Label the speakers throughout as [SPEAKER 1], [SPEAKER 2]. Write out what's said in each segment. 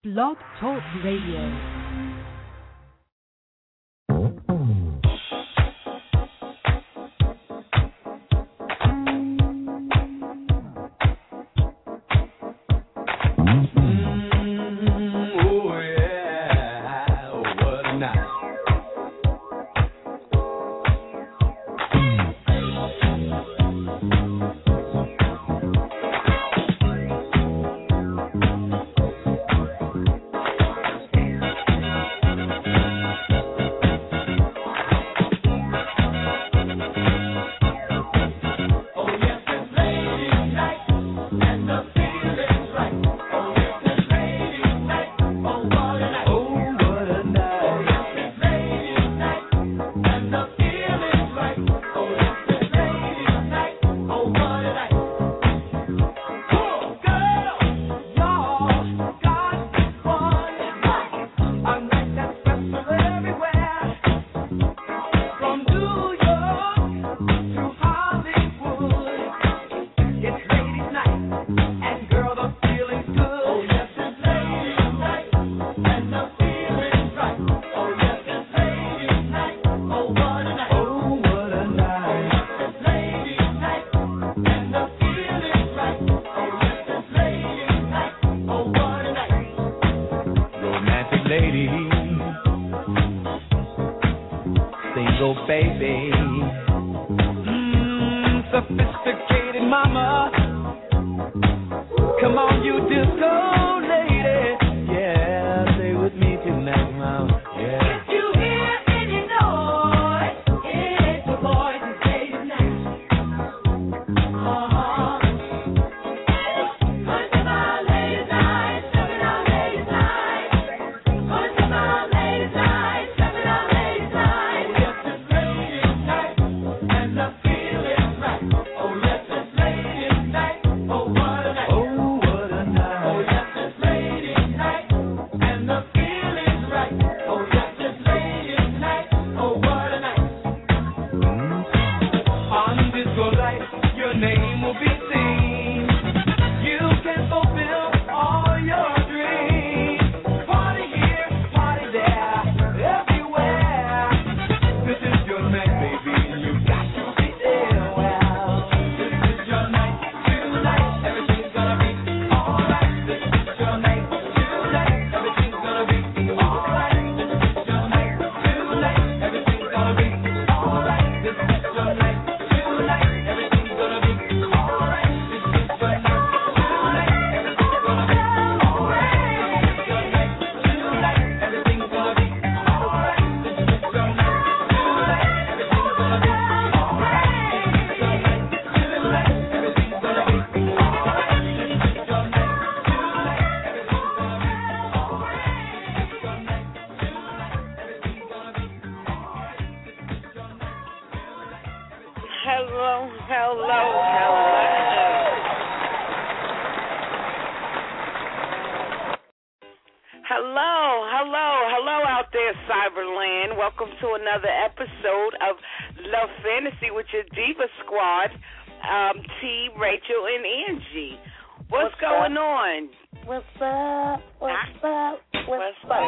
[SPEAKER 1] Blog Talk Radio.
[SPEAKER 2] Another episode of Love Fantasy with your Diva Squad, T, Rachel, and Angie. What's going on?
[SPEAKER 3] What's up? What's up? What's up?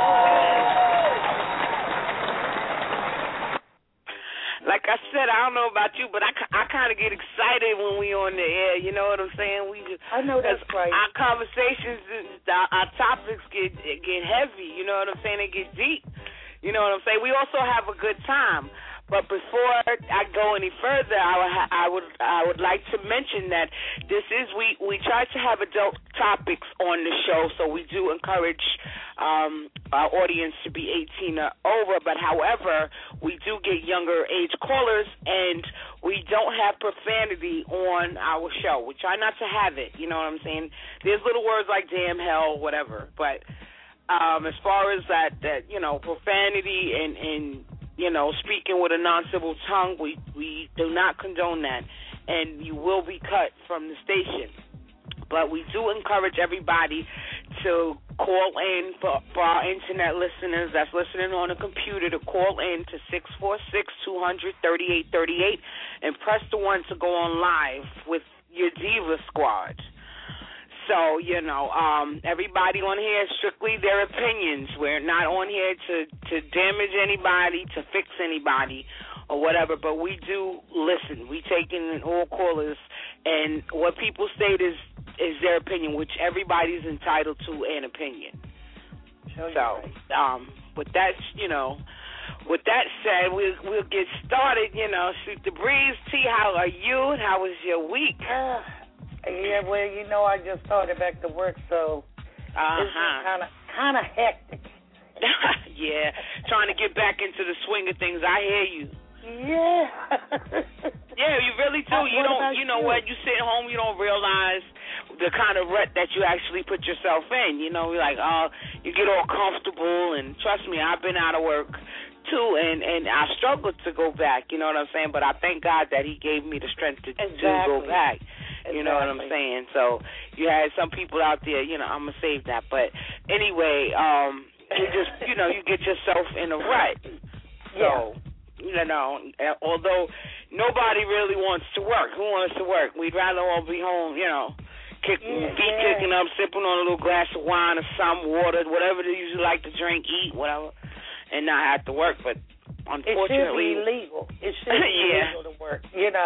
[SPEAKER 2] Like I said, I don't know about you, but I kind of get excited when we on the air. You know what I'm saying?
[SPEAKER 3] I know that's right.
[SPEAKER 2] Our conversations, our topics get heavy. You know what I'm saying? They get deep. You know what I'm saying? We also have a good time. But before I go any further, I would like to mention that we try to have adult topics on the show, so we do encourage our audience to be 18 or over. But however, we do get younger age callers, and we don't have profanity on our show. We try not to have it. You know what I'm saying? There's little words like damn, hell, whatever, but. As far as that profanity and speaking with a non-civil tongue, we do not condone that, and you will be cut from the station. But we do encourage everybody to call in for our internet listeners that's listening on a computer to call in to 646-200-3838 and press the one to go on live with your Diva Squad. So, everybody on here is strictly their opinions. We're not on here to damage anybody, to fix anybody or whatever, but we do listen. We take in all callers, and what people state is their opinion, which everybody's entitled to an opinion. So, with that, with that said, we'll get started. Shoot the breeze. T, how are you? How was your week?
[SPEAKER 4] Yeah, well, I just started back to work, so it's kind of hectic.
[SPEAKER 2] Yeah, trying to get back into the swing of things. I hear you.
[SPEAKER 4] Yeah.
[SPEAKER 2] Yeah, you really do. You don't. You know what? You sit home, you don't realize the kind of rut that you actually put yourself in. You're like, you get all comfortable, and trust me, I've been out of work too, and I struggled to go back. You know what I'm saying? But I thank God that He gave me the strength to go back. You know what I'm saying? So you had some people out there. I'm gonna save that. But anyway, you just you get yourself in a rut. So. Although nobody really wants to work. Who wants to work? We'd rather all be home, feet kicking up, sipping on a little glass of wine or some water, whatever they usually like to drink, eat, whatever, and not have to work. But unfortunately,
[SPEAKER 4] it should be illegal. It should be illegal to work.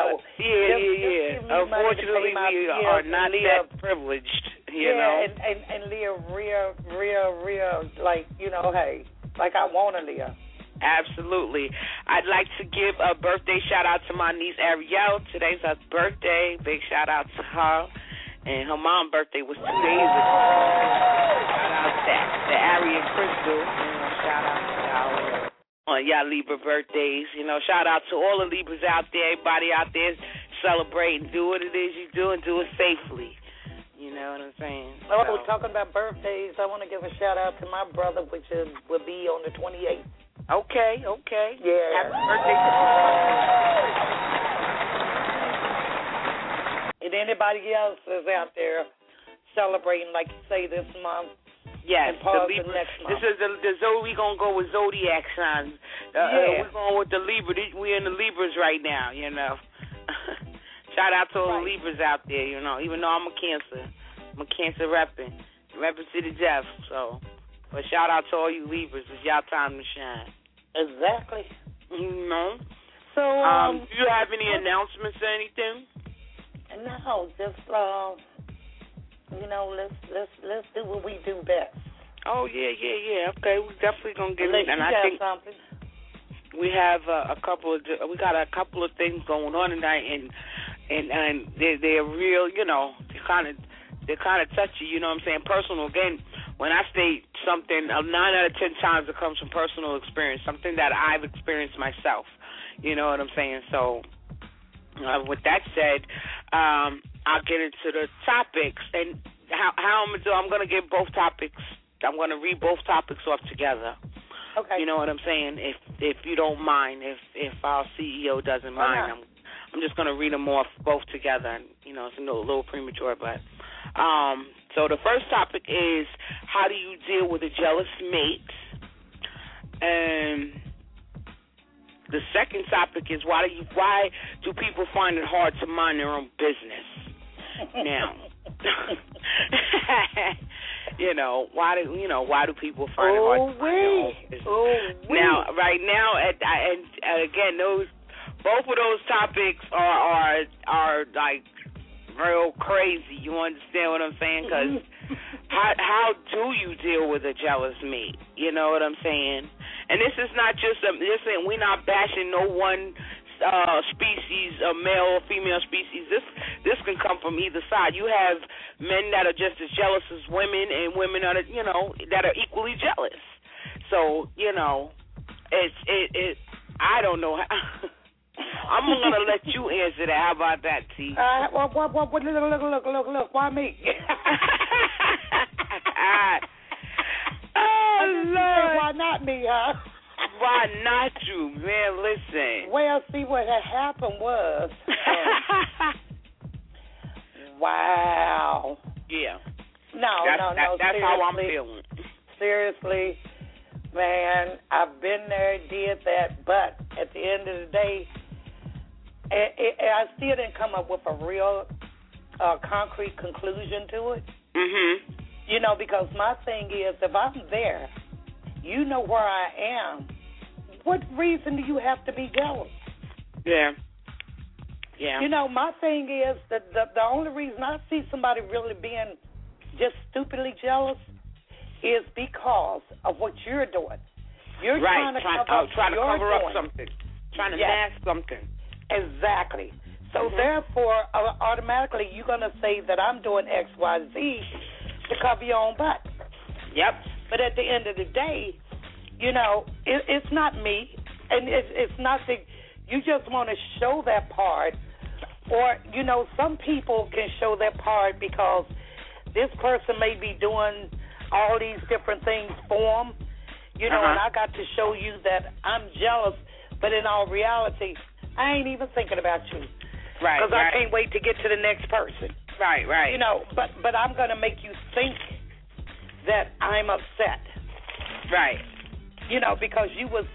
[SPEAKER 2] Yeah. Unfortunately, we are not that privileged.
[SPEAKER 4] And live real, like hey, like I want to live.
[SPEAKER 2] Absolutely. I'd like to give a birthday shout-out to my niece, Ariel. Today's her birthday. Big shout-out to her. And her mom's birthday was 2 days ago. Shout-out to Ari and Crystal. Shout-out to y'all Libra birthdays. Shout-out to all the Libras out there, everybody out there celebrating. Do what it is you do and do it safely. You know what I'm saying?
[SPEAKER 4] We're talking about birthdays. I want to give a shout-out to my brother, which will be on the 28th.
[SPEAKER 2] Okay.
[SPEAKER 4] Yeah.
[SPEAKER 2] Happy birthday.
[SPEAKER 4] And anybody else is out there celebrating, like you say, this month.
[SPEAKER 2] Yes,
[SPEAKER 4] the Libra. Next month.
[SPEAKER 2] This is we're going to go with zodiac signs. We're going with the Libra. We're in the Libras right now, Shout out to all the Libras out there, even though I'm a Cancer. I'm a Cancer repping to the death, so... But shout out to all you Libras. It's y'all time to shine.
[SPEAKER 4] Exactly.
[SPEAKER 2] So, do you have any announcements or anything?
[SPEAKER 4] No, just let's do what we do best.
[SPEAKER 2] Oh yeah. Okay, we definitely gonna get it. And I think
[SPEAKER 4] something.
[SPEAKER 2] we have a couple of things going on tonight, and they're real. They're kind of touchy. You know what I'm saying? Personal. Again. When I state something, 9 out of 10 times it comes from personal experience, something that I've experienced myself. You know what I'm saying? So, with that said, I'll get into the topics. And how I'm going to do, I'm going to give both topics, I'm going to read both topics off together.
[SPEAKER 4] Okay.
[SPEAKER 2] You know what I'm saying? If you don't mind, if our CEO doesn't mind, I'm just going to read them off both together. And, it's a little premature, but... So the first topic is, how do you deal with a jealous mate? And the second topic is, why do people find it hard to mind their own business? Now, why do people find it hard to mind their own business? Now, right now, and again, both of those topics are like real crazy. You understand what I'm saying? Because how do you deal with a jealous mate? You know what I'm saying? And this is not just we're not bashing no one species, male or female species. This can come from either side. You have men that are just as jealous as women, and women that are equally jealous. So it's I don't know. I'm gonna let you answer that. How about that, T?
[SPEAKER 4] Look. Why me?
[SPEAKER 2] Oh Lord!
[SPEAKER 4] Why not me, huh?
[SPEAKER 2] Why not you, man? Listen.
[SPEAKER 4] Well, see, what had happened was. Wow.
[SPEAKER 2] Yeah.
[SPEAKER 4] No.
[SPEAKER 2] That's how I'm feeling.
[SPEAKER 4] Seriously, man, I've been there, did that, but at the end of the day, I still didn't come up with a real concrete conclusion to it. You know, because my thing is, if I'm there, you know where I am. What reason do you have to be jealous?
[SPEAKER 2] Yeah. Yeah.
[SPEAKER 4] You know, my thing is that the only reason I see somebody really being just stupidly jealous is because of what you're doing. You're trying to cover up
[SPEAKER 2] something. Trying to mask something.
[SPEAKER 4] Exactly. So therefore, automatically, you're going to say that I'm doing X, Y, Z to cover your own butt.
[SPEAKER 2] Yep.
[SPEAKER 4] But at the end of the day, you know, it's not me, and it's not that you just want to show that part. Or, you know, some people can show that part because this person may be doing all these different things for them, you know, and I got to show you that I'm jealous, but in all reality, I ain't even thinking about you.
[SPEAKER 2] Right.
[SPEAKER 4] Because I can't wait to get to the next person.
[SPEAKER 2] Right.
[SPEAKER 4] You know, but I'm going to make you think that I'm upset.
[SPEAKER 2] Right.
[SPEAKER 4] You know, because you was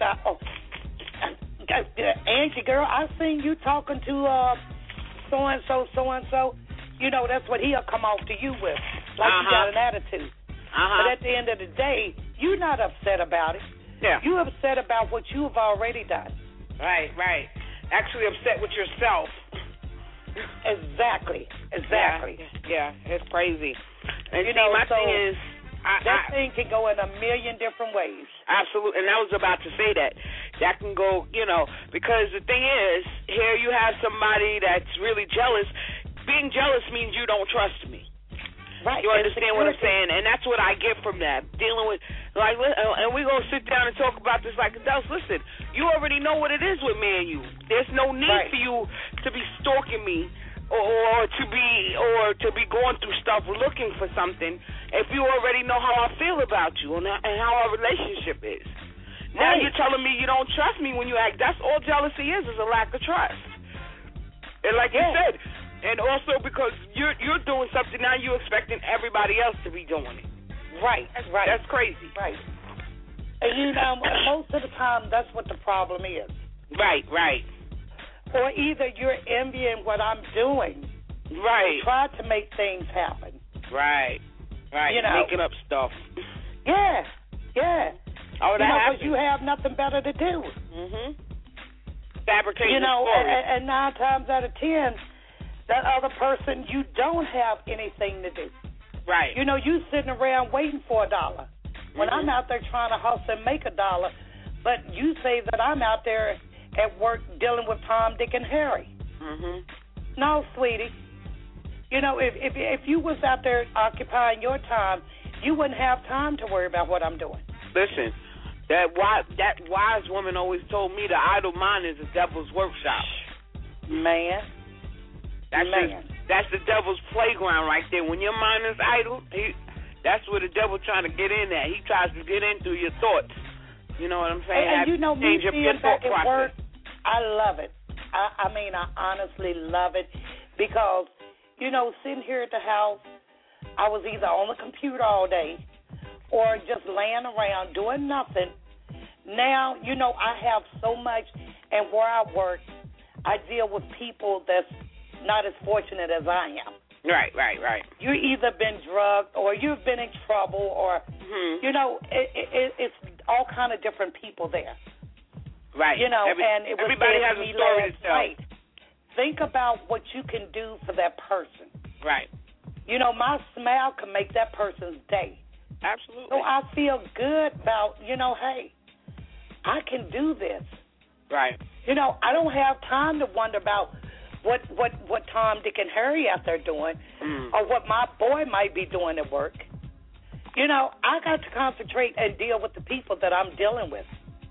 [SPEAKER 4] Angie, girl, I seen you talking to so-and-so. You know, that's what he'll come off to you with, like you got an attitude. But at the end of the day, you're not upset about it.
[SPEAKER 2] Yeah.
[SPEAKER 4] You're upset about what you have already done.
[SPEAKER 2] Right. Actually upset with yourself.
[SPEAKER 4] Exactly.
[SPEAKER 2] Yeah, it's crazy. And
[SPEAKER 4] you
[SPEAKER 2] see,
[SPEAKER 4] know,
[SPEAKER 2] my thing is,
[SPEAKER 4] that thing can go in a million different ways.
[SPEAKER 2] Absolutely, and I was about to say that. That can go, you know, because the thing is, here you have somebody that's really jealous. Being jealous means you don't trust me.
[SPEAKER 4] Right.
[SPEAKER 2] You understand what I'm saying? And that's what I get from that. Dealing with, like, and we're going to sit down and talk about this like adults. Listen, you already know what it is with me and you. There's no need for you to be stalking me or to be going through stuff looking for something if you already know how I feel about you and how our relationship is. Now you're telling me you don't trust me when you act. That's all jealousy is a lack of trust. And like you said, and also because you're doing something now, you're expecting everybody else to be doing it.
[SPEAKER 4] Right.
[SPEAKER 2] That's crazy.
[SPEAKER 4] Right. And you know, most of the time, that's what the problem is.
[SPEAKER 2] Right.
[SPEAKER 4] Or either you're envying what I'm doing.
[SPEAKER 2] Right.
[SPEAKER 4] And try to make things happen.
[SPEAKER 2] Right.
[SPEAKER 4] You know,
[SPEAKER 2] making up stuff.
[SPEAKER 4] Yeah.
[SPEAKER 2] Oh, that happens.
[SPEAKER 4] Because you have nothing better to do.
[SPEAKER 2] Fabricating
[SPEAKER 4] you know,
[SPEAKER 2] stories.
[SPEAKER 4] And 9 times out of 10, that other person, you don't have anything to do.
[SPEAKER 2] Right.
[SPEAKER 4] You know, you sitting around waiting for $1. When I'm out there trying to hustle and make $1, but you say that I'm out there at work dealing with Tom, Dick, and Harry. No, sweetie. You know, if you was out there occupying your time, you wouldn't have time to worry about what I'm doing.
[SPEAKER 2] Listen, that wise woman always told me the idle mind is the devil's workshop.
[SPEAKER 4] Man.
[SPEAKER 2] That's the devil's playground right there. When your mind is idle, that's where the devil trying to get in at. He tries to get in through your thoughts. You know what I'm saying?
[SPEAKER 4] And you know, me being back at work, I love it. I mean, I honestly love it because, you know, sitting here at the house, I was either on the computer all day or just laying around doing nothing. Now, you know, I have so much, and where I work, I deal with people that's not as fortunate as I am.
[SPEAKER 2] Right.
[SPEAKER 4] You either been drugged or you've been in trouble or, you know, it's all kind of different people there.
[SPEAKER 2] Right.
[SPEAKER 4] You know, and it was
[SPEAKER 2] everybody has a story to tell.
[SPEAKER 4] Right. Think about what you can do for that person.
[SPEAKER 2] Right.
[SPEAKER 4] You know, my smile can make that person's day.
[SPEAKER 2] Absolutely.
[SPEAKER 4] So I feel good about, you know, hey, I can do this.
[SPEAKER 2] Right.
[SPEAKER 4] You know, I don't have time to wonder about what Tom, Dick, and Harry out there doing or what my boy might be doing at work. You know, I got to concentrate and deal with the people that I'm dealing with.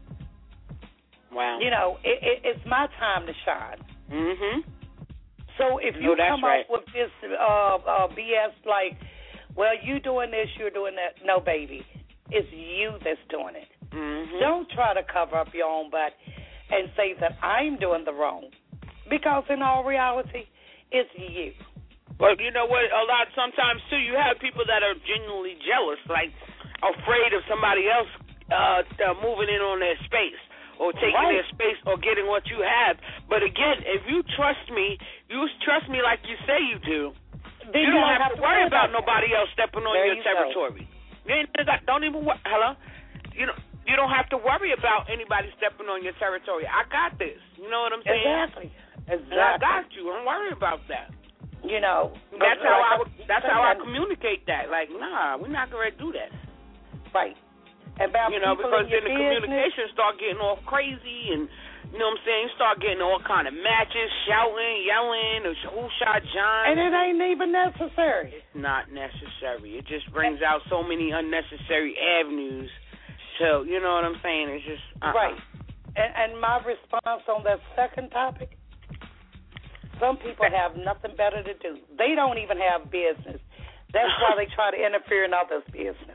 [SPEAKER 2] Wow.
[SPEAKER 4] You know, it's my time to shine. So if you come up with this BS like, well, you doing this, you're doing that. No, baby. It's you that's doing it. Don't try to cover up your own butt and say that I'm doing the wrong. Because in all reality, it's you.
[SPEAKER 2] Well, you know what? Sometimes, too, you have people that are genuinely jealous, like afraid of somebody else moving in on their space or taking their space or getting what you have. But again, if you trust me like you say you do, you don't have to worry about nobody else stepping on your territory. Don't even worry. Hello? You don't have to worry about anybody stepping on your territory. I got this. You know what I'm saying?
[SPEAKER 4] Exactly.
[SPEAKER 2] And I got you. Don't worry about that.
[SPEAKER 4] You know,
[SPEAKER 2] that's how I communicate that. Like, nah, we're not gonna do that.
[SPEAKER 4] Right. About
[SPEAKER 2] because then the
[SPEAKER 4] business,
[SPEAKER 2] communication start getting all crazy, and you know what I'm saying. You start getting all kind of matches, shouting, yelling, who shot John,
[SPEAKER 4] and it ain't even necessary.
[SPEAKER 2] It's not necessary. It just brings out so many unnecessary avenues. So you know what I'm saying. It's just
[SPEAKER 4] right. And my response on that second topic. Some people have nothing better to do. They don't even have business. That's why they try to interfere in others' business.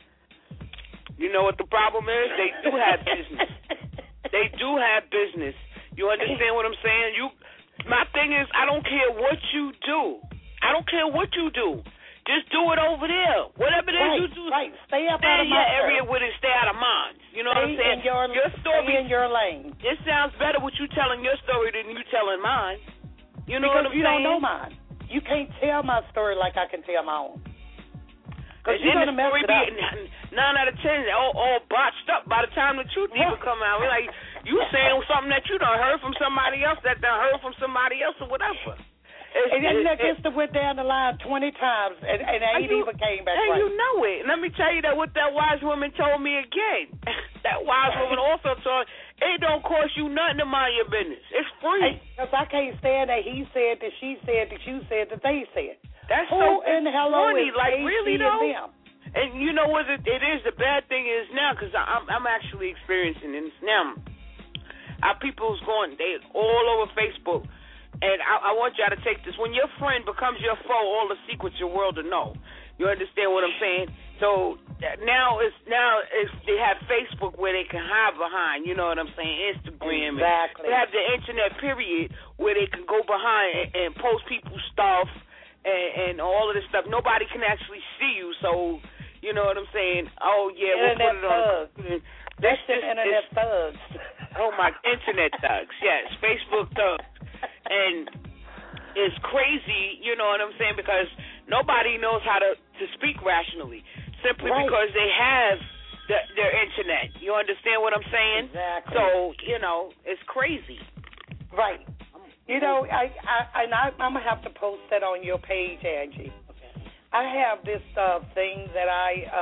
[SPEAKER 2] You know what the problem is? They do have business. They do have business. You understand what I'm saying? My thing is, I don't care what you do. I don't care what you do. Just do it over there. Whatever it is you do.
[SPEAKER 4] Right. Stay out
[SPEAKER 2] of
[SPEAKER 4] my
[SPEAKER 2] area with it. Stay out of mine. You know what I'm saying? Your story.
[SPEAKER 4] Stay in your lane.
[SPEAKER 2] It sounds better with you telling your story than you telling mine. You know
[SPEAKER 4] because
[SPEAKER 2] what I'm
[SPEAKER 4] you
[SPEAKER 2] saying?
[SPEAKER 4] Don't know mine. You can't tell my story like I can tell my own. Because
[SPEAKER 2] you're
[SPEAKER 4] going to mess it up.
[SPEAKER 2] 9 out of 10, all botched up by the time the truth even come out. We're like, you saying something that you done heard from somebody else that done heard from somebody else or whatever.
[SPEAKER 4] And then that gets went down the line 20 times and ain't even came back right.
[SPEAKER 2] And you know it. Let me tell you that what that wise woman told me again. That wise woman also told it don't cost you nothing to mind your business. It's free.
[SPEAKER 4] Because I can't stand that he said, that she said, that you said, that they said.
[SPEAKER 2] That's
[SPEAKER 4] who in the hell
[SPEAKER 2] funny.
[SPEAKER 4] Is
[SPEAKER 2] like really though.
[SPEAKER 4] Them?
[SPEAKER 2] And you know what it is? The bad thing is now because I'm actually experiencing this now. Our people's they all over Facebook. And I want y'all to take this. When your friend becomes your foe, all the secrets your world will know. You understand what I'm saying? So now they have Facebook where they can hide behind. You know what I'm saying? Instagram.
[SPEAKER 4] Exactly.
[SPEAKER 2] They have the internet period where they can go behind and post people's stuff and all of this stuff. Nobody can actually see you. So you know what I'm saying? Oh yeah,
[SPEAKER 4] internet
[SPEAKER 2] we'll put it on.
[SPEAKER 4] That's the internet thugs.
[SPEAKER 2] Oh my, internet thugs. Yes, Facebook thugs. And it's crazy, you know what I'm saying, because nobody knows how to speak rationally simply because they have their internet. You understand what I'm saying?
[SPEAKER 4] Exactly.
[SPEAKER 2] So, you know, it's crazy.
[SPEAKER 4] Right. You know, I'm going to have to post that on your page, Angie. Okay. I have this thing that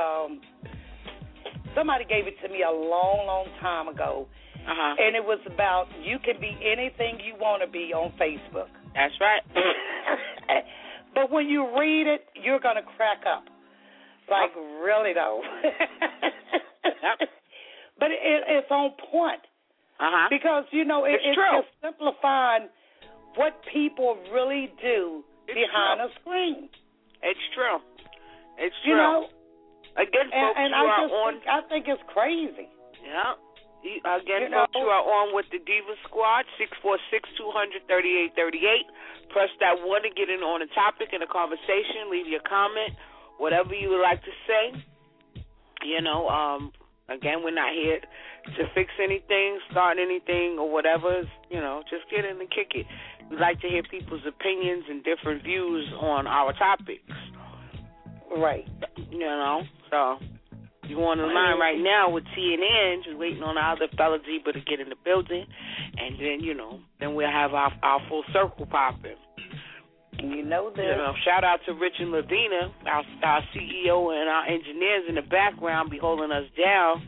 [SPEAKER 4] somebody gave it to me a long, long time ago. And it was about you can be anything you want to be on Facebook.
[SPEAKER 2] That's right.
[SPEAKER 4] But when you read it, you're going to crack up. Like, really, though.
[SPEAKER 2] Yep.
[SPEAKER 4] But it's on point. Because, you know, it's just simplifying what people really do behind a screen.
[SPEAKER 2] It's true. It's true.
[SPEAKER 4] You know?
[SPEAKER 2] Again, folks,
[SPEAKER 4] I think it's crazy.
[SPEAKER 2] Yeah. Again, folks, you are on with the Diva Squad, 646-200-3838. Press that 1 to get in on a topic in a conversation. Leave your comment, whatever you would like to say. You know, again, we're not here to fix anything, start anything, or whatever. You know, just get in and kick it. We like to hear people's opinions and different views on our topics.
[SPEAKER 4] Right.
[SPEAKER 2] You know, so... You on the line right now with TNN, just waiting on our other fella Zeba to get in the building, and then then we'll have our full circle popping.
[SPEAKER 4] You know this.
[SPEAKER 2] Shout out to Rich and Lavina, our CEO and our engineers in the background, be holding us down.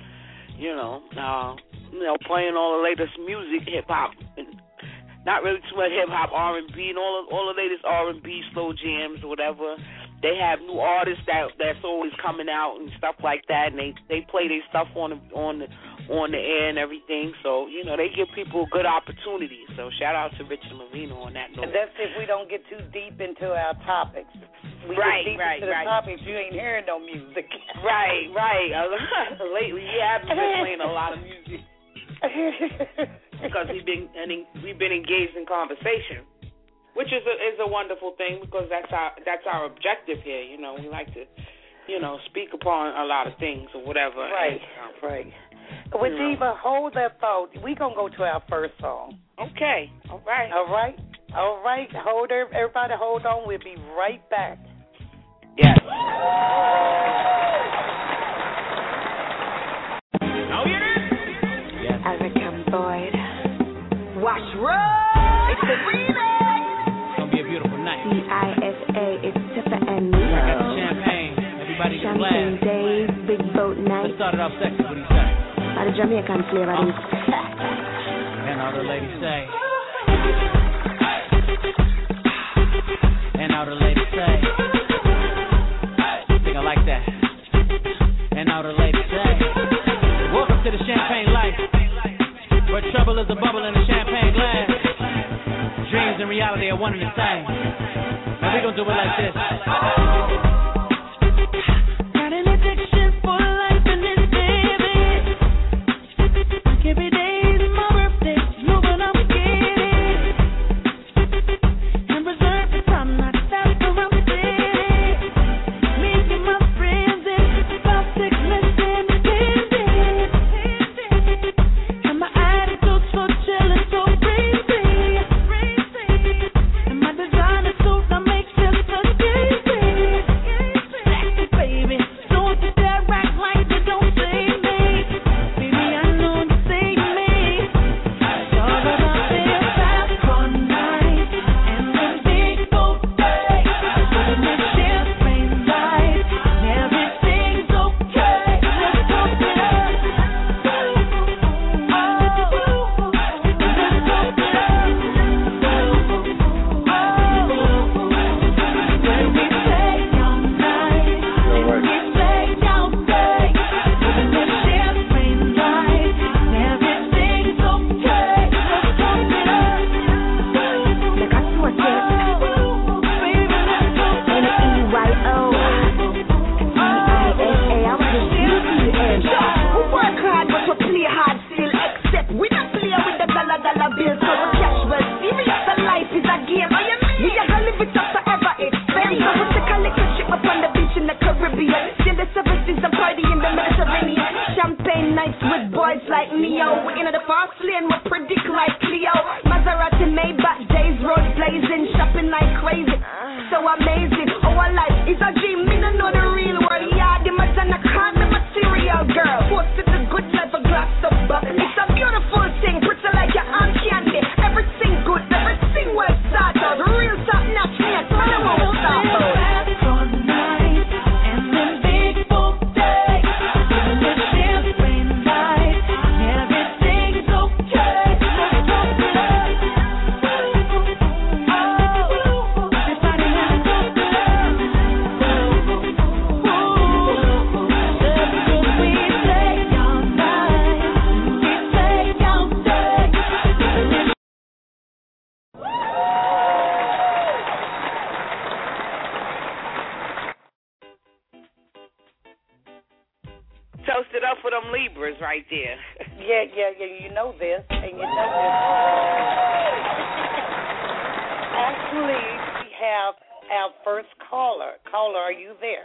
[SPEAKER 2] Playing all the latest music, hip hop, not really too much hip hop, R&B, and all the latest R&B, slow jams or whatever. They have new artists that's always coming out and stuff like that, and they play their stuff on the air and everything. So they give people good opportunities. So shout out to Rich and Lavina on that note.
[SPEAKER 4] And that's if we don't get too deep into our topics. We get deep into the topics, you ain't hearing no music.
[SPEAKER 2] Right. Lately, I've been playing a lot of music because we've been engaged in conversation. Which is a wonderful thing because that's our objective here. We like to, speak upon a lot of things or whatever.
[SPEAKER 4] Right. Well, Diva, hold that thought. We're going to go to our first song.
[SPEAKER 2] Okay. All right.
[SPEAKER 4] All right, everybody hold on. We'll be right back.
[SPEAKER 2] Yes.
[SPEAKER 5] Oh, yes.
[SPEAKER 1] African Boyd.
[SPEAKER 5] Wash road. It's the remix. It's gonna be a beautiful night.
[SPEAKER 1] CISA, it's Tipper and
[SPEAKER 5] I got the
[SPEAKER 1] Nero.
[SPEAKER 5] champagne. Everybody get
[SPEAKER 1] Champagne
[SPEAKER 5] glad.
[SPEAKER 1] days, big boat night.
[SPEAKER 5] Let's start it off sexy. What do you say?
[SPEAKER 1] By the Jamaican flavor.
[SPEAKER 5] And all the ladies say. And all the ladies say. I think I like that. And all the ladies say. Welcome to the champagne life, where trouble is a bubble in a champagne glass. Dreams and reality are one and the same. And we gonna do it like this. Got an addiction for life in this baby. Like every day is my birthday, know what I'm getting. And reserve the time, not fast around the city. Me and my friends in about sickness independent. And my attitude's so chill and so breezy. And my designer suit that makes it so easy. Sexy baby, don't you dare act like you don't see me. Baby, I know you see me. It's all about this Afro night and the big boat day. With the champagne light, everything's okay. Let's talk it up.
[SPEAKER 6] Work hard, but we play hard still. Except we don't play with the dollar bills. So we casual, serious. The life is a game. We are gonna live it up forever. Expensive. So we take a little trip up on the beach in the Caribbean. Still the 70s, the party in the Mediterranean. Champagne nights with boys like Neo. We in the fast lane, we predict like Cleo. Maserati, Maybach, days, road blazing, shopping like crazy. So amazing. Our life is a dream. Me don't know the real world. Yeah, the imagine I can't the material girl. Posted the good life, a glass of bubble. It's a beautiful thing, pretty like your aunt candy. Everything good, everything well started. Real top notch, yes, man, I won't stop.
[SPEAKER 5] Afro night and the big boat day. With the champagne light, everything's okay. Let's talk it up. Everybody has to talk it up. We take all night, we take all day.
[SPEAKER 2] Toasted up for them Libras right there.
[SPEAKER 4] Yeah. You know this, and you know this. Actually, we have our first caller. Caller, are you there?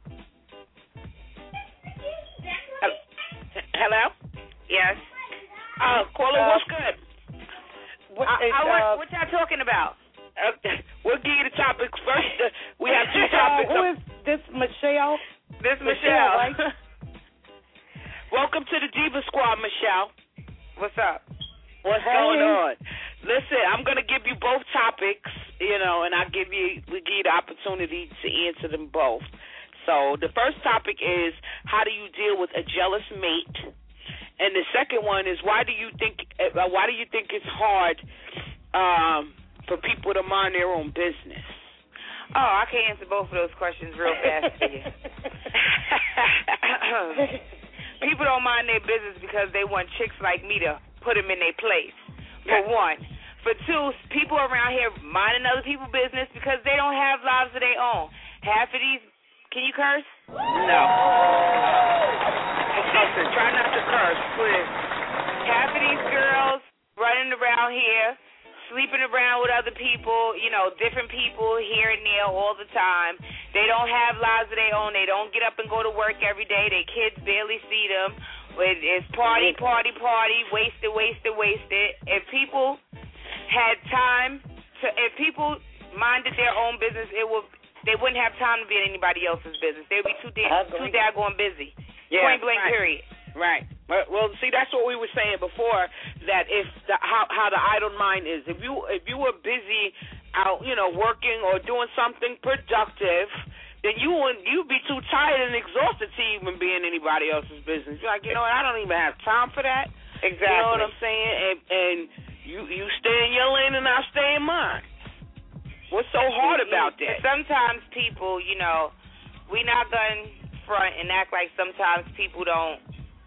[SPEAKER 2] Hello? Yes. Caller, what's good?
[SPEAKER 4] What
[SPEAKER 2] y'all talking about? We'll give you the topics first. We have two topics.
[SPEAKER 4] Who is this, Michelle?
[SPEAKER 2] This Michelle.
[SPEAKER 4] Right?
[SPEAKER 2] Welcome to the Diva Squad, Michelle. What's up? What's
[SPEAKER 4] Hey.
[SPEAKER 2] going on? Listen, I'm gonna give you both topics, and we give you the opportunity to answer them both. So the first topic is, how do you deal with a jealous mate? And the second one is, why do you think it's hard for people to mind their own business?
[SPEAKER 7] Oh, I can answer both of those questions real fast for you. People don't mind their business because they want chicks like me to put them in their place, for one. For two, people around here minding other people's business because they don't have lives of their own. Half of these, can you curse?
[SPEAKER 2] No. Listen, try not to curse, please.
[SPEAKER 7] Half of these girls running around here, sleeping around with other people, different people here and there all the time. They don't have lives of their own. They don't get up and go to work every day. Their kids barely see them. It's party, wasted. If people had time to if people minded their own business, they wouldn't have time to be in anybody else's business. They'd be too daggone busy.
[SPEAKER 2] Yeah,
[SPEAKER 7] Point blank, period.
[SPEAKER 2] Right. Well, see, that's what we were saying before. That if how the idle mind is. If you were busy out, working or doing something productive, then you'd be too tired and exhausted to even be in anybody else's business. You're like, what? I don't even have time for that.
[SPEAKER 7] Exactly.
[SPEAKER 2] You know what I'm saying? And you stay in your lane and I'll stay in mine. What's so hard about that?
[SPEAKER 7] Sometimes people, we not gonna front and act like sometimes people don't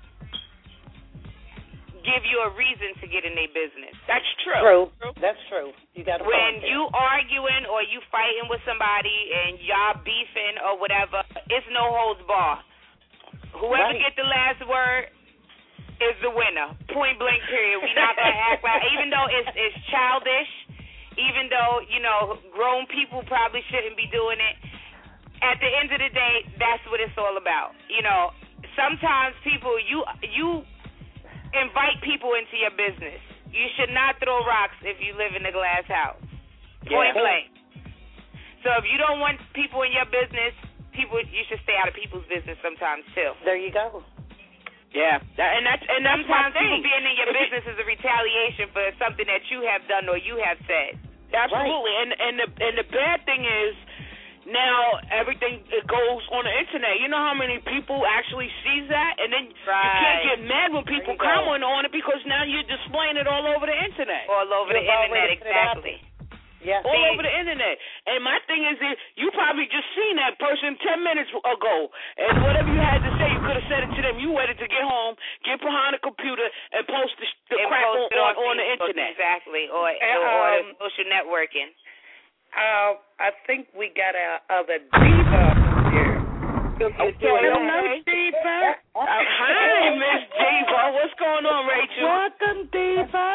[SPEAKER 7] give you a reason to get in their business.
[SPEAKER 2] That's true.
[SPEAKER 4] That's true. You got to.
[SPEAKER 7] When you arguing or you fighting with somebody and y'all beefing or whatever, it's no holds bar. Whoever get the last word is the winner. Point blank. Period. We not gonna act like, even though it's childish, even though grown people probably shouldn't be doing it. At the end of the day, that's what it's all about. Sometimes people you invite people into your business. You should not throw rocks if you live in a glass house. Point blank. So if you don't want people in your business, you should stay out of people's business sometimes too.
[SPEAKER 4] There you go.
[SPEAKER 2] Yeah, and that's
[SPEAKER 7] sometimes people
[SPEAKER 2] my thing.
[SPEAKER 7] being in your business is a retaliation for something that you have done or you have said.
[SPEAKER 2] Absolutely, right. and the bad thing is, now everything goes on the internet. You know how many people actually sees that, and then you can't get mad when people comment on it because now you're displaying it all over the internet.
[SPEAKER 7] All over the internet, exactly.
[SPEAKER 4] Yeah.
[SPEAKER 2] All over the internet. And my thing is that you probably just seen that person 10 minutes ago, and whatever you had to say, you could have said it to them. You waited to get home, get behind the computer, and post the crap on the internet.
[SPEAKER 7] Exactly, or social networking.
[SPEAKER 4] I think we got our other diva here.
[SPEAKER 2] Hello, Diva. Hi, Miss Diva. What's going on, Rachel?
[SPEAKER 4] Welcome, Diva.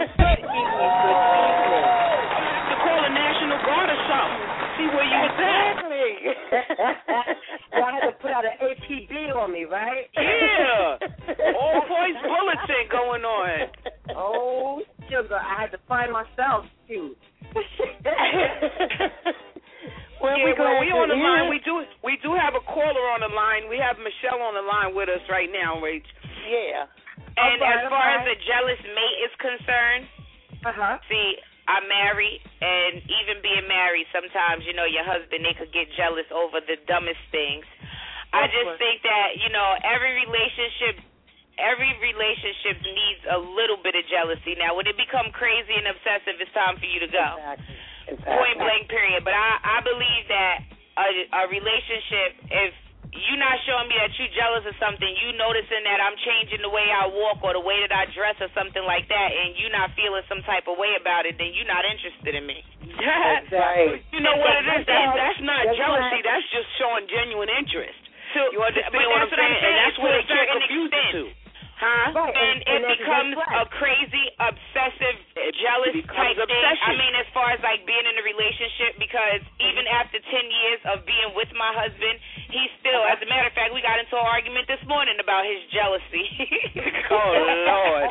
[SPEAKER 2] To call the National Guard or something. See where you was at.
[SPEAKER 8] Well, I had to put out an APB on me, right?
[SPEAKER 2] Yeah. All points bulletin going on.
[SPEAKER 8] Oh, sugar. I had to find myself, too.
[SPEAKER 2] We on the line. We do have a caller on the line. We have Michelle on the line with us right now, Rach.
[SPEAKER 4] Yeah.
[SPEAKER 7] And as far as a jealous mate is concerned, see, I'm married, and even being married, sometimes your husband, they could get jealous over the dumbest things. I just think that every relationship needs a little bit of jealousy. Now, when it become crazy and obsessive, it's time for you to go.
[SPEAKER 4] Exactly.
[SPEAKER 7] Point blank, period. But I believe that a relationship, if you're not showing me that you're jealous of something, you noticing that I'm changing the way I walk or the way that I dress or something like that, and you're not feeling some type of way about it, then you're not interested in me.
[SPEAKER 2] Yeah.
[SPEAKER 4] Right.
[SPEAKER 2] You know what it is? That's not jealousy. That's just showing genuine interest. You understand what I'm saying? And that's what they get confused to.
[SPEAKER 7] Huh?
[SPEAKER 8] Right.
[SPEAKER 7] And it becomes a crazy, obsessive, jealous type thing. I mean, as far as like being in a relationship, because even after 10 years of being with my husband, he still, as a matter of fact, we got into an argument this morning about his jealousy.
[SPEAKER 2] Oh, Lord.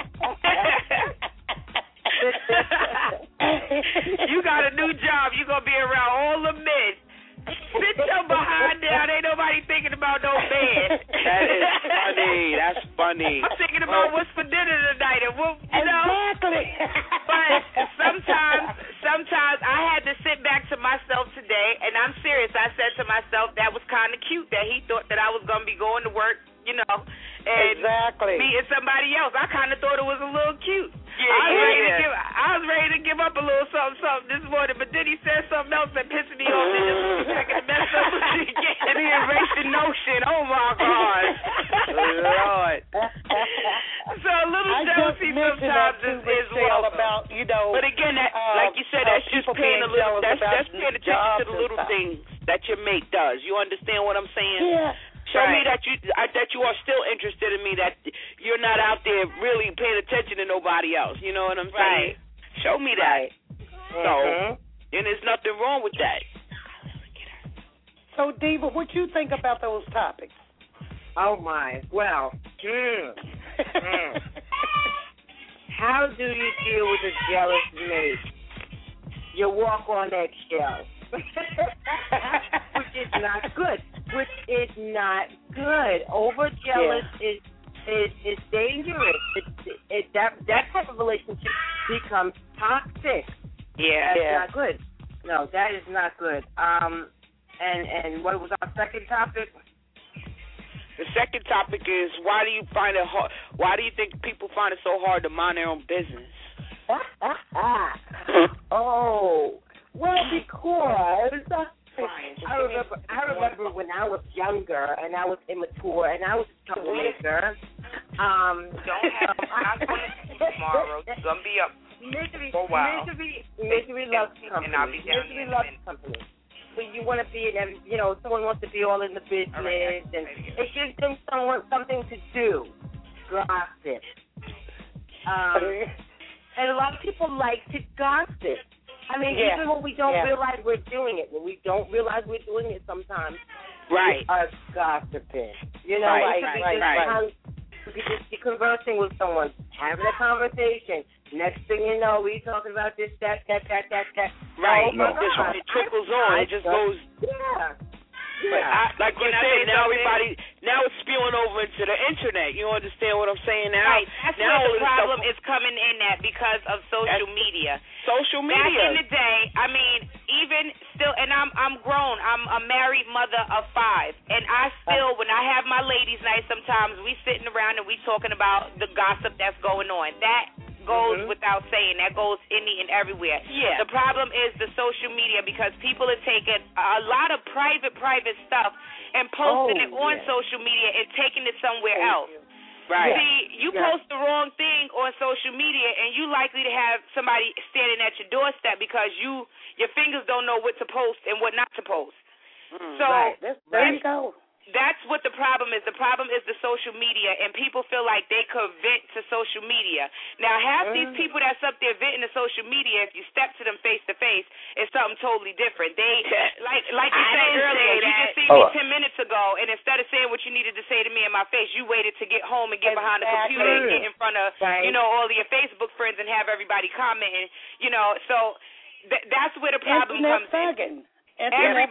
[SPEAKER 7] You got a new job. You're going to be around all the men. Sit your behind down. Ain't nobody thinking about no bed.
[SPEAKER 2] That is funny. That's funny.
[SPEAKER 7] I'm thinking about what's for dinner tonight. And
[SPEAKER 4] Exactly.
[SPEAKER 7] But sometimes I had to sit back to myself today, and I'm serious. I said to myself that was kind of cute that he thought that I was going to be going to work, and meeting somebody else. I kind of thought it was a little cute. I was ready to give up a little something this morning, but then he said something else that pissed me off and just put me back in the mess up again.
[SPEAKER 2] And he erased the notion. Oh, my God. Lord.
[SPEAKER 7] So a little jealousy sometimes is welcome.
[SPEAKER 4] About,
[SPEAKER 2] but again, like you said, that's just paying a little. That's paying attention to the little things that your mate does. You understand what I'm saying?
[SPEAKER 4] Yeah.
[SPEAKER 2] Show me that you are still interested in me, that you're not out there really paying attention to nobody else. You know what I'm saying?
[SPEAKER 7] Right.
[SPEAKER 2] Show me that.
[SPEAKER 4] Mm-hmm.
[SPEAKER 2] So, and there's nothing wrong with that.
[SPEAKER 4] So, Diva, what you think about those topics?
[SPEAKER 8] Oh, my. Well, how do you deal with a jealous mate? you walk on eggshells, which is not good. Overjealous is dangerous. That type of relationship becomes toxic.
[SPEAKER 2] Yeah,
[SPEAKER 8] that's not good. No, that is not good. And what was our second topic?
[SPEAKER 2] The second topic is why do you find it hard? Why do you think people find it so hard to mind their own business?
[SPEAKER 8] Oh, well, because I remember when I was younger and I was immature and I was a troublemaker.
[SPEAKER 7] Don't have I'm going to see tomorrow. It's going to be up for a while.
[SPEAKER 8] Misery loves company.
[SPEAKER 7] And I'll be down
[SPEAKER 8] Misery loves company. So you want to be in every, someone wants to be all in the business, and it gives them something to do. Gossip. And a lot of people like to gossip. I mean, even when we don't realize we're doing it, sometimes we are gossiping. You know, you could just be conversing with someone, having a conversation. Next thing you know, we talking about this, that.
[SPEAKER 2] Right. It trickles on. It just goes.
[SPEAKER 8] Yeah.
[SPEAKER 2] Like you said, now it's spewing over into the internet. You understand what I'm saying now?
[SPEAKER 7] Right. That's where the problem is coming in at because of social media.
[SPEAKER 2] Social media.
[SPEAKER 7] Back in the day, I mean, even still, and I'm grown. I'm a married mother of 5, and I still, when I have my ladies' night, sometimes we sitting around and we talking about the gossip that's going on. That goes without saying. That goes any and everywhere.
[SPEAKER 2] Yeah.
[SPEAKER 7] The problem is the social media because people are taking a lot of private stuff and posting it on social media and taking it somewhere else.
[SPEAKER 2] Right.
[SPEAKER 7] See, you post the wrong thing on social media and you likely to have somebody standing at your doorstep because your fingers don't know what to post and what not to post.
[SPEAKER 4] There you go.
[SPEAKER 7] That's what the problem is. The problem is the social media, and people feel like they could vent to social media. Now, half these people that's up there venting to social media, if you step to them face to face, it's something totally different. They, like you said earlier, you just see me 10 minutes ago, and instead of saying what you needed to say to me in my face, you waited to get home and get behind the computer and get in front of, all of your Facebook friends and have everybody commenting, so that's where the problem comes in. Internet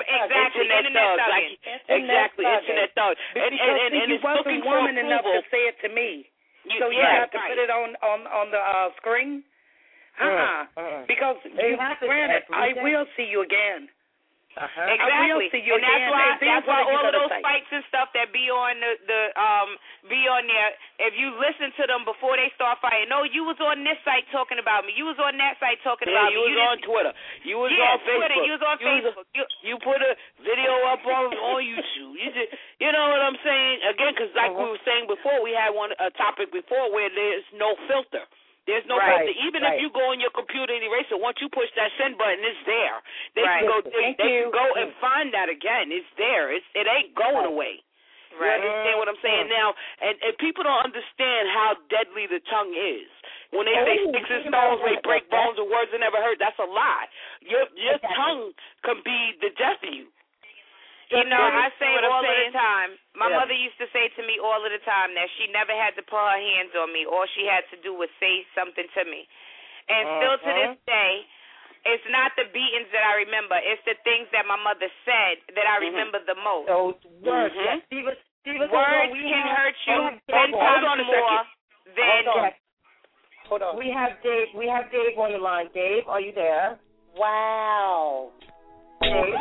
[SPEAKER 2] thug.
[SPEAKER 4] And you wasn't woman enough to say it to me, so you have to put it on the screen. Because granted, I will see you again.
[SPEAKER 7] Exactly,
[SPEAKER 4] I will see you again.
[SPEAKER 7] That's why all of those fights and stuff that be on be on there. If you listen to them before they start fighting, no, you was on this site talking about me. You was on that site talking about me.
[SPEAKER 2] You was on Twitter. You was on Facebook.
[SPEAKER 7] Twitter. You was on Facebook.
[SPEAKER 2] You put a video up on YouTube. You know what I'm saying? Again, because like we were saying before, we had a topic before where there's no filter. There's no filter. Even if you go on your computer and erase it, once you push that send button, it's there. They can go. They can go and find that again. It's there. It ain't going away.
[SPEAKER 7] Right.
[SPEAKER 2] You understand what I'm saying now? And people don't understand how deadly the tongue is. When they say sticks and stones may break bones and words are never heard, that's a lie. Your tongue can be the death of you.
[SPEAKER 7] I say it all of the time. My mother used to say to me all of the time that she never had to put her hands on me. All she had to do was say something to me. And still to this day, it's not the beatings that I remember. It's the things that my mother said that I remember the most.
[SPEAKER 8] Those words.
[SPEAKER 7] Words can hurt you 10 times more than...
[SPEAKER 8] Hold on. We have Dave on the line. Dave, are you there?
[SPEAKER 4] Wow.
[SPEAKER 8] Dave.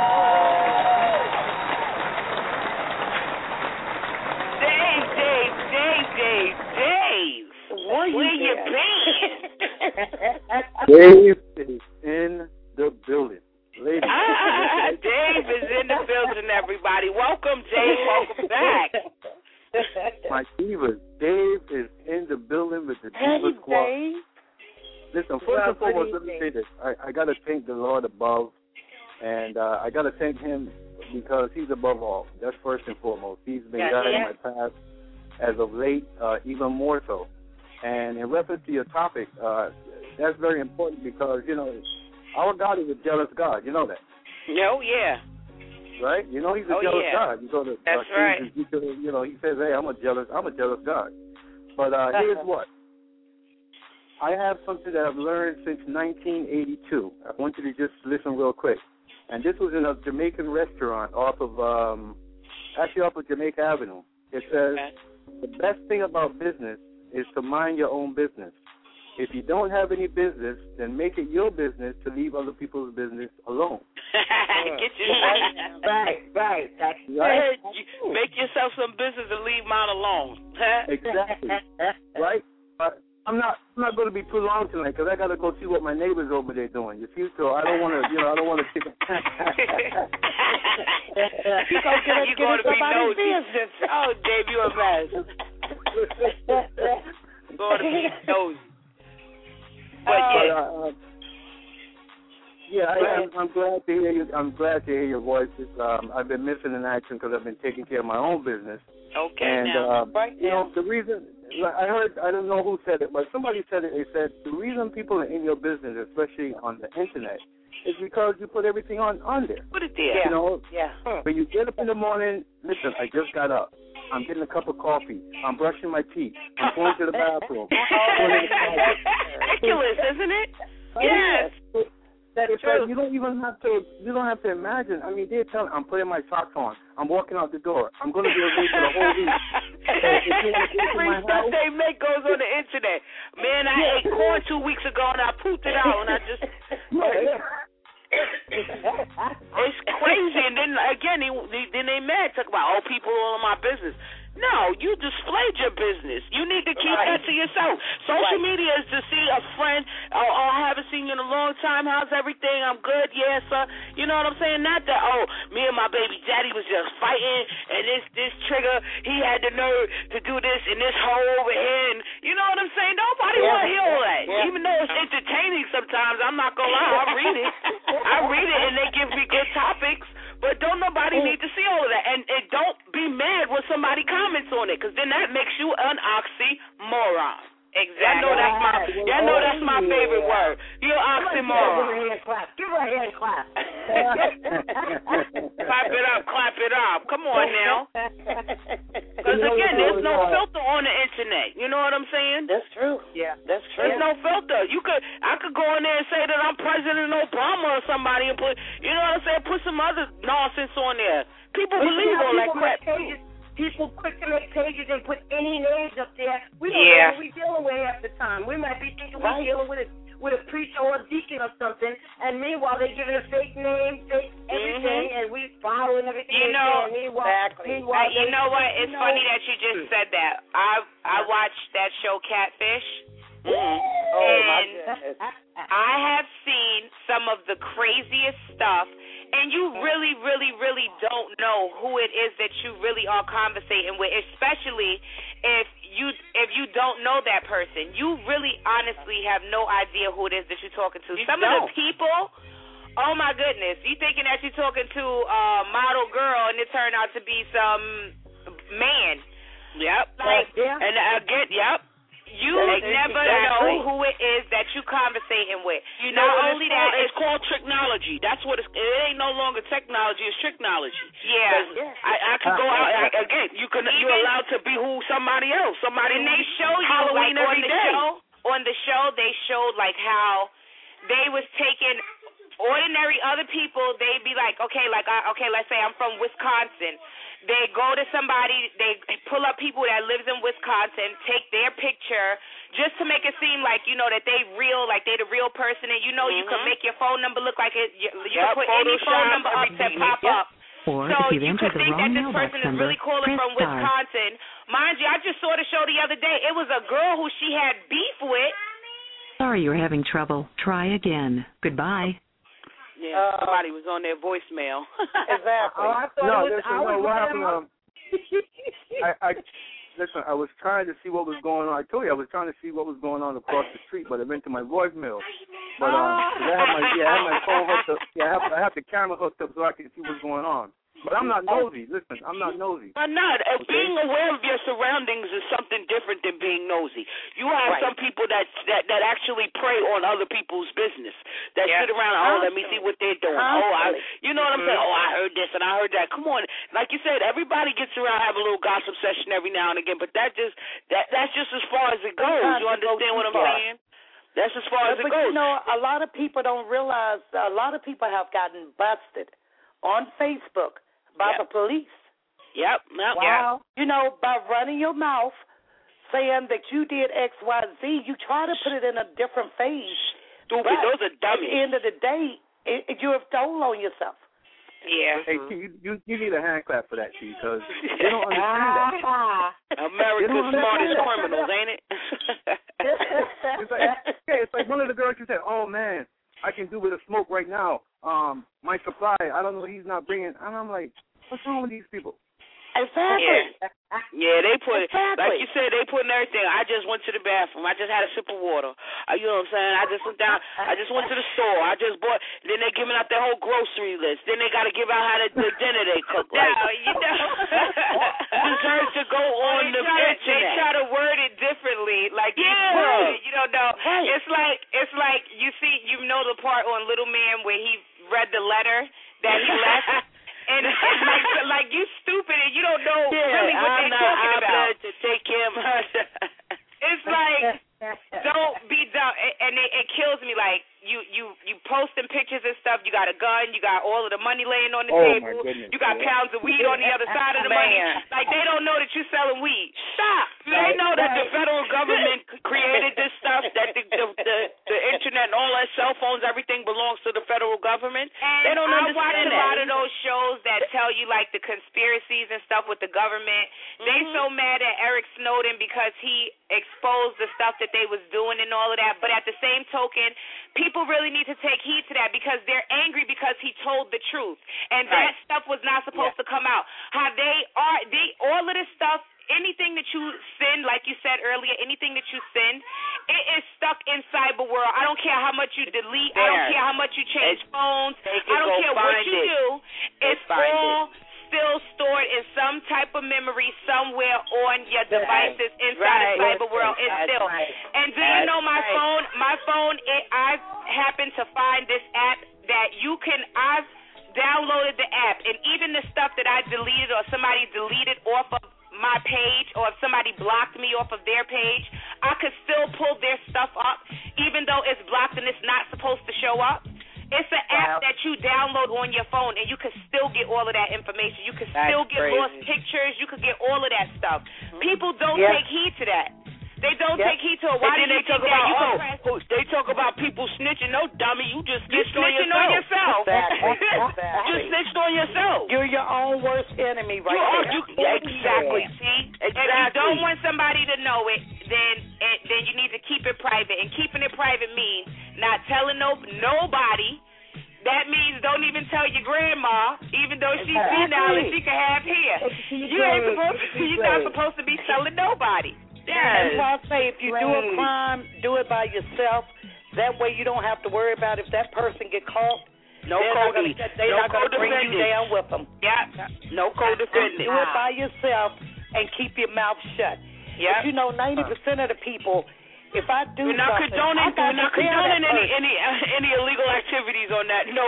[SPEAKER 2] Dave. Where you been?
[SPEAKER 9] Dave is in the building. Ladies.
[SPEAKER 2] Dave is in the building, everybody. Welcome, Dave. Welcome back.
[SPEAKER 9] My divas. Dave is in the building with the Diva Squad. Listen, first and foremost, let me say this. I got to thank the Lord above, and I got to thank him because he's above all. That's first and foremost. He's been guiding my path as of late, even more so. And in reference to your topic, that's very important because, our God is a jealous God. You know that?
[SPEAKER 2] Yeah.
[SPEAKER 9] Right? He's a jealous God. You go to
[SPEAKER 2] that's right.
[SPEAKER 9] He says, hey, I'm a jealous God. But here's what. I have something that I've learned since 1982. I want you to just listen real quick. And this was in a Jamaican restaurant off of Jamaica Avenue. It says, the best thing about business is to mind your own business. If you don't have any business, then make it your business to leave other people's business alone.
[SPEAKER 2] Get you
[SPEAKER 8] right. That's
[SPEAKER 2] right. Make yourself some business and leave mine alone.
[SPEAKER 9] Exactly. Right? I'm not going to be too long tonight because I got to go see what my neighbors over there doing. You see, so I don't want to, I don't want to take a.
[SPEAKER 2] You're going to be nosy. Oh, Dave, you a mess. Going to be nosy. But
[SPEAKER 9] I'm glad to hear you. I'm glad to hear your voices. I've been missing in action because I've been taking care of my own business.
[SPEAKER 2] Okay.
[SPEAKER 9] And the reason I don't know who said it, but somebody said it. They said the reason people are in your business, especially on the internet, is because you put everything on there.
[SPEAKER 2] Put it there.
[SPEAKER 9] When you get up in the morning, listen. I just got up. I'm getting a cup of coffee. I'm brushing my teeth. I'm going to the bathroom.
[SPEAKER 2] Ridiculous, isn't it? Yes.
[SPEAKER 9] That is true. You don't have to imagine. I mean, they're telling. I'm putting my socks on. I'm walking out the door. I'm going to be awake for the whole week.
[SPEAKER 2] Every stuff they make goes on the internet. Man, I ate corn 2 weeks ago and I pooped it out and I just. It's crazy, and then again, then they mad, talk about people all in my business. No, you displayed your business. You need to keep that to yourself. Social media is to see a friend. Oh, I haven't seen you in a long time. How's everything? I'm good. Yeah, sir. You know what I'm saying? Not that, me and my baby daddy was just fighting, and this trigger, he had the nerve to do this, and this hoe over here, and you know what I'm saying? Nobody want to hear all that. Yeah. Even though it's entertaining sometimes, I'm not going to lie. I read it, and they give me good topics. But don't nobody need to see all of that. And don't be mad when somebody comments on it, because then that makes you an oxymoron. Exactly. Y'all know that's my favorite word. You're an oxymoron.
[SPEAKER 8] Give her a hand clap.
[SPEAKER 2] Clap it up. Come on now. Because again, there's no filter on the internet. You know what I'm saying?
[SPEAKER 8] That's true. Yeah, that's true.
[SPEAKER 2] There's no filter. I could go in there and say that I'm President Obama or somebody and put, you know what I'm saying? Put some other nonsense on there. People believe all that crap.
[SPEAKER 8] People quick to make pages and put any names up there. We don't know what we're dealing with half the time. We might be thinking we're dealing with a preacher or a deacon or something, and meanwhile they're giving a fake name, fake everything, and we following everything.
[SPEAKER 2] You know,
[SPEAKER 8] meanwhile,
[SPEAKER 2] you know what? It's funny that you just said that. I watched that show Catfish.
[SPEAKER 8] Oh my
[SPEAKER 2] goodness. I have seen some of the craziest stuff, and you really, really, really don't know who it is that you really are conversating with, especially if you don't know that person. You really honestly have no idea who it is that you're talking to. Some of the people, oh my goodness, you thinking that you're talking to a model girl and it turned out to be some man. Yep. And again, yep. You never know who it is that you conversating with. You know, not only that, it's called tricknology. That's what it ain't no longer technology, it's tricknology. Yeah. I could go out again. You're allowed to be somebody else. And they show you Halloween like every day. On the show, they showed like how they was taking ordinary other people. They'd be like, okay, let's say I'm from Wisconsin. They go to somebody, they pull up people that lives in Wisconsin, take their picture just to make it seem like, you know, that they real, like they the real person. And, you know, you can make your phone number look like it. You can put any phone number up to pop up.
[SPEAKER 10] Or
[SPEAKER 2] so
[SPEAKER 10] if you
[SPEAKER 2] could think that this
[SPEAKER 10] mailbox
[SPEAKER 2] person is really calling from Wisconsin. Mind you, I just saw the show the other day. It was a girl who she had beef with.
[SPEAKER 10] Sorry you're having trouble. Try again. Goodbye.
[SPEAKER 2] Yeah, somebody was on their voicemail.
[SPEAKER 8] Exactly.
[SPEAKER 9] Listen, I was trying to see what was going on. I told you I was trying to see what was going on across the street, but it went to my voicemail. But I have my phone hooked up. Yeah, I have the camera hooked up so I can see what's going on. But I'm not nosy. Listen, I'm not nosy.
[SPEAKER 2] I'm not. Being aware of your surroundings is something different than being nosy. You have some people that actually prey on other people's business. That sit around, let me see what they're doing. You know what I'm saying? I heard this and I heard that. Come on. Like you said, everybody gets around, have a little gossip session every now and again, but that's just as far as it goes. You understand what I'm saying? That's as far as it goes.
[SPEAKER 4] But, a lot of people don't realize, a lot of people have gotten busted on Facebook by the police.
[SPEAKER 2] Yep.
[SPEAKER 4] Wow. By running your mouth, saying that you did X, Y, Z, you try to put it in a different phase.
[SPEAKER 2] Stupid. Those are dummies.
[SPEAKER 4] At the end of the day, you have told on yourself.
[SPEAKER 2] Yeah.
[SPEAKER 9] Hey, T, you need a hand clap for that, T, because they don't understand that.
[SPEAKER 2] America's smartest criminals, ain't it?
[SPEAKER 9] It's like one of the girls, she said, "Oh man, I can do with a smoke right now. My supply, I don't know, he's not bringing." And I'm like, what's wrong with these people?
[SPEAKER 4] Exactly.
[SPEAKER 2] Yeah, they put like you said, they putting everything. I just went to the bathroom. I just had a sip of water. You know what I'm saying? I just went down. I just went to the store. I just bought. Then they giving out their whole grocery list. Then they got to give out how the dinner they cook. Like, deserves to go on the internet. They try to word it differently. Like, you don't know. Right. It's like you see, the part on Little Man where he read the letter that he left. And like you stupid and you don't know really what they're talking about. To take him. It's like, don't be dumb. And it kills me. Like, you posting pictures and stuff. You got a gun. You got all of the money laying on the table. You got pounds of weed on the other side of the money. Like, they don't know that you're selling weed. Stop. They know that the federal government created this stuff, that the internet and all that, cell phones, everything belongs to the federal government. And they don't understand that. I watch a lot of those shows that tell you, like, the conspiracies and stuff with the government. They so mad at Eric Snowden because he exposed the stuff that they was doing and all of that. But at the same token, people really need to take heed to that because they're angry because he told the truth. And that stuff was not supposed to come out. How all of this stuff, anything that you send, like you said earlier, anything that you send, it is stuck in cyber world. I don't care how much you delete. I don't care how much you change phones. I don't care what you do. It's all still stored in some type of memory somewhere on your devices inside the cyber world. It's still. And do you know my phone, I happen to find this app that I've downloaded the app, and even the stuff that I deleted or somebody deleted off of my page, or if somebody blocked me off of their page, I could still pull their stuff up, even though it's blocked and it's not supposed to show up. It's an app that you download on your phone, and you can still get all of that information. You can still get lost pictures. You can get all of that stuff. People don't take heed to that. They don't take heed to it. Why do they talk about? They talk about people snitching. No, dummy, you just snitched on yourself. You just snitched on yourself.
[SPEAKER 4] You're your own worst enemy, right there.
[SPEAKER 2] Exactly. See, if you don't want somebody to know it, then you need to keep it private. And keeping it private means not telling nobody. That means don't even tell your grandma, even though she's senile and she can have hair. You're not supposed to be telling nobody.
[SPEAKER 4] And I say, if you do a crime, do it by yourself. That way you don't have to worry about if that person get caught. They're not going to bring you down with them.
[SPEAKER 2] Yeah. No co-defendant.
[SPEAKER 4] Do it by yourself and keep your mouth shut.
[SPEAKER 2] Yeah.
[SPEAKER 4] But 90% of the people, if I do
[SPEAKER 2] something, we're not condoning any illegal activities on that. No.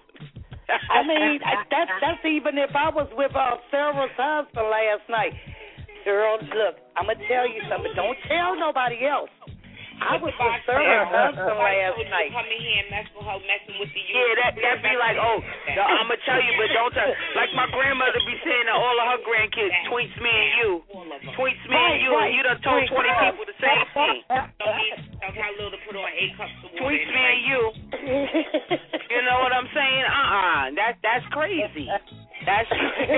[SPEAKER 4] I mean, that's even if I was with Sarah's husband last night. Girl, look, I'm going to tell you something. Don't tell nobody else. I was with Sarah's husband last night.
[SPEAKER 7] Coming here and messing with the youth.
[SPEAKER 2] Yeah, that'd be like, I'm going to tell you, but don't tell. Like my grandmother be saying to all of her grandkids, tweets me and you. Tweets me and you. And you done told 20 people the same thing.
[SPEAKER 7] Tell how little to put on 8 cups of water.
[SPEAKER 2] Tweets me and you. You know what I'm saying? That's crazy. That's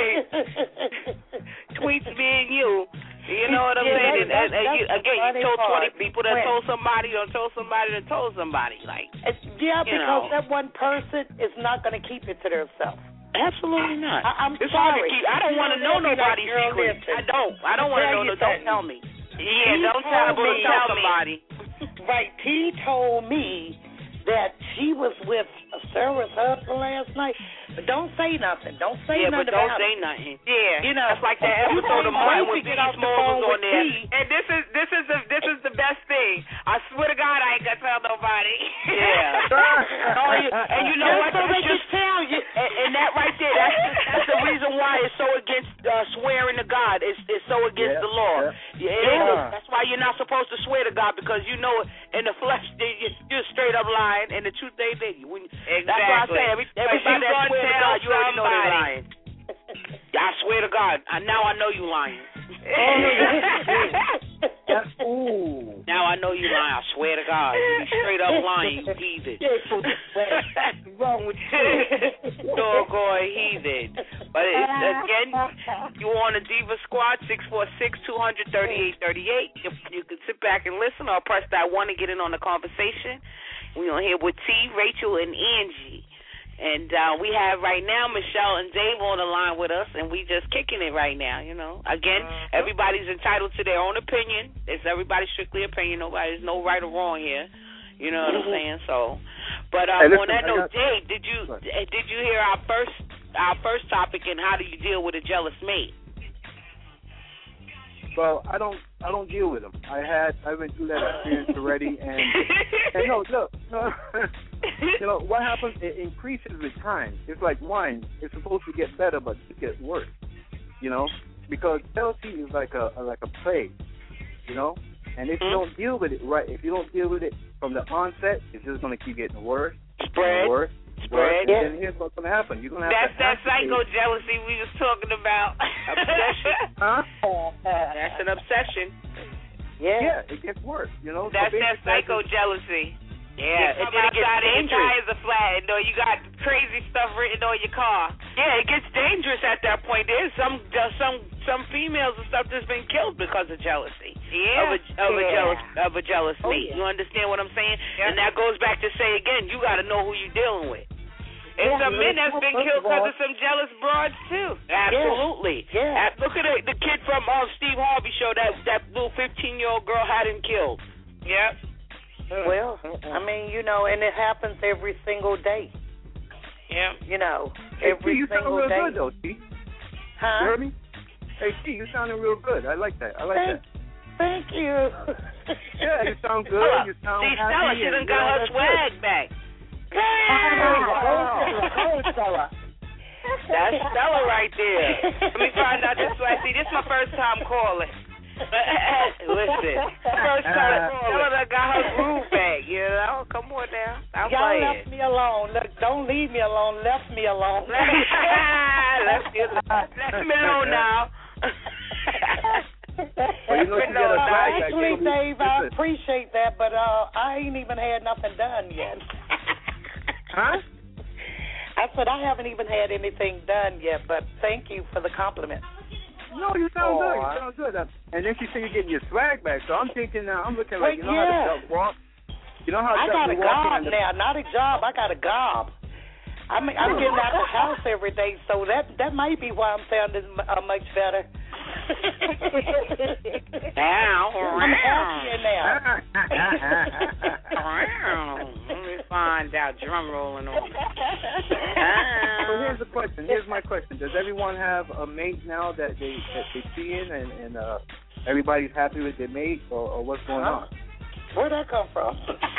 [SPEAKER 2] tweets me and you. You know what I'm saying? Again, you told 20 people that told somebody, that told somebody. Like,
[SPEAKER 4] because that one person is not going to keep it to themselves.
[SPEAKER 2] Absolutely not.
[SPEAKER 4] I'm
[SPEAKER 2] sorry.
[SPEAKER 4] Hard
[SPEAKER 2] to keep. I don't want to know nobody's secrets. I don't want to know. Don't tell me. Yeah, don't tell somebody.
[SPEAKER 4] Right. T told me that she was with Sarah's husband last night. But don't say nothing. Don't say nothing about it.
[SPEAKER 2] Yeah, but don't say nothing. Yeah.
[SPEAKER 4] That's
[SPEAKER 2] like that episode of mine with Biggie Smalls was on there. And this is the best thing. I swear to God, I ain't gonna tell nobody. Yeah. And you know what?
[SPEAKER 4] So they just tell you.
[SPEAKER 2] And that right there, that's the reason why it's so against swearing to God. It's so against the law. Yeah. That's why why you're not supposed to swear to God, because you know in the flesh you're straight up lying, and the truth ain't in you.
[SPEAKER 7] Exactly.
[SPEAKER 2] That's why I say everybody that swear to God, you already know they're lying. I swear to God, now I know you lying.
[SPEAKER 9] Ooh.
[SPEAKER 2] Now I know you lying. I swear to God, you straight up lying, you heathen.
[SPEAKER 8] What's wrong with you?
[SPEAKER 2] Doggone heathen. But again, you on the Diva Squad, 646-200-3838. You can sit back and listen, or press that 1 to get in on the conversation. We on here with T, Rachel, and Angie. And we have right now Michelle and Dave on the line with us, and we just kicking it right now, you know. Again, everybody's entitled to their own opinion. It's everybody's strictly opinion. There's no right or wrong here. You know what I'm saying? So, but
[SPEAKER 9] listen,
[SPEAKER 2] on that note, Dave, did you hear our first topic, and how do you deal with a jealous mate?
[SPEAKER 9] Well, I don't deal with them. I went through that experience already, and no, look, you know what happens? It increases with time. It's like wine. It's supposed to get better, but it gets worse. You know, because jealousy is like a plague. You know, and if you don't deal with it right, if you don't deal with it from the onset, it's just going to keep getting worse, worse.
[SPEAKER 2] Spread.
[SPEAKER 9] And here's what's going to happen. You're going to have
[SPEAKER 7] That's that psycho jealousy we was talking about.
[SPEAKER 2] Obsession.
[SPEAKER 9] Huh?
[SPEAKER 2] That's an obsession.
[SPEAKER 9] Yeah, it gets worse. You know.
[SPEAKER 7] That's that psycho jealousy.
[SPEAKER 2] Yeah,
[SPEAKER 7] you come outside and your tires are flat, or you got crazy stuff written on your car.
[SPEAKER 2] Yeah, it gets dangerous at that point. There's some females and stuff that's been killed because of jealousy.
[SPEAKER 7] Yeah.
[SPEAKER 2] Of a jealous mate.
[SPEAKER 7] Yeah.
[SPEAKER 2] You understand what I'm saying?
[SPEAKER 7] Yeah.
[SPEAKER 2] And that goes back to say again, you got to know who you're dealing with.
[SPEAKER 7] And some men that's been killed because of some jealous broads too.
[SPEAKER 2] Absolutely.
[SPEAKER 4] Yeah.
[SPEAKER 2] Look at the kid from Steve Harvey show that little 15-year-old girl had him killed.
[SPEAKER 7] Yep.
[SPEAKER 4] Well, I mean, you know, and it happens every single day.
[SPEAKER 7] Yeah.
[SPEAKER 4] You know,
[SPEAKER 9] Hey,
[SPEAKER 4] every
[SPEAKER 9] you
[SPEAKER 4] single
[SPEAKER 9] sound real
[SPEAKER 4] day.
[SPEAKER 9] good, though, T.
[SPEAKER 4] Huh?
[SPEAKER 9] You heard me? Hey, T, you sounding real good. I like that.
[SPEAKER 4] Thank you.
[SPEAKER 9] Yeah, you sound good. You sound
[SPEAKER 2] See,
[SPEAKER 9] happy.
[SPEAKER 2] Stella, she done got her swag back.
[SPEAKER 8] Stella.
[SPEAKER 2] That's Stella right there. Let me find out this swag. See, this is my first time calling. Listen, first time Stella done got her groove back, you know? Come on now.
[SPEAKER 4] Y'all left me alone. Look, don't leave me alone. Left me alone.
[SPEAKER 2] Left me alone now.
[SPEAKER 9] Well, you know, you got a swag back.
[SPEAKER 4] Actually, Dave, I appreciate that, but I ain't even had nothing done yet.
[SPEAKER 9] Huh?
[SPEAKER 4] I said I haven't even had anything done yet, but thank you for the compliment.
[SPEAKER 9] No, you sound good. You sound good. And then she said you're getting your swag back, so I'm thinking now, I'm looking like, you know how to duck walk? You know how
[SPEAKER 4] I got a gob
[SPEAKER 9] walking
[SPEAKER 4] now, not a job. I got a gob. I'm getting out the house every day, so that might be why I'm sounding much better. I'm happier now.
[SPEAKER 2] Let me find out. Drum rolling on.
[SPEAKER 9] So here's the question. Here's my question. Does everyone have a mate now that they see in, and everybody's happy with their mate, or what's going on?
[SPEAKER 4] Where'd that come from?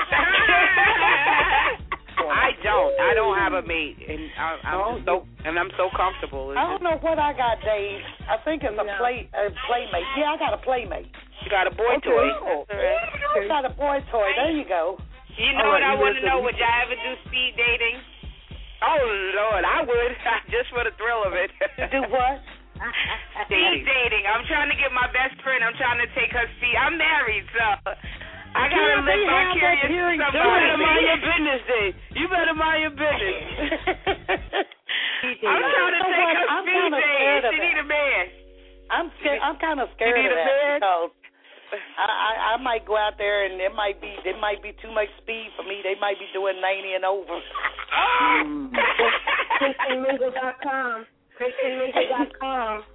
[SPEAKER 2] I don't have a mate, and I'm so comfortable.
[SPEAKER 4] I don't know what I got, Dave. I think it's a playmate. Yeah, I got a playmate.
[SPEAKER 2] You got a boy toy.
[SPEAKER 4] I got a boy toy. There you go.
[SPEAKER 7] You know what I want to know? Would y'all ever do speed dating?
[SPEAKER 2] Oh Lord, I would just for the thrill of it.
[SPEAKER 4] Do what?
[SPEAKER 7] Speed dating. I'm trying to get my best friend. I'm trying to take her speed. I'm married, so I gotta live vicarious through somebody.
[SPEAKER 2] You better mind your business, Dave. You better mind your business.
[SPEAKER 7] I'm trying to take her speed dating. She need a man.
[SPEAKER 4] I'm kind of scared of that because I might go out there and there might be too much speed for me. They might be doing 90 and over.
[SPEAKER 8] ChristianMingle.com. ChristianMingle.com.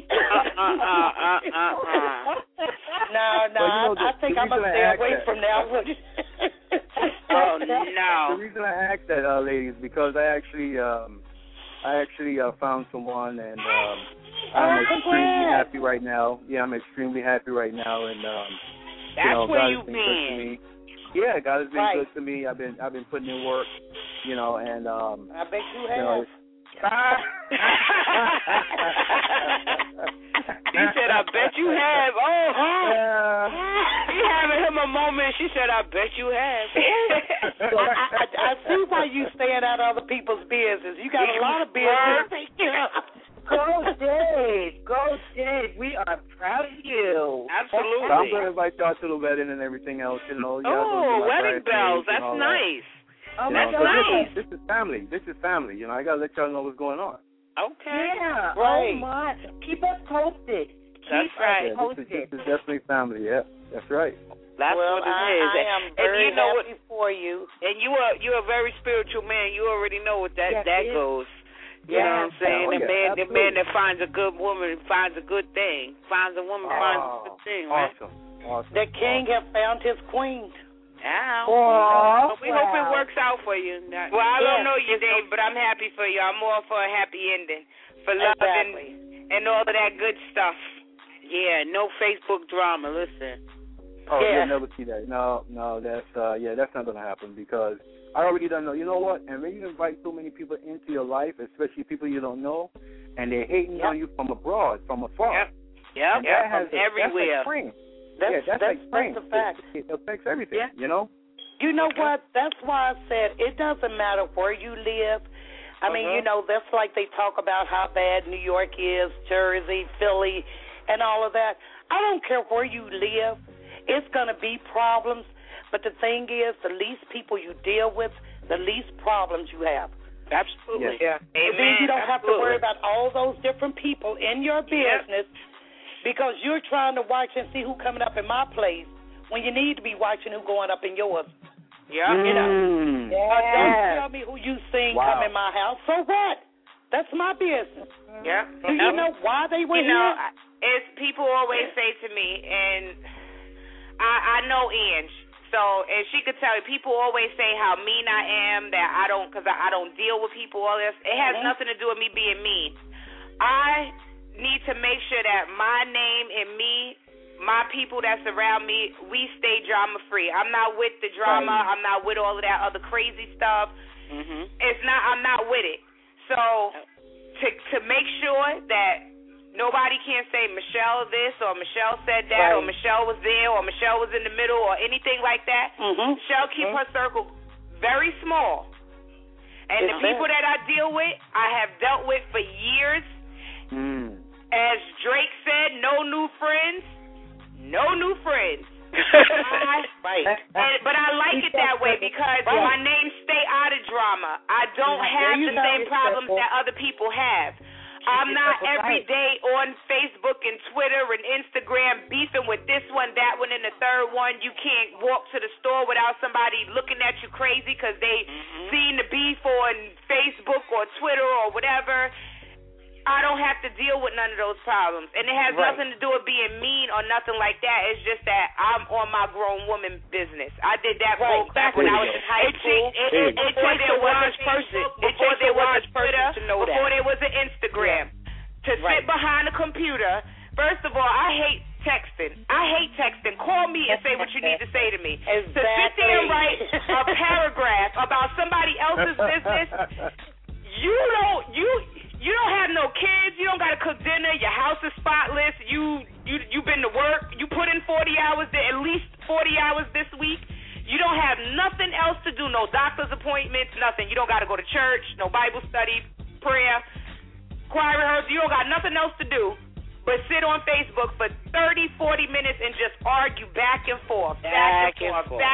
[SPEAKER 4] No, I think I'm going to stay away from that one.
[SPEAKER 2] Oh, no.
[SPEAKER 9] The reason I asked that, lady, is because I actually found someone, and I'm extremely happy right now. Yeah, I'm extremely happy right now, and
[SPEAKER 2] that's where
[SPEAKER 9] God
[SPEAKER 2] you've
[SPEAKER 9] has been
[SPEAKER 2] been.
[SPEAKER 9] good to me. Yeah, God has been good to me. I've been putting in work, and
[SPEAKER 4] I bet you have.
[SPEAKER 2] He said, "I bet you have." Oh, a moment. She said, "I bet you have."
[SPEAKER 4] I see why you staying out of other people's business. You got a lot of business.
[SPEAKER 8] Go, Dave. Go, Dave. We are proud of you.
[SPEAKER 2] Absolutely.
[SPEAKER 9] So I'm going to invite y'all to the wedding and everything else.
[SPEAKER 2] Wedding bells. That's nice.
[SPEAKER 8] Oh, that's nice.
[SPEAKER 9] This is family. I got to let y'all know what's going on.
[SPEAKER 2] Okay.
[SPEAKER 8] Yeah.
[SPEAKER 4] Right.
[SPEAKER 8] Oh, my. Keep us posted.
[SPEAKER 2] That's right.
[SPEAKER 9] This is definitely family. Yeah, that's right.
[SPEAKER 2] That's what it is.
[SPEAKER 4] I am very happy for you.
[SPEAKER 2] And you're a very spiritual man. You already know what that goes. You know what I'm saying? The man that finds a good woman finds a good thing. Finds a woman finds a good thing, right?
[SPEAKER 9] Awesome.
[SPEAKER 4] The king has found his queen.
[SPEAKER 2] We hope it works out for you. Well, I don't know you, Dave, but I'm happy for you. I'm all for a happy ending, for love and all of that good stuff. Yeah, no Facebook drama. Listen.
[SPEAKER 9] Oh, you'll never see that. No, that's not gonna happen because I already don't know. You know what? And when you invite so many people into your life, especially people you don't know, and they're hating on you from abroad, from afar.
[SPEAKER 2] Yep. From everywhere.
[SPEAKER 9] That's a fact. It affects everything, you know?
[SPEAKER 4] You know what? That's why I said it doesn't matter where you live. I mean, that's like they talk about how bad New York is, Jersey, Philly, and all of that. I don't care where you live. It's going to be problems. But the thing is, the least people you deal with, the least problems you have.
[SPEAKER 2] Absolutely.
[SPEAKER 4] Yeah. And then you don't have to worry about all those different people in your business because you're trying to watch and see who's coming up in my place when you need to be watching who's going up in yours.
[SPEAKER 2] Yeah.
[SPEAKER 4] You know. Don't tell me who you seen come in my house. So what? That's my business.
[SPEAKER 2] Yeah.
[SPEAKER 4] Do you know why they were here?
[SPEAKER 7] It's people always say to me, and I know Ange. So, and she could tell you, people always say how mean I am, that I don't deal with people, all this. It has nothing to do with me being mean. I need to make sure that my name and me, my people that surround me, we stay drama-free. I'm not with the drama. Right. I'm not with all of that other crazy stuff. Mm-hmm. I'm not with it. So, to make sure that nobody can say Michelle this or Michelle said that or Michelle was there or Michelle was in the middle or anything like that. Mm-hmm. Michelle keep her circle very small. And the people that I deal with, I have dealt with for years. As Drake said, no new friends. No new friends. But I like it that way because my name stay out of drama. I don't have the same problems that other people have. I'm not every day on Facebook and Twitter and Instagram beefing with this one, that one, and the third one. You can't walk to the store without somebody looking at you crazy because they seen the beef on Facebook or Twitter or whatever. I don't have to deal with none of those problems. And it has nothing to do with being mean or nothing like that. It's just that I'm on my grown woman business. I did that back when I was in high school. Before there was Facebook, before there was Twitter, before there was an Instagram. To sit behind a computer, first of all, I hate texting. Call me and say what you need to say to me. To sit there and write a paragraph about somebody else's business, you don't have no kids. You don't got to cook dinner. Your house is spotless. You've been to work. You put in 40 hours, at least 40 hours this week. You don't have nothing else to do, no doctor's appointments, nothing. You don't got to go to church, no Bible study, prayer, choir rehearsal. You don't got nothing else to do but sit on Facebook for 30, 40 minutes and just argue back and forth. And it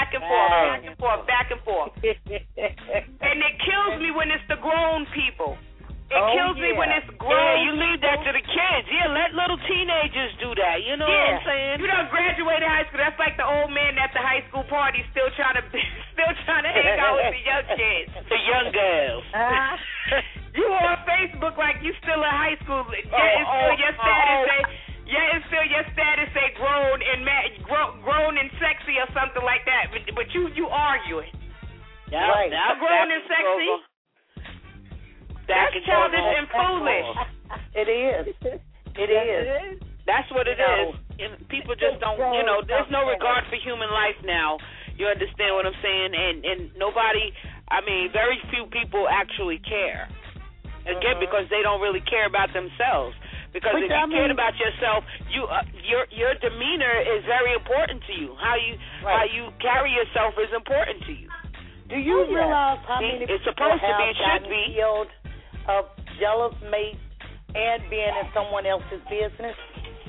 [SPEAKER 7] kills me when it's the grown people. It kills me when it's grown.
[SPEAKER 2] Yeah, you leave that to the kids. Yeah, let little teenagers do that. You know what I'm saying?
[SPEAKER 7] You don't graduate high school. That's like the old man at the high school party still trying to hang out with the young kids.
[SPEAKER 2] The young girls.
[SPEAKER 7] You on Facebook like you still in high school. Your status say grown and sexy or something like that. But you arguing.
[SPEAKER 2] Yeah, right.
[SPEAKER 7] Grown and sexy. That's childish and foolish.
[SPEAKER 4] It is.
[SPEAKER 2] That's what it is. And people just don't, there's no regard for human life now. You understand what I'm saying? And nobody, very few people actually care. Again, because they don't really care about themselves. Because if you cared about yourself, your demeanor is very important to you. How you carry yourself is important to you.
[SPEAKER 4] Do you realize how many
[SPEAKER 2] it's
[SPEAKER 4] people
[SPEAKER 2] supposed to
[SPEAKER 4] have
[SPEAKER 2] be, it should
[SPEAKER 4] gotten
[SPEAKER 2] be.
[SPEAKER 4] killed of jealous mates and being in someone else's business?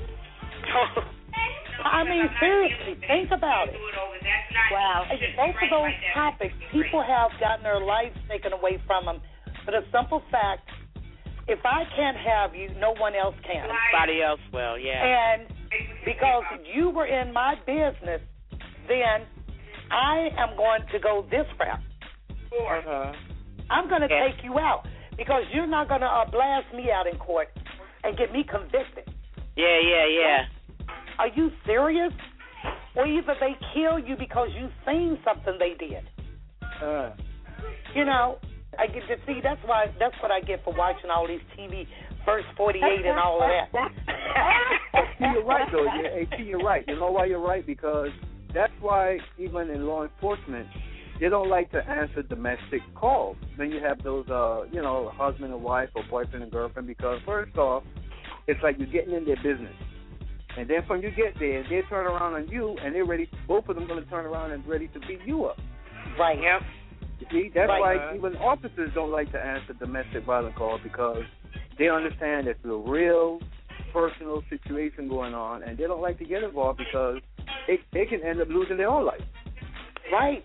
[SPEAKER 4] I mean, seriously, think about it.
[SPEAKER 8] Wow.
[SPEAKER 4] Both of those topics, people have gotten their lives taken away from them for the simple fact, if I can't have you, no one else can.
[SPEAKER 2] Somebody else will, yeah.
[SPEAKER 4] And because you were in my business, then I am going to go this route. I'm going to take you out because you're not going to blast me out in court and get me convicted.
[SPEAKER 2] Yeah.
[SPEAKER 4] Are you serious? Or either they kill you because you seen something they did. You know, I get to see. That's what I get for watching all these TV, First 48 and all of that.
[SPEAKER 9] You're right, though. You're right. You know why you're right? Because that's why even in law enforcement, they don't like to answer domestic calls. Then you have those, husband and wife or boyfriend and girlfriend. Because first off, it's like you're getting in their business. And then when you get there, they turn around on you, and they're ready. Both of them going to turn around and ready to beat you up.
[SPEAKER 4] Right.
[SPEAKER 2] Yep.
[SPEAKER 9] You see, that's why even officers don't like to answer domestic violence calls because they understand it's a real personal situation going on, and they don't like to get involved because they can end up losing their own life.
[SPEAKER 4] Right.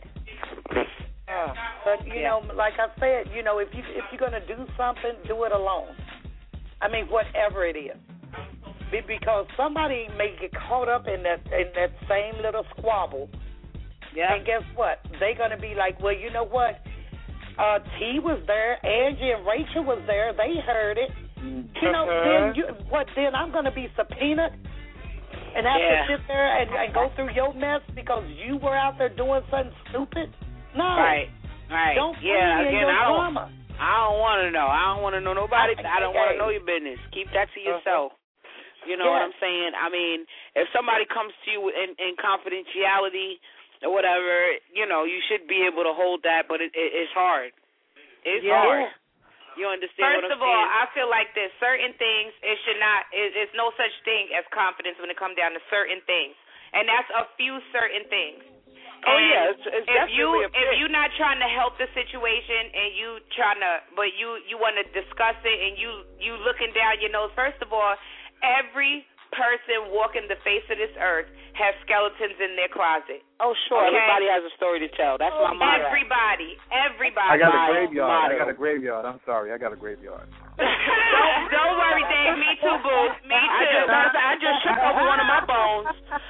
[SPEAKER 4] But you know, like I said, you know, if you're going to do something, do it alone. I mean, whatever it is. Because somebody may get caught up in that same little squabble. Yeah. And guess what? They're going to be like, well, you know what? T was there. Angie and Rachel was there. They heard it. You know, then I'm going to be subpoenaed and have to sit there and go through your mess because you were out there doing something stupid? No.
[SPEAKER 2] Right.
[SPEAKER 4] Don't put me in your drama.
[SPEAKER 2] I don't want to know. I don't want to know nobody. I don't want to know your business. Keep that to yourself. You know what I'm saying? I mean, if somebody comes to you in confidentiality or whatever, you know, you should be able to hold that, but it's hard. It's hard. You understand what I'm saying?
[SPEAKER 7] First of all, I feel like there's certain things, it's no such thing as confidence when it comes down to certain things. And that's a few certain things.
[SPEAKER 2] It's
[SPEAKER 7] if you're not trying to help the situation and you want to discuss it and you looking down your nose, first of all, every person walking the face of this earth has skeletons in their closet.
[SPEAKER 2] Oh, sure. Okay? Everybody has a story to tell. That's my motto.
[SPEAKER 7] Everybody.
[SPEAKER 9] I got a graveyard. I'm sorry. I got a graveyard.
[SPEAKER 7] Don't worry, Dave. Me too, boo. Me too.
[SPEAKER 2] I just shook over one of my bones.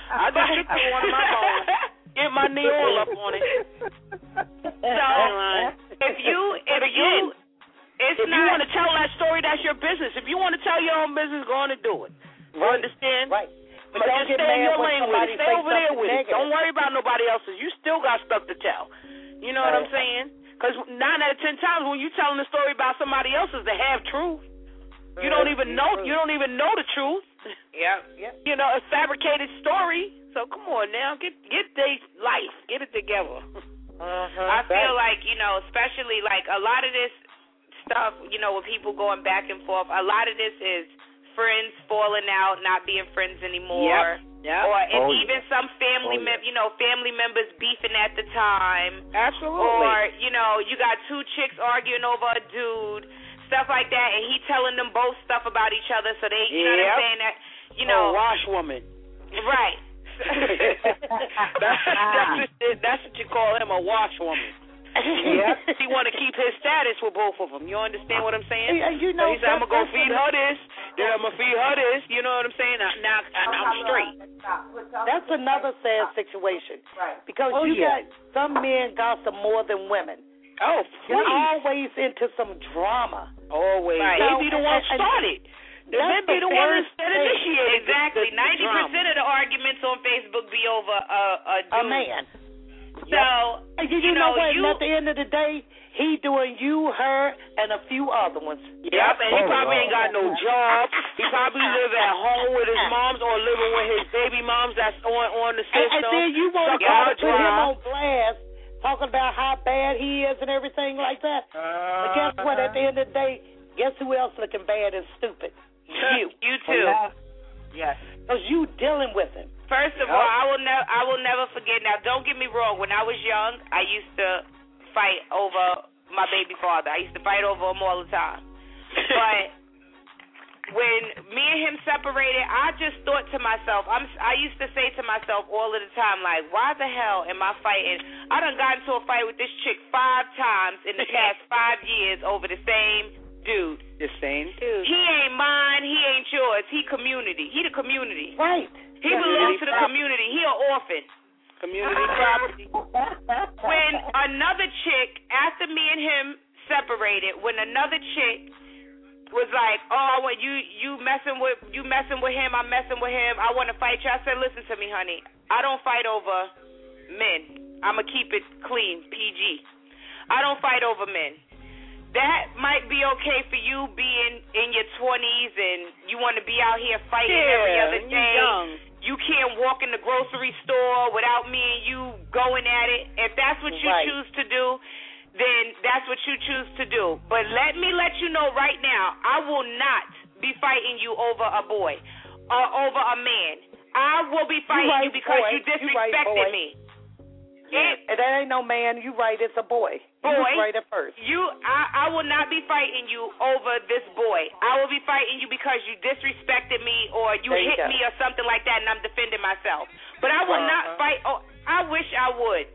[SPEAKER 2] Get my knee all up on it.
[SPEAKER 7] So, if you
[SPEAKER 2] want to tell that story, that's your business. If you want to tell your own business, go on and do it. You understand?
[SPEAKER 4] Right.
[SPEAKER 2] But just stay in your lane with it. Stay over there with it. Don't worry about nobody else's. You still got stuff to tell. You know what I'm saying? Because 9 out of 10 times when you're telling the story about somebody else's, the half truth, you don't even know. You don't even know the truth.
[SPEAKER 7] Yep.
[SPEAKER 2] You know, a fabricated story. So come on now, get their life, get it together.
[SPEAKER 7] I feel like, you know, especially like a lot of this stuff, you know, with people going back and forth, a lot of this is friends falling out, not being friends anymore.
[SPEAKER 2] Yep.
[SPEAKER 7] Or even some family members beefing at the time.
[SPEAKER 2] Absolutely.
[SPEAKER 7] Or, you know, you got two chicks arguing over a dude, stuff like that, and he telling them both stuff about each other, so they, you know what I'm saying? That, you know.
[SPEAKER 2] Washwoman.
[SPEAKER 7] Right.
[SPEAKER 2] That's what you call him, a washwoman. Yep. He want to keep his status with both of them. You understand what I'm saying?
[SPEAKER 4] You know,
[SPEAKER 2] so he said, I'm going to go feed her this, then I'm going to feed her this. You know what I'm saying? Now I'm straight.
[SPEAKER 4] That's another sad situation.
[SPEAKER 8] Right.
[SPEAKER 4] Because got some men gossip more than women.
[SPEAKER 2] Oh, please.
[SPEAKER 4] They're always into some drama.
[SPEAKER 2] Always.
[SPEAKER 7] Right.
[SPEAKER 2] They be the one started. They be the one that initiated.
[SPEAKER 7] Exactly. 90% of the arguments on Facebook be over a
[SPEAKER 4] man.
[SPEAKER 7] So,
[SPEAKER 4] you know what? And at the end of the day, he doing you, her, and a few other ones.
[SPEAKER 2] Yep, and he probably ain't got no job. He probably live at home with his moms or living with his baby moms that's on the system.
[SPEAKER 4] And then you want to put him on blast, talking about how bad he is and everything like that. But guess what? At the end of the day, guess who else looking bad and stupid? You. you.
[SPEAKER 7] You too.
[SPEAKER 4] Yes. Because you dealing with him.
[SPEAKER 7] First of all, I will never forget. Now, don't get me wrong. When I was young, I used to fight over my baby father. I used to fight over him all the time. But when me and him separated, I just thought to myself, I used to say to myself all of the time, like, why the hell am I fighting? I done got into a fight with this chick 5 times in the past 5 years over the same dude.
[SPEAKER 11] The same dude.
[SPEAKER 7] He ain't mine. He ain't yours. He community. He the community.
[SPEAKER 4] Right.
[SPEAKER 7] He belongs to the community. He an orphan.
[SPEAKER 11] Community property.
[SPEAKER 7] When another chick, after me and him separated, when another chick was like, oh, when you messing with him, I'm messing with him, I want to fight you. I said, listen to me, honey. I don't fight over men. I'm going to keep it clean, PG. I don't fight over men. That might be okay for you being in your 20s and you want to be out here fighting every other day.
[SPEAKER 11] Young.
[SPEAKER 7] You can't walk in the grocery store without me and you going at it. If that's what you choose to do, then that's what you choose to do. But let me let you know right now, I will not be fighting you over a boy or over a man. I will be fighting you because you disrespected me.
[SPEAKER 4] That ain't no man. You right. It's a boy.
[SPEAKER 7] Boy,
[SPEAKER 4] you right at first.
[SPEAKER 7] I will not be fighting you over this boy. I will be fighting you because you disrespected me or you hit me or something like that, and I'm defending myself. But I will not fight. Oh, I wish I would.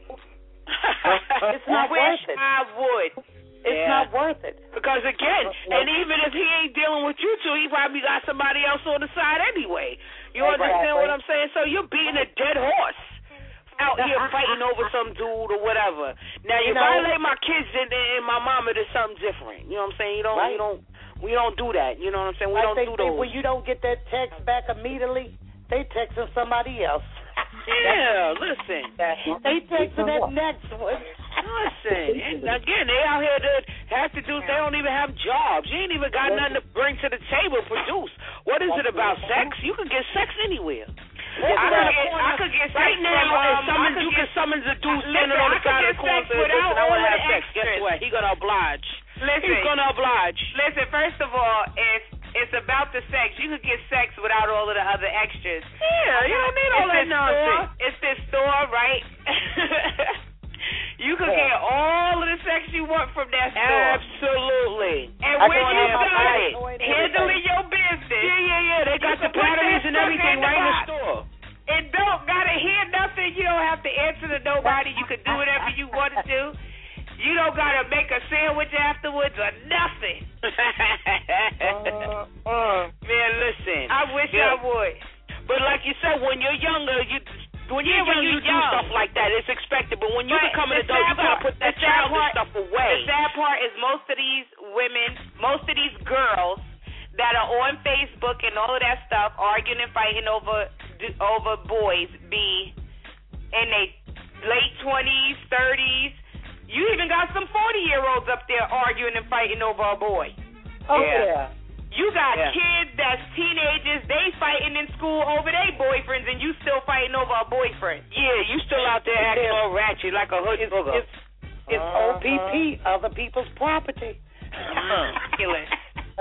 [SPEAKER 4] It's not worth it.
[SPEAKER 7] I would.
[SPEAKER 4] It's not worth it.
[SPEAKER 11] Because again, and even if he ain't dealing with you two, he probably got somebody else on the side anyway. You understand what I'm saying? So you're beating a dead horse out here fighting over some dude or whatever. Now you violate my kids and my mama, there's something different. You know what I'm saying? We don't do that. You know what I'm saying? We don't do those.
[SPEAKER 4] When you don't get that text back immediately, they texting somebody else.
[SPEAKER 11] Yeah, listen.
[SPEAKER 4] They texting that next one.
[SPEAKER 11] Listen, and again, they out here that have to do. They don't even have jobs. You ain't even got nothing to bring to the table, produce. What is it about sex? You can get sex anywhere.
[SPEAKER 7] I could get sex
[SPEAKER 11] right now. You can summon the dude standing on the side of the corner and say, "I want to have sex." Guess what? He's gonna oblige. He's gonna oblige.
[SPEAKER 7] Listen, first of all, it's about the sex. You could get sex without all of the other extras.
[SPEAKER 11] Yeah, you don't need all that nonsense.
[SPEAKER 7] It's this store, right? You could get all of the sex you want from that store.
[SPEAKER 11] Absolutely.
[SPEAKER 7] And when you start handling your business,
[SPEAKER 11] yeah, they got the batteries and everything right in the store.
[SPEAKER 7] And don't gotta hear nothing. You don't have to answer to nobody. You can do whatever you want to do. You don't gotta make a sandwich afterwards or nothing.
[SPEAKER 11] Man, listen.
[SPEAKER 7] I wish I would.
[SPEAKER 11] But like you said, when you're younger, you do stuff like that. It's expected. But when you become an adult, you gotta put that childish stuff away.
[SPEAKER 7] The sad part is most of these women, most of these girls that are on Facebook and all of that stuff, arguing and fighting over boys, be in their late 20s, 30s. You even got some 40-year-olds up there arguing and fighting over a boy.
[SPEAKER 4] Oh, yeah.
[SPEAKER 7] You got kids that's teenagers, they fighting in school over their boyfriends, and you still fighting over a boyfriend.
[SPEAKER 11] Yeah, you still out there acting all ratchet like a hood booger.
[SPEAKER 4] It's OPP, other people's property.
[SPEAKER 7] Ridiculous.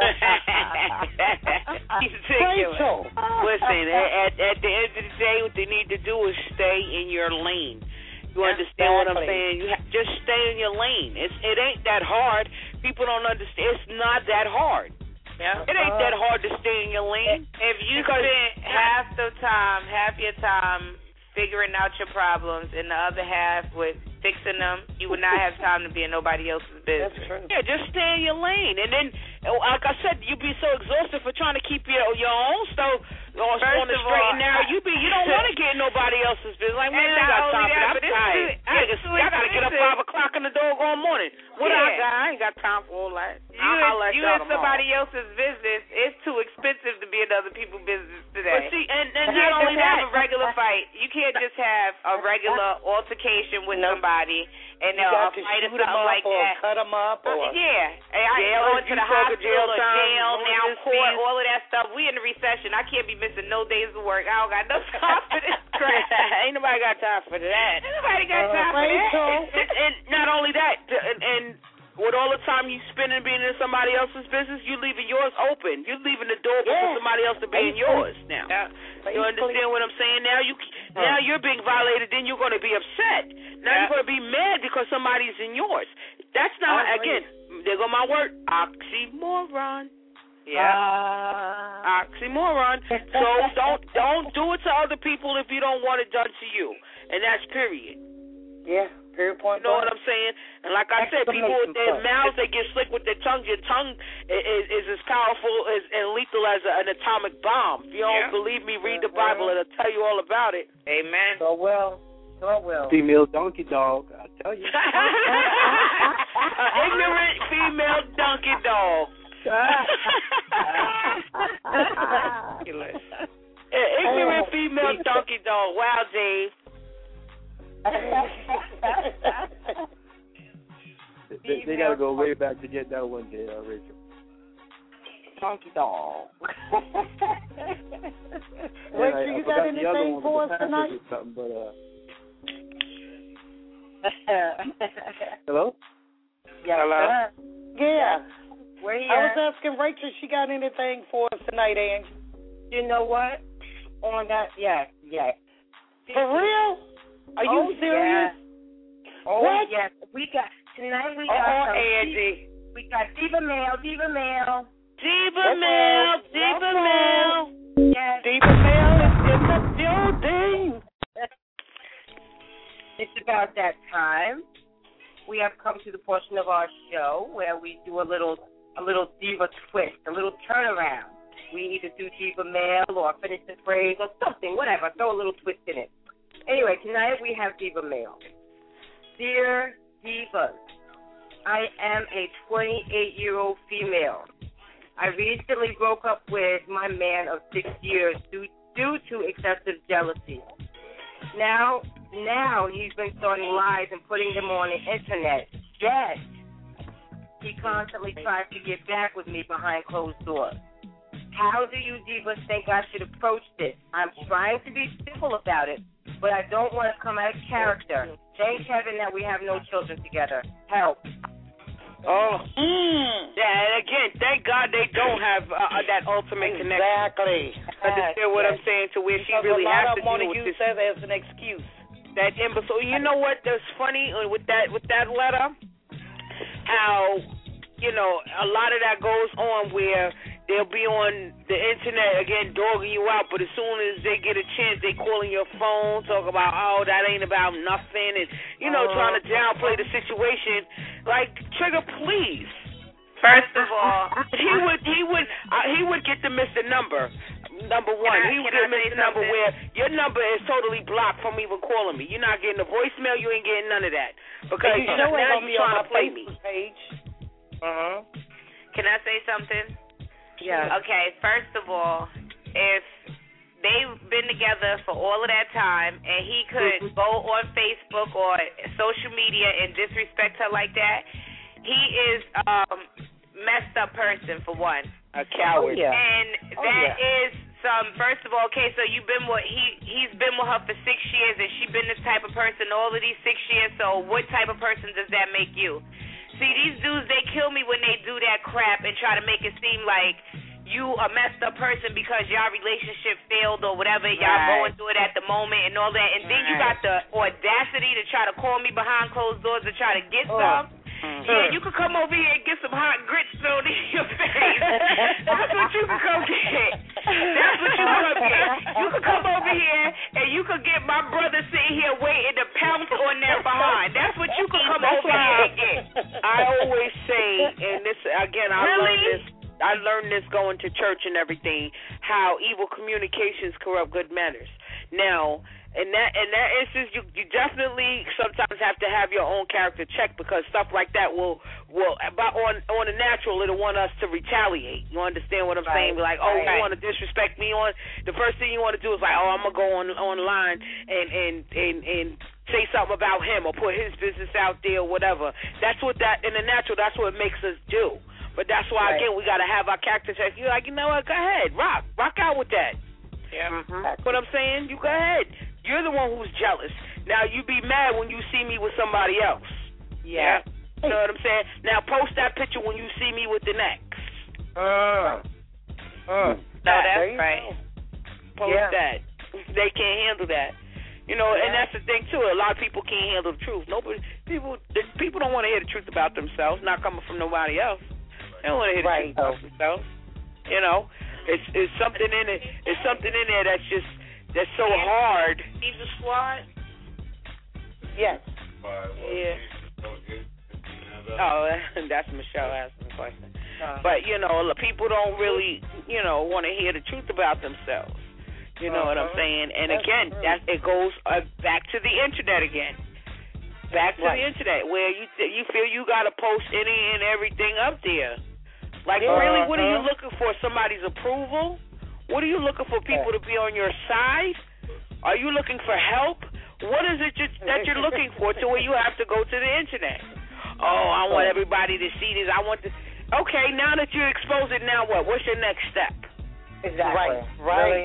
[SPEAKER 11] Rachel. Listen, at the end of the day, what they need to do is stay in your lane. You understand what I'm saying? Just stay in your lane. It ain't that hard. People don't understand. It's not that hard.
[SPEAKER 7] Yeah.
[SPEAKER 11] It ain't that hard to stay in your lane.
[SPEAKER 7] If you spend half your time figuring out your problems and the other half with fixing them, you would not have time to be in nobody else's business.
[SPEAKER 4] That's true.
[SPEAKER 11] Yeah, just stay in your lane. And then, like I said, you'd be so exhausted for trying to keep your own stuff on the straight and narrow. You don't want to get in nobody else's business. Like, man, I got time for that. I'm tired. I got to get up 5 o'clock in the doggone morning. I ain't got time for all that.
[SPEAKER 7] You in somebody else's business, it's too expensive to be in other people's business today.
[SPEAKER 11] But see, and
[SPEAKER 7] you
[SPEAKER 11] not only that,
[SPEAKER 7] have a regular fight. You can't just have a regular altercation with somebody and
[SPEAKER 4] you got to
[SPEAKER 7] fight or
[SPEAKER 4] shoot
[SPEAKER 7] something like
[SPEAKER 4] or
[SPEAKER 7] that.
[SPEAKER 4] Cut them up or
[SPEAKER 7] going to the hospital or jail, now court, all of that stuff. We in the recession. I can't be missing no days of work. I don't got no time for this crap.
[SPEAKER 11] Ain't nobody got time for that.
[SPEAKER 7] Ain't nobody got time for that.
[SPEAKER 11] And not only that, and with all the time you spending being in somebody else's business, you leaving yours open. You leaving the door for somebody else to be in yours now. You understand what I'm saying? Now you're being violated, then you're going to be upset. Now you're going to be mad because somebody's in yours. That's not, again, there go my word, oxymoron. Yeah. Oxymoron. So don't do it to other people if you don't want it done to you. And that's period.
[SPEAKER 4] Yeah, period point.
[SPEAKER 11] You know what I'm saying? And like I said, people with their mouths, they get slick with their tongue. Your tongue is as powerful and lethal as an atomic bomb. If you don't believe me, read the Bible. It'll tell you all about it.
[SPEAKER 8] Amen. So well.
[SPEAKER 9] Female donkey dog, I tell you.
[SPEAKER 11] Ignorant female donkey dog. Ignorant female donkey dog. Wow, Dave.
[SPEAKER 9] They gotta go way back to get that one day, Rachel.
[SPEAKER 8] Donkey dog.
[SPEAKER 4] Rachel, you got anything for us tonight?
[SPEAKER 9] Hello?
[SPEAKER 8] Yeah.
[SPEAKER 11] Hello?
[SPEAKER 4] Yeah.
[SPEAKER 8] We're here.
[SPEAKER 4] I was asking Rachel if she got anything for us tonight, Angie.
[SPEAKER 8] You know what? On that, yeah.
[SPEAKER 4] For real? Are you serious?
[SPEAKER 8] Yeah. Oh,
[SPEAKER 4] what?
[SPEAKER 8] Yes. Tonight we got
[SPEAKER 11] Angie.
[SPEAKER 8] We got Diva Mail.
[SPEAKER 11] Diva Mail. Yes.
[SPEAKER 4] Diva Mail is in the building.
[SPEAKER 8] It's about that time. We have come to the portion of our show where we do a little diva twist, a little turnaround. We either do Diva Mail or finish the phrase or something, whatever. Throw a little twist in it. Anyway, tonight we have Diva Mail. Dear Divas, I am a 28-year-old female. I recently broke up with my man of 6 years due to excessive jealousy. Now he's been starting lies and putting them on the internet. Yet, he constantly tries to get back with me behind closed doors. How do you divas think I should approach this? I'm trying to be civil about it, but I don't want to come out of character. Thank heaven that we have no children together. Help.
[SPEAKER 11] Oh. Yeah, and again, thank God they don't have that ultimate connection.
[SPEAKER 4] Exactly.
[SPEAKER 11] Understand what I'm saying? To where she really has to deal with this.
[SPEAKER 4] A lot of them want to use that as an excuse.
[SPEAKER 11] That imbecile. You know what? That's funny with that letter. How a lot of that goes on where they'll be on the internet again dogging you out, but as soon as they get a chance, they calling your phone, talk about that ain't about nothing, and trying to downplay the situation. Like, Trigger, please. First of all, he would get to miss the number. Number one, he would get to miss the number where your number is totally blocked from even calling me. You're not getting a voicemail. You ain't getting none of that because now you're trying to play me.
[SPEAKER 7] Can I say something?
[SPEAKER 8] Yeah.
[SPEAKER 7] Okay, first of all, if they've been together for all of that time and he could go on Facebook or social media and disrespect her like that, he is messed up person, for one.
[SPEAKER 11] A coward.
[SPEAKER 7] And that is first of all, okay, so he's been with her for 6 years and she's been this type of person all of these 6 years, so what type of person does that make you? See, these dudes, they kill me when they do that crap and try to make it seem like you a messed up person because y'all relationship failed or whatever, y'all going through it at the moment and all that, and then you got the audacity to try to call me behind closed doors to try to get some. Yeah, you could come over here and get some hot grits thrown in your face. That's what you could come get. That's what you could come get. You could come over here and you could get my brother sitting here waiting to pounce on that behind. That's what you could come over here and get.
[SPEAKER 11] I always say, and this again, I learned this going to church and everything, how evil communications corrupt good manners. Now, in that instance, you definitely sometimes have to have your own character checked because stuff like that will on the natural, it'll want us to retaliate. You understand what I'm saying? Like, you want to disrespect me on the first thing you want to do is like, I'm gonna go online and say something about him or put his business out there or whatever. That's what in the natural. That's what it makes us do. But that's why again we got to have our character check. You're like, you know what? Go ahead, rock out with that. Yeah, that's what I'm saying. You go ahead. You're the one who's jealous. Now you be mad when you see me with somebody else.
[SPEAKER 8] Yeah.
[SPEAKER 11] You know what I'm saying? Now post that picture when you see me with the next.
[SPEAKER 7] No, that's right.
[SPEAKER 11] Post that. They can't handle that. You know, and that's the thing too. A lot of people can't handle the truth. People don't want to hear the truth about themselves, not coming from nobody else. They don't want to hear the truth about themselves. You know, it's something in it. It's something in there that's so hard.
[SPEAKER 7] Diva Squad.
[SPEAKER 4] Yes.
[SPEAKER 11] Yeah. Oh, that's Michelle asking the question. But you know, people don't really, you know, want to hear the truth about themselves. You know what I'm saying? And again, it goes back to the internet again. Back to the internet, where you feel you got to post any and everything up there. Like, really, what are you looking for? Somebody's approval? What are you looking for? People to be on your side? Are you looking for help? What is it that you're looking for to where you have to go to the internet? Oh, I want everybody to see this. I want to. Okay, now that you expose it, now what? What's your next step?
[SPEAKER 4] Exactly. Right.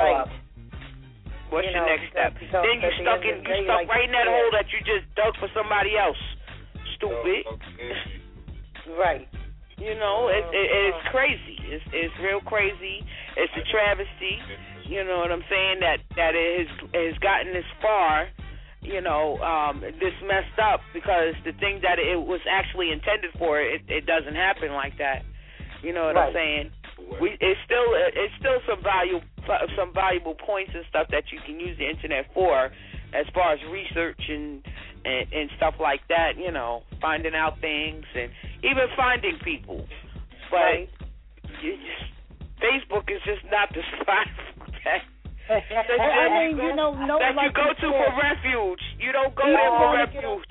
[SPEAKER 11] What's your next step? Then you stuck right in that hole that you just dug for somebody else. Stupid.
[SPEAKER 4] Right.
[SPEAKER 11] You know, it's crazy. It's real crazy. It's a travesty. You know what I'm saying? That it has gotten this far. You know, this messed up because the thing that it was actually intended for, it doesn't happen like that. You know what I'm saying? It's still some valuable points and stuff that you can use the internet for, as far as research and stuff like that. You know, finding out things and even finding people. But Facebook is just not the spot for that.
[SPEAKER 4] I mean, you know,
[SPEAKER 11] that you go to for refuge. You don't go there for refuge.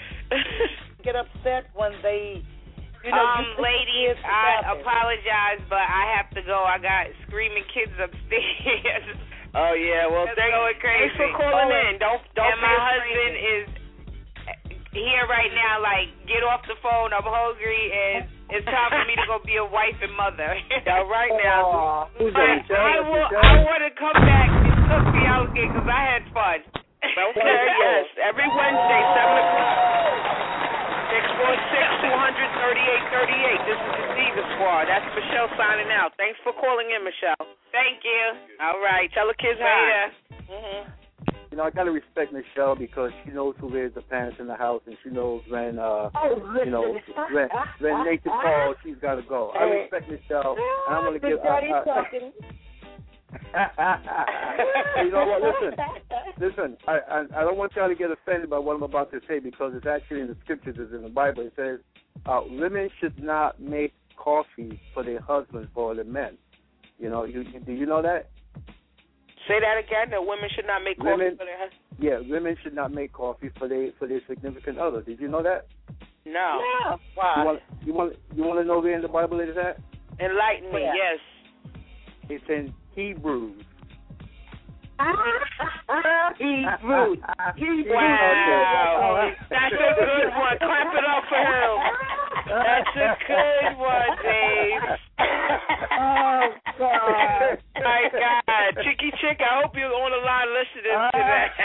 [SPEAKER 4] Get upset when they. You
[SPEAKER 7] know, ladies, I apologize, but I have to go. I got screaming kids upstairs.
[SPEAKER 11] Oh yeah, well thanks for calling in. Don't.
[SPEAKER 7] And my husband is here right now. Like, get off the phone. I'm hungry, and it's time for me to go be a wife and mother.
[SPEAKER 11] Yeah, right now.
[SPEAKER 7] I want to come back and cook me out again because I had fun.
[SPEAKER 11] Okay, yes. Every Wednesday, 7 o'clock. 646-200-3838. This is the Diva Squad. That's Michelle signing out. Thanks for calling in, Michelle.
[SPEAKER 7] Thank you.
[SPEAKER 11] All right. Tell the kids hi.
[SPEAKER 9] You know, I got to respect Michelle because she knows who is the parents in the house, and she knows when, you know, when Nathan calls, she's got to go. I respect Michelle, and I'm going to give you know what? Listen. I don't want y'all to get offended by what I'm about to say because it's actually in the scriptures. It's in the Bible. It says women should not make coffee for their husbands or their men. You know, do you know that?
[SPEAKER 11] Say that again. That women should not make coffee for their husbands.
[SPEAKER 9] Yeah, women should not make coffee for their significant other. Did you know that?
[SPEAKER 11] No.
[SPEAKER 4] Why?
[SPEAKER 9] You want to know where in the Bible it is at?
[SPEAKER 11] Enlighten me. Yes.
[SPEAKER 9] It's in Hebrews.
[SPEAKER 4] Hebrews.
[SPEAKER 11] Wow. That's a good one. Clap it up for him. That's a good one, Dave.
[SPEAKER 4] Oh, God.
[SPEAKER 11] My God. Chicky Chick, I hope you're on the line listening to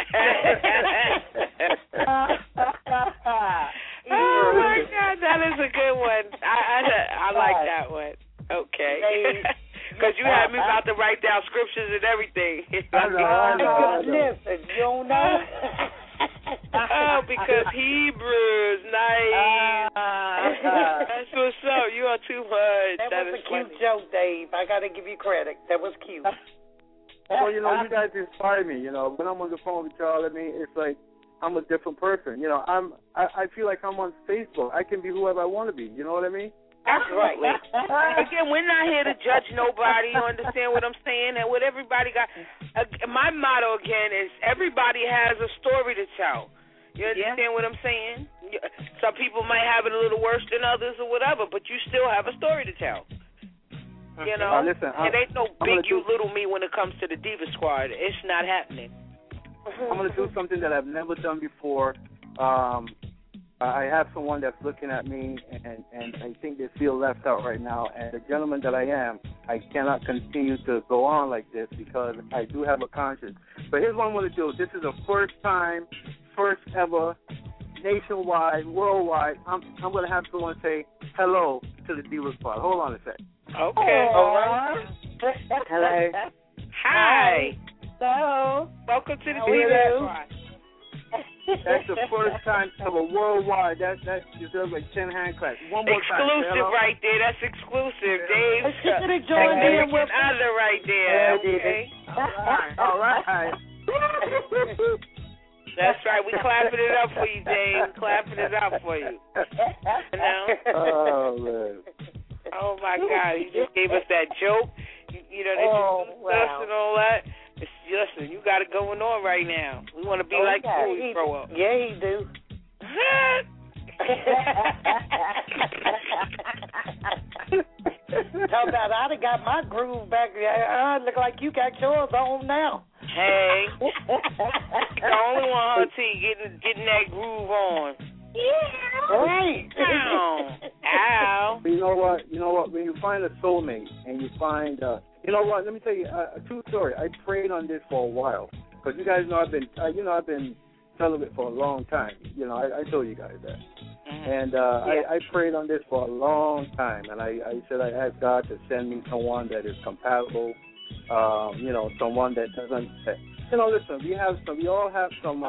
[SPEAKER 11] that. Oh, my God. That is a good one. I like that one. Okay. Because you had me about to write down scriptures and everything.
[SPEAKER 4] I know. Listen, you don't know.
[SPEAKER 11] Oh, because Hebrews, nice. That's what's up. You are too much.
[SPEAKER 4] That was a cute joke, Dave. I got to give you credit. That was cute.
[SPEAKER 9] Well, you know, you guys inspire me. You know, when I'm on the phone with y'all, I mean, it's like I'm a different person. You know, I feel like I'm on Facebook. I can be whoever I want to be. You know what I mean?
[SPEAKER 11] Absolutely. Again, we're not here to judge nobody. You understand what I'm saying? And what everybody got. My motto again is everybody has a story to tell. You understand what I'm saying? Some people might have it a little worse than others or whatever, but you still have a story to tell. You know, it ain't no big you little me when it comes to the Diva Squad. It's not happening.
[SPEAKER 9] I'm gonna do something that I've never done before. I have someone that's looking at me, and I think they feel left out right now. And the gentleman that I am, I cannot continue to go on like this because I do have a conscience. But here's what I'm going to do. This is the first ever nationwide, worldwide, I'm going to have someone say hello to the Diva Squad. Hold on a sec.
[SPEAKER 11] Okay.
[SPEAKER 4] All right.
[SPEAKER 9] Hello.
[SPEAKER 11] Hi.
[SPEAKER 3] So,
[SPEAKER 11] welcome to the Diva Squad.
[SPEAKER 9] That's the first time ever worldwide. That deserves like 10 hand claps. One more time.
[SPEAKER 11] Exclusive right there. That's exclusive. Dave.
[SPEAKER 4] She could have joined in with
[SPEAKER 11] other right there. Okay.
[SPEAKER 9] All right.
[SPEAKER 11] That's right. We clapping it up for you, Dave. Clapping it up for you. You know?
[SPEAKER 9] Oh man.
[SPEAKER 11] Oh my God! You just gave us that joke. You know, they us and all that. Listen, you got it going on right now. We want to be like you when we grow up.
[SPEAKER 4] Yeah, he do. Talk about I done got my groove back. Look like you got yours on now.
[SPEAKER 11] Hey, the only one, T, getting that groove on.
[SPEAKER 4] Yeah. Right.
[SPEAKER 11] Ow.
[SPEAKER 9] But you know what? When you find a soulmate and you find, you know what? Let me tell you a true story. I prayed on this for a while because you guys know I've been celibate for a long time. You know, I told you guys that. Mm-hmm. And I prayed on this for a long time, and I said I asked God to send me someone that is compatible. You know, someone that doesn't. You know, listen, we all have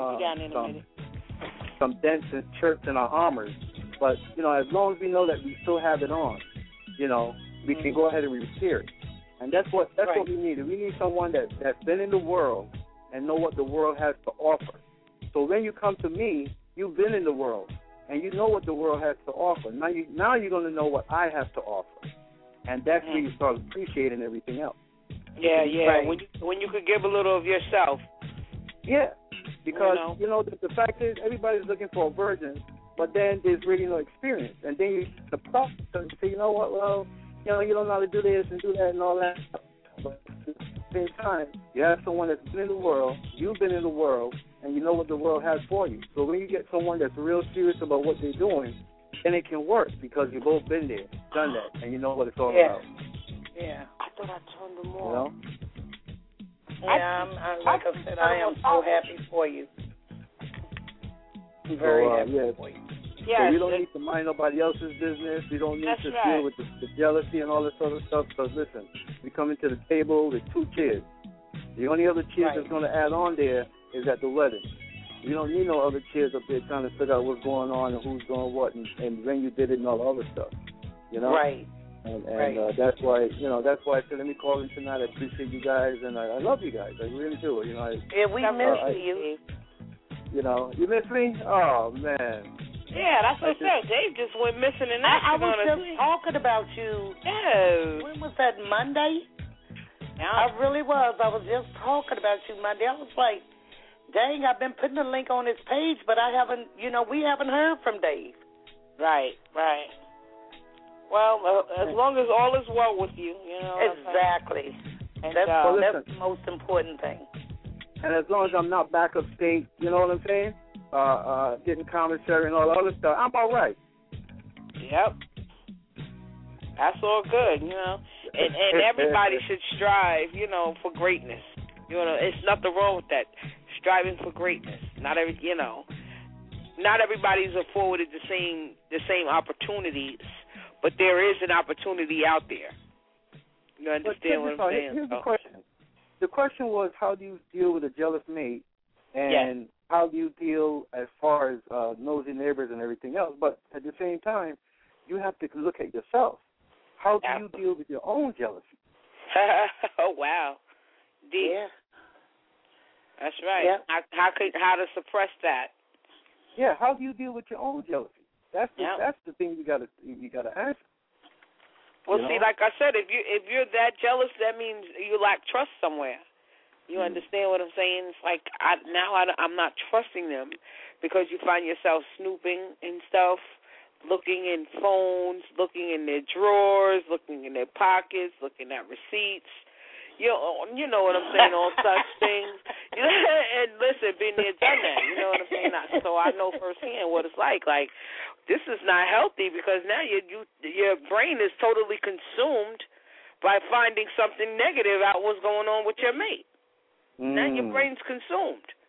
[SPEAKER 9] some dents and chirps in our armors, but you know, as long as we know that we still have it on, you know, we can go ahead and repair it. And that's what we need. We need someone that's been in the world and know what the world has to offer. So when you come to me, you've been in the world and you know what the world has to offer. Now you're going to know what I have to offer, and that's when you start appreciating everything else.
[SPEAKER 11] Yeah. Right. When you could give a little of yourself.
[SPEAKER 9] Yeah, because you know the fact is everybody's looking for a virgin, but then there's really no experience, and then the process say, you know what, well, you know, you don't know how to do this and do that and all that. But at the same time, you have someone that's been in the world, you've been in the world, and you know what the world has for you. So when you get someone that's real serious about what they're doing, then it can work because you've both been there, done that, and you know what it's all about.
[SPEAKER 4] Yeah.
[SPEAKER 11] I thought I turned them on.
[SPEAKER 9] You know?
[SPEAKER 4] Yeah, like I said, I am so happy for you. I'm very happy for you.
[SPEAKER 9] Yeah, so we don't need to mind nobody else's business. We don't need to deal with the jealousy and all this other stuff. Because listen, we come into the table with 2 chairs. The only other chair that's going to add on there is at the wedding. We don't need no other chairs up there trying to figure out what's going on and who's doing what and when you did it and all the other stuff. You know?
[SPEAKER 4] Right.
[SPEAKER 9] And that's why I said, let me call in tonight. I appreciate you guys, and I love you guys. I really do. You know,
[SPEAKER 4] we miss you.
[SPEAKER 9] You know, you miss me? Oh, man.
[SPEAKER 11] Yeah, that's what I said. Dave just went missing in action.
[SPEAKER 4] I was just talking about you.
[SPEAKER 11] Yeah.
[SPEAKER 4] When was that, Monday?
[SPEAKER 11] Yeah.
[SPEAKER 4] I really was. I was just talking about you Monday. I was like, dang, I've been putting a link on his page, but we haven't heard from Dave.
[SPEAKER 11] Right. Well, as long as all is well with you, you know.
[SPEAKER 4] Exactly.
[SPEAKER 11] And
[SPEAKER 4] that's the most important thing.
[SPEAKER 9] And as long as I'm not back upstate, you know what I'm saying? Getting commissary and all the other stuff, I'm all right.
[SPEAKER 11] Yep. That's all good, you know. And everybody should strive, you know, for greatness. You know, it's nothing wrong with that. Striving for greatness. Not everybody's afforded the same opportunities. But there is an opportunity out there. You understand what I'm saying?
[SPEAKER 9] Here's the question. The question was, how do you deal with a jealous mate, and how do you deal as far as nosy neighbors and everything else? But at the same time, you have to look at yourself. How do you deal with your own jealousy?
[SPEAKER 11] Oh, wow. Deep.
[SPEAKER 4] Yeah.
[SPEAKER 11] That's right.
[SPEAKER 4] Yeah.
[SPEAKER 11] How to suppress that?
[SPEAKER 9] Yeah. How do you deal with your own jealousy? That's the thing you gotta answer.
[SPEAKER 11] Well, see, like I said, if you're that jealous, that means you lack trust somewhere. You understand what I'm saying? It's like I'm not trusting them because you find yourself snooping and stuff, looking in phones, looking in their drawers, looking in their pockets, looking at receipts. You know what I'm saying? All such things. And listen, been there, done that. You know what I'm saying? So I know firsthand what it's like. Like, this is not healthy because now your brain is totally consumed by finding something negative out what's going on with your mate. Now your brain's consumed.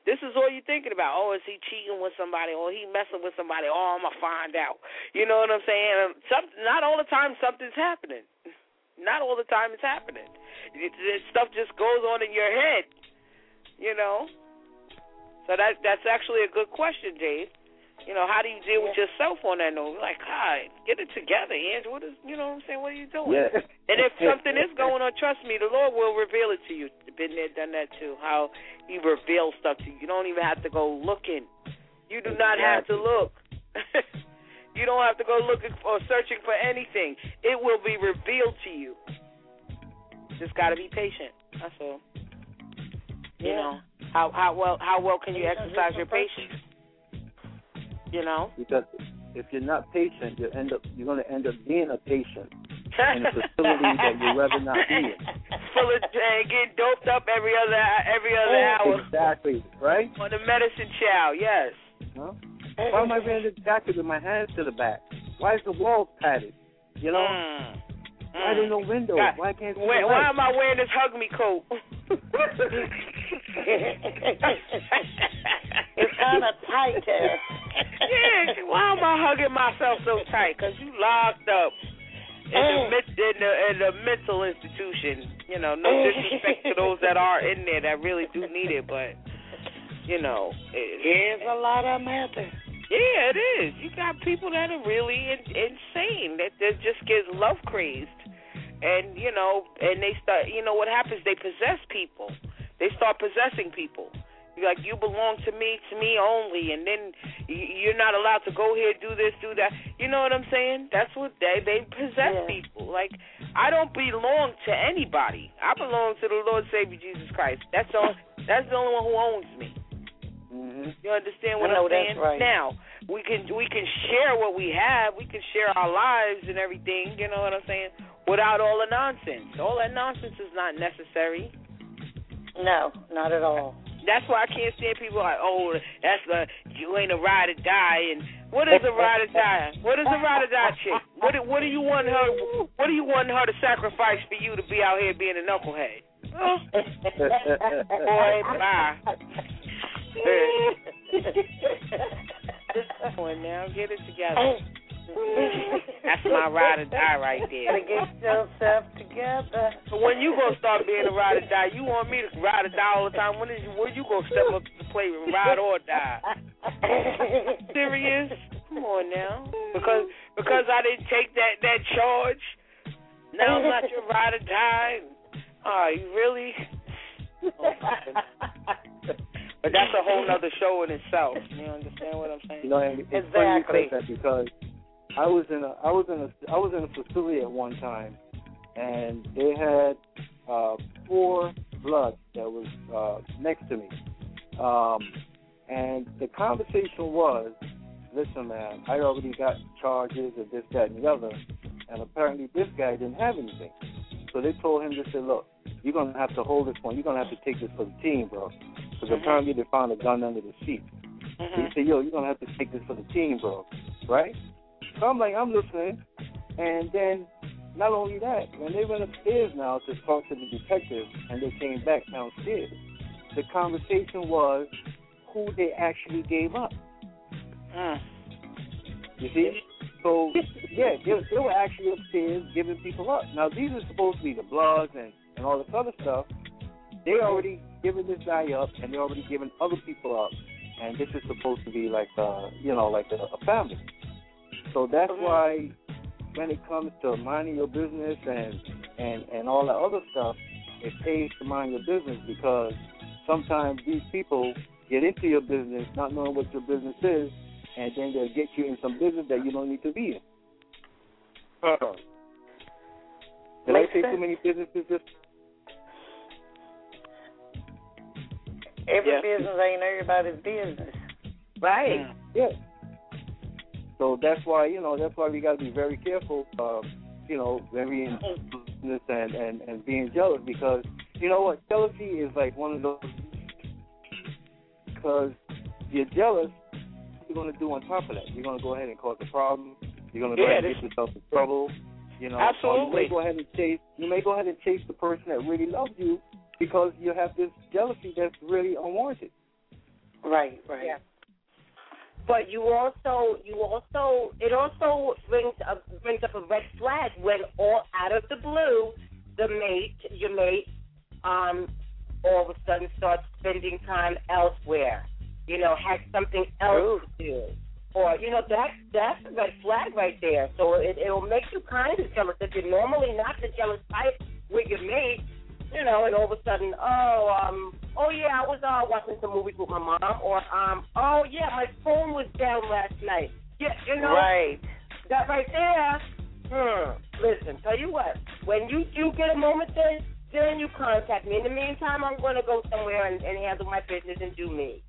[SPEAKER 11] This is all you're thinking about. Oh, is he cheating with somebody? Or he messing with somebody? Oh, I'm going to find out. You know what I'm saying? Not all the time something's happening. Not all the time it's happening. Stuff just goes on in your head, you know. So that's actually a good question, Dave. You know, how do you deal with yourself on that note? Like, God, get it together, Andrew. What is, you know what I'm saying? What are you doing?
[SPEAKER 9] Yeah.
[SPEAKER 11] And if something is going on, trust me, the Lord will reveal it to you. Been there, done that too. How He reveals stuff to you. You don't even have to go looking. You do not have to look. You don't have to go looking or searching for anything. It will be revealed to you. Just got to be patient. That's all. You know, how well can you exercise your patience? You know,
[SPEAKER 9] because if you're not patient, you're going to end up being a patient in a facility that you'd rather not be in.
[SPEAKER 11] Full of getting doped up every other hour.
[SPEAKER 9] Exactly, right?
[SPEAKER 11] On the medicine chow, yes.
[SPEAKER 9] Huh? Why am I wearing this jacket with my hands to the back? Why is the walls padded? You know? Why are there no windows?
[SPEAKER 11] God,
[SPEAKER 9] why can't you
[SPEAKER 11] why am I wearing this hug me coat?
[SPEAKER 4] It's kind of tight there.
[SPEAKER 11] Yeah, why am I hugging myself so tight? Because you locked up in the mental institution. You know, no disrespect to those that are in there that really do need it, but, you know.
[SPEAKER 4] There's a lot of them out there.
[SPEAKER 11] Yeah, it is. You got people that are really insane, that just get love crazed. And, you know, and they start, you know, what happens, they possess people. They start possessing people. You're like, you belong to me only, and then you're not allowed to go here, do this, do that. You know what I'm saying? That's what they possess people. Like, I don't belong to anybody. I belong to the Lord Savior Jesus Christ. That's the only one who owns me.
[SPEAKER 9] Mm-hmm.
[SPEAKER 11] You understand what I'm saying?
[SPEAKER 4] That's right.
[SPEAKER 11] Now, we can share what we have. We can share our lives and everything, you know what I'm saying, without all the nonsense. All that nonsense is not necessary.
[SPEAKER 4] No, not at all.
[SPEAKER 11] That's why I can't stand people like, oh, you ain't a ride or die. And what is a ride or die? What is a ride or die chick? What do you want her? What do you want her to sacrifice for you to be out here being a knucklehead? Boy, bye. Come on now, get it together. That's my ride or die right there.
[SPEAKER 4] Gotta get yourself together.
[SPEAKER 11] So when you gonna start being a ride or die? You want me to ride or die all the time? When you gonna step up to the plate and ride or die? Serious? Come on now. Because I didn't take that charge. Now I'm not your ride or die. Oh, you really? But that's a whole nother show in itself. You understand what I'm saying?
[SPEAKER 9] You know, and it's funny you say that because I was in a facility at one time, and they had 4 bloods that was next to me, and the conversation was, listen, man, I already got charges of this, that, and the other, and apparently this guy didn't have anything. So they told him, they said, look, you're going to have to hold this one. You're going to have to take this for the team, bro. Because apparently they found a gun under the seat. So he said, yo, you're going to have to take this for the team, bro. Right? So I'm like, I'm listening. And then not only that, when they went upstairs now to talk to the detective and they came back downstairs, the conversation was who they actually gave up. You see? So, yeah, they were actually upstairs giving people up. Now, these are supposed to be the Bloods and all this other stuff. They already given this guy up, and they're already giving other people up. And this is supposed to be like, like a family. So that's why when it comes to minding your business and all that other stuff, it pays to mind your business because sometimes these people get into your business not knowing what your business is, and then they'll get you in some business that you don't need to be in. Did I say too many businesses?
[SPEAKER 4] Every business ain't everybody's business.
[SPEAKER 11] Right.
[SPEAKER 9] Yeah. So that's why we got to be very careful, very in business and being jealous because, you know what, jealousy is like one of those, because you're jealous, what you're going to do on top of that? You're going to go ahead and cause a problem. You're going to go ahead and get yourself in trouble.
[SPEAKER 11] Absolutely.
[SPEAKER 9] You may go ahead and chase the person that really loves you because you have this jealousy that's really unwarranted.
[SPEAKER 11] Right.
[SPEAKER 8] Yeah. But it also brings up a red flag when all out of the blue, your mate, all of a sudden starts spending time elsewhere. Has something else to do. Or, that's a red flag right there. So it'll make you kind of jealous. If you're normally not the jealous type with your mate, and all of a sudden, oh yeah, I was watching some movies with my mom, or oh yeah, my phone was down last night. Yeah,
[SPEAKER 11] Right.
[SPEAKER 8] That right there. Listen, tell you what, when you do get a moment then you contact me. In the meantime, I'm going to go somewhere and handle my business and do me.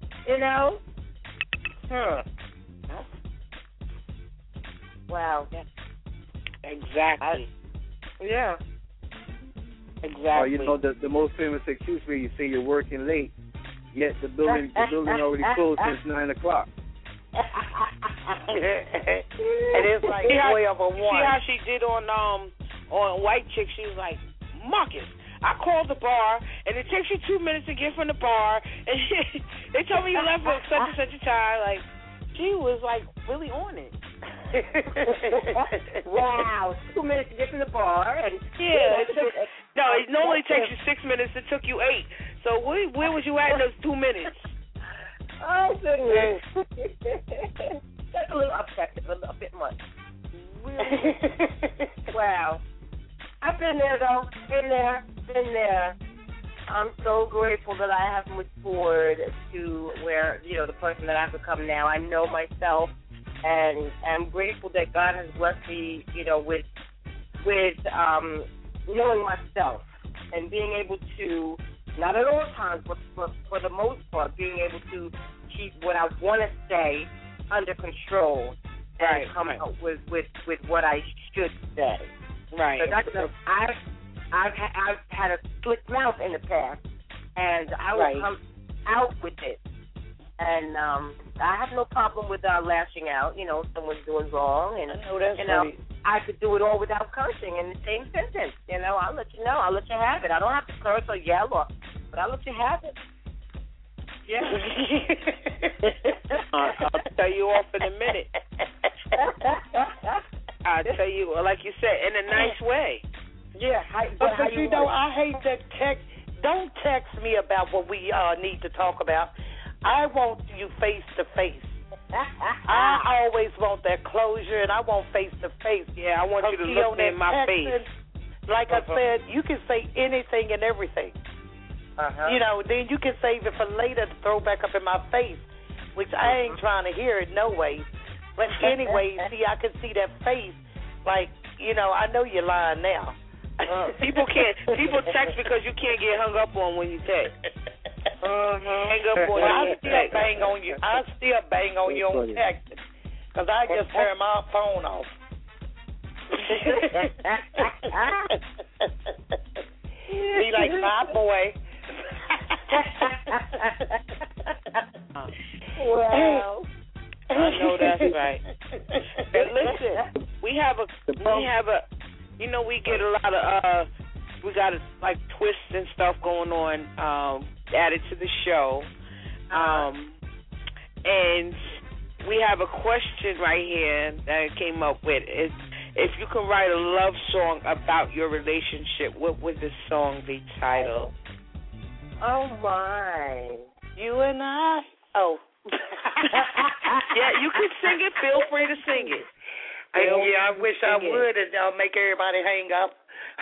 [SPEAKER 8] Wow.
[SPEAKER 11] Yeah. Exactly.
[SPEAKER 8] Yeah.
[SPEAKER 11] Exactly.
[SPEAKER 9] The most famous excuse where you say you're working late, yet the building already closed since 9 o'clock.
[SPEAKER 11] And it's like way over one. See how she did on White Chick? She was like, Marcus, I called the bar, and it takes you 2 minutes to get from the bar, and they told me you left at such and such a time. Like, she was like really on it.
[SPEAKER 8] Wow, 2 minutes to get from the bar, and
[SPEAKER 11] it normally takes you 6 minutes. It took you 8. So where was you at in those 2 minutes?
[SPEAKER 8] Oh goodness, that's a little upset, a bit much. Wow, I've been there though. Been there. I'm so grateful that I have moved forward to where the person that I've become now. I know myself. And I'm grateful that God has blessed me, with knowing myself and being able to, not at all times, but for the most part, being able to keep what I want to say under control and come out with what I should say.
[SPEAKER 11] Right.
[SPEAKER 8] So I've had a slick mouth in the past, and I will come out with it. And I have no problem with lashing out, if someone's doing wrong. And, I could do it all without cursing in the same sentence. I'll let you know. I'll let you have it. I don't have to curse or yell, but I'll let you have it. Yeah.
[SPEAKER 11] I'll tell you off in a minute. I'll tell you, like you said, in a nice way.
[SPEAKER 4] Yeah. But I hate that text. Don't text me about what we need to talk about. I want you face to face. I always want that closure, and I want face to face.
[SPEAKER 11] Yeah, I want you to look me in my face.
[SPEAKER 4] Like I said, you can say anything and everything. Then you can save it for later to throw back up in my face, which I ain't trying to hear it no way. But anyway, see, I can see that face. Like, I know you're lying now.
[SPEAKER 11] People text because you can't get hung up on when you text. Hang up on
[SPEAKER 4] I still bang on you on text because I just turn my phone off. Be like, my boy.
[SPEAKER 8] Wow.
[SPEAKER 11] I know that's right. But listen, we have a, we get a lot of, we got like twists and stuff going on added to the show. And we have a question right here that I came up with. If you could write a love song about your relationship, what would this song be titled?
[SPEAKER 8] Oh, my.
[SPEAKER 4] You and I. Oh.
[SPEAKER 11] Yeah, you can sing it. Feel free to sing it.
[SPEAKER 4] I wish I would, and make everybody hang up.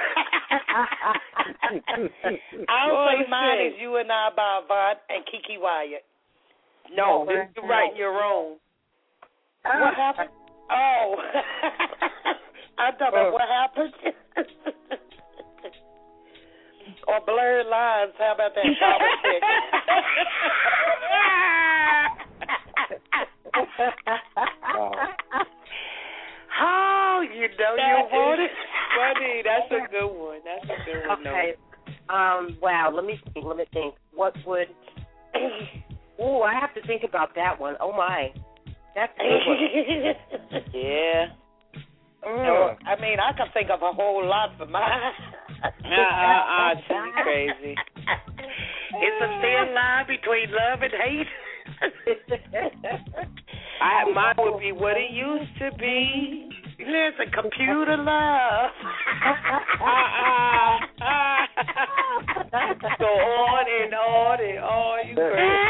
[SPEAKER 4] I'll say mine is You and I by Avant and Kiki Wyatt.
[SPEAKER 11] No, you're writing your own.
[SPEAKER 4] What happened? Oh. I don't know what happened. Or Blurred Lines. How about that? Oh, you want it?
[SPEAKER 11] Funny. That's a good one.
[SPEAKER 8] Okay. Wow. Let me think. What would? Oh, I have to think about that one. Oh my, that's a good one.
[SPEAKER 11] Yeah.
[SPEAKER 4] I mean, I can think of a whole lot for mine.
[SPEAKER 11] It's crazy.
[SPEAKER 4] It's a thin line between love and hate.
[SPEAKER 11] Mine would be what it used to be.
[SPEAKER 4] Listen, computer love.
[SPEAKER 11] Go on and on and on. You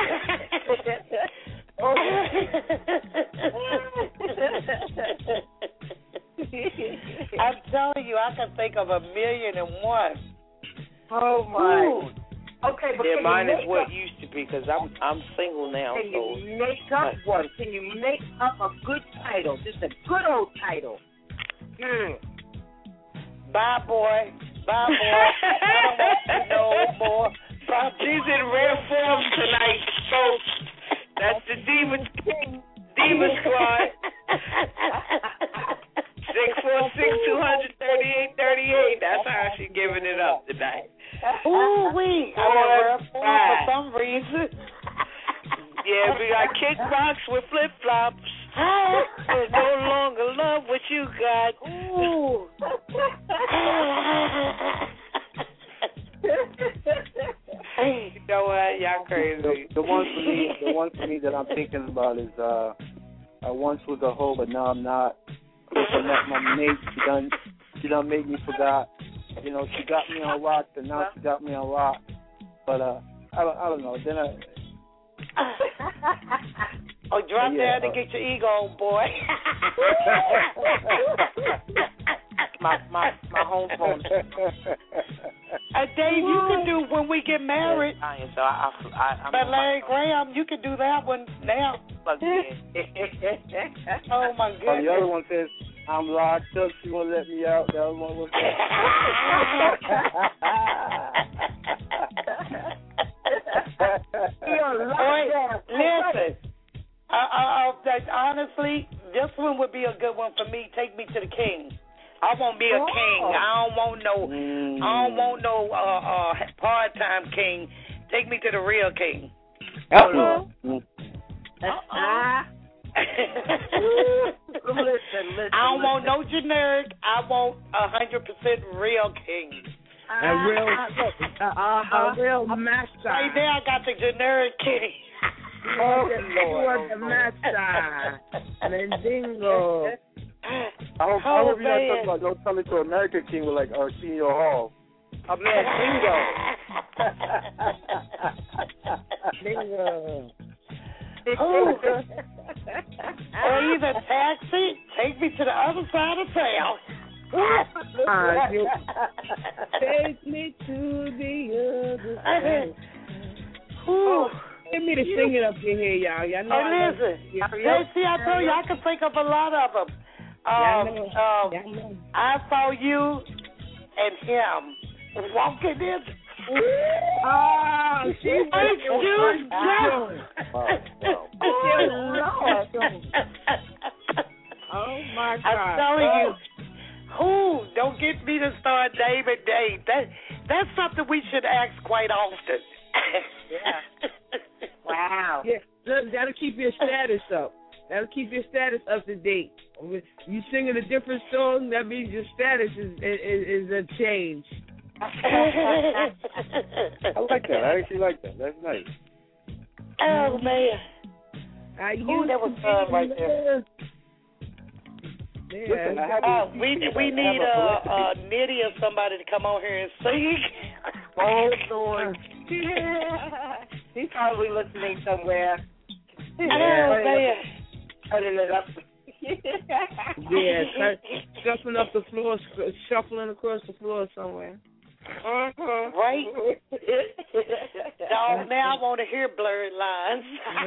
[SPEAKER 4] I'm telling you, I can think of 1,000,001.
[SPEAKER 8] Oh my.
[SPEAKER 4] Ooh.
[SPEAKER 8] Okay, but
[SPEAKER 11] yeah, mine is what it used to be because I'm single now.
[SPEAKER 8] Can you make up one? Can you make up a good title? Just a good old title.
[SPEAKER 4] Bye, boy. Bye, boy. I don't want to know more. Bye,
[SPEAKER 11] she's in rare form tonight, folks. That's the Diva Squad. 646-200-3838. That's how she's giving it up tonight.
[SPEAKER 4] Ooh-wee. I want for some reason.
[SPEAKER 11] Yeah, we got kickbox with flip-flops. There's no longer love what you got.
[SPEAKER 4] Ooh.
[SPEAKER 11] You know what? Y'all crazy.
[SPEAKER 9] The one for me that I'm thinking about is I once was a hoe, but now I'm not. I met my mate. She done made me forgot. You know, she got me on lock, and now she got me on lock. But I don't know. Then
[SPEAKER 4] drop down and get your ego on, boy. my home phone. Dave, you can do when we get married.
[SPEAKER 11] So I'm
[SPEAKER 4] but Larry Graham, you can do that one now. Oh my goodness.
[SPEAKER 9] The other one says, I'm locked up, she won't let me out. The other one was
[SPEAKER 4] listen, honestly, this one would be a good one for me. Take me to the king. I want me a king. I don't want no part-time king. Take me to the real king.
[SPEAKER 8] Listen.
[SPEAKER 4] I don't want no generic. I want 100% real king.
[SPEAKER 12] A real master.
[SPEAKER 4] Right there, I got the generic king.
[SPEAKER 12] Oh, Lord. The master. Mendingo.
[SPEAKER 9] I hope you're not talking about Don't Tell It to American King with like Arsenio Hall.
[SPEAKER 8] A Mendingo.
[SPEAKER 12] Bingo.
[SPEAKER 4] Or either taxi, take me to the other side of town.
[SPEAKER 12] Take me to the other side. Get me to sing it up in here, y'all. Y'all know
[SPEAKER 4] listen. See, I told you I can think of a lot of them. I saw you and him walking in.
[SPEAKER 12] She's Oh my God!
[SPEAKER 4] I'm telling you, don't get me to start Dave and Dave. That's something we should ask quite often.
[SPEAKER 8] Yeah. Wow.
[SPEAKER 12] Yeah, that'll keep your status up. That'll keep your status up to date. You singing a different song, that means your status is a change.
[SPEAKER 9] I like that. I actually like that. That's nice.
[SPEAKER 4] Oh man. That was fun right there.
[SPEAKER 9] Listen,
[SPEAKER 4] we need Nitty or somebody to come on here and sing.
[SPEAKER 8] Oh Lord. He's probably listening somewhere. Turning it up.
[SPEAKER 12] Shuffling up the floor, shuffling across the floor somewhere.
[SPEAKER 4] Right? Dog, now I want to hear blurred lines.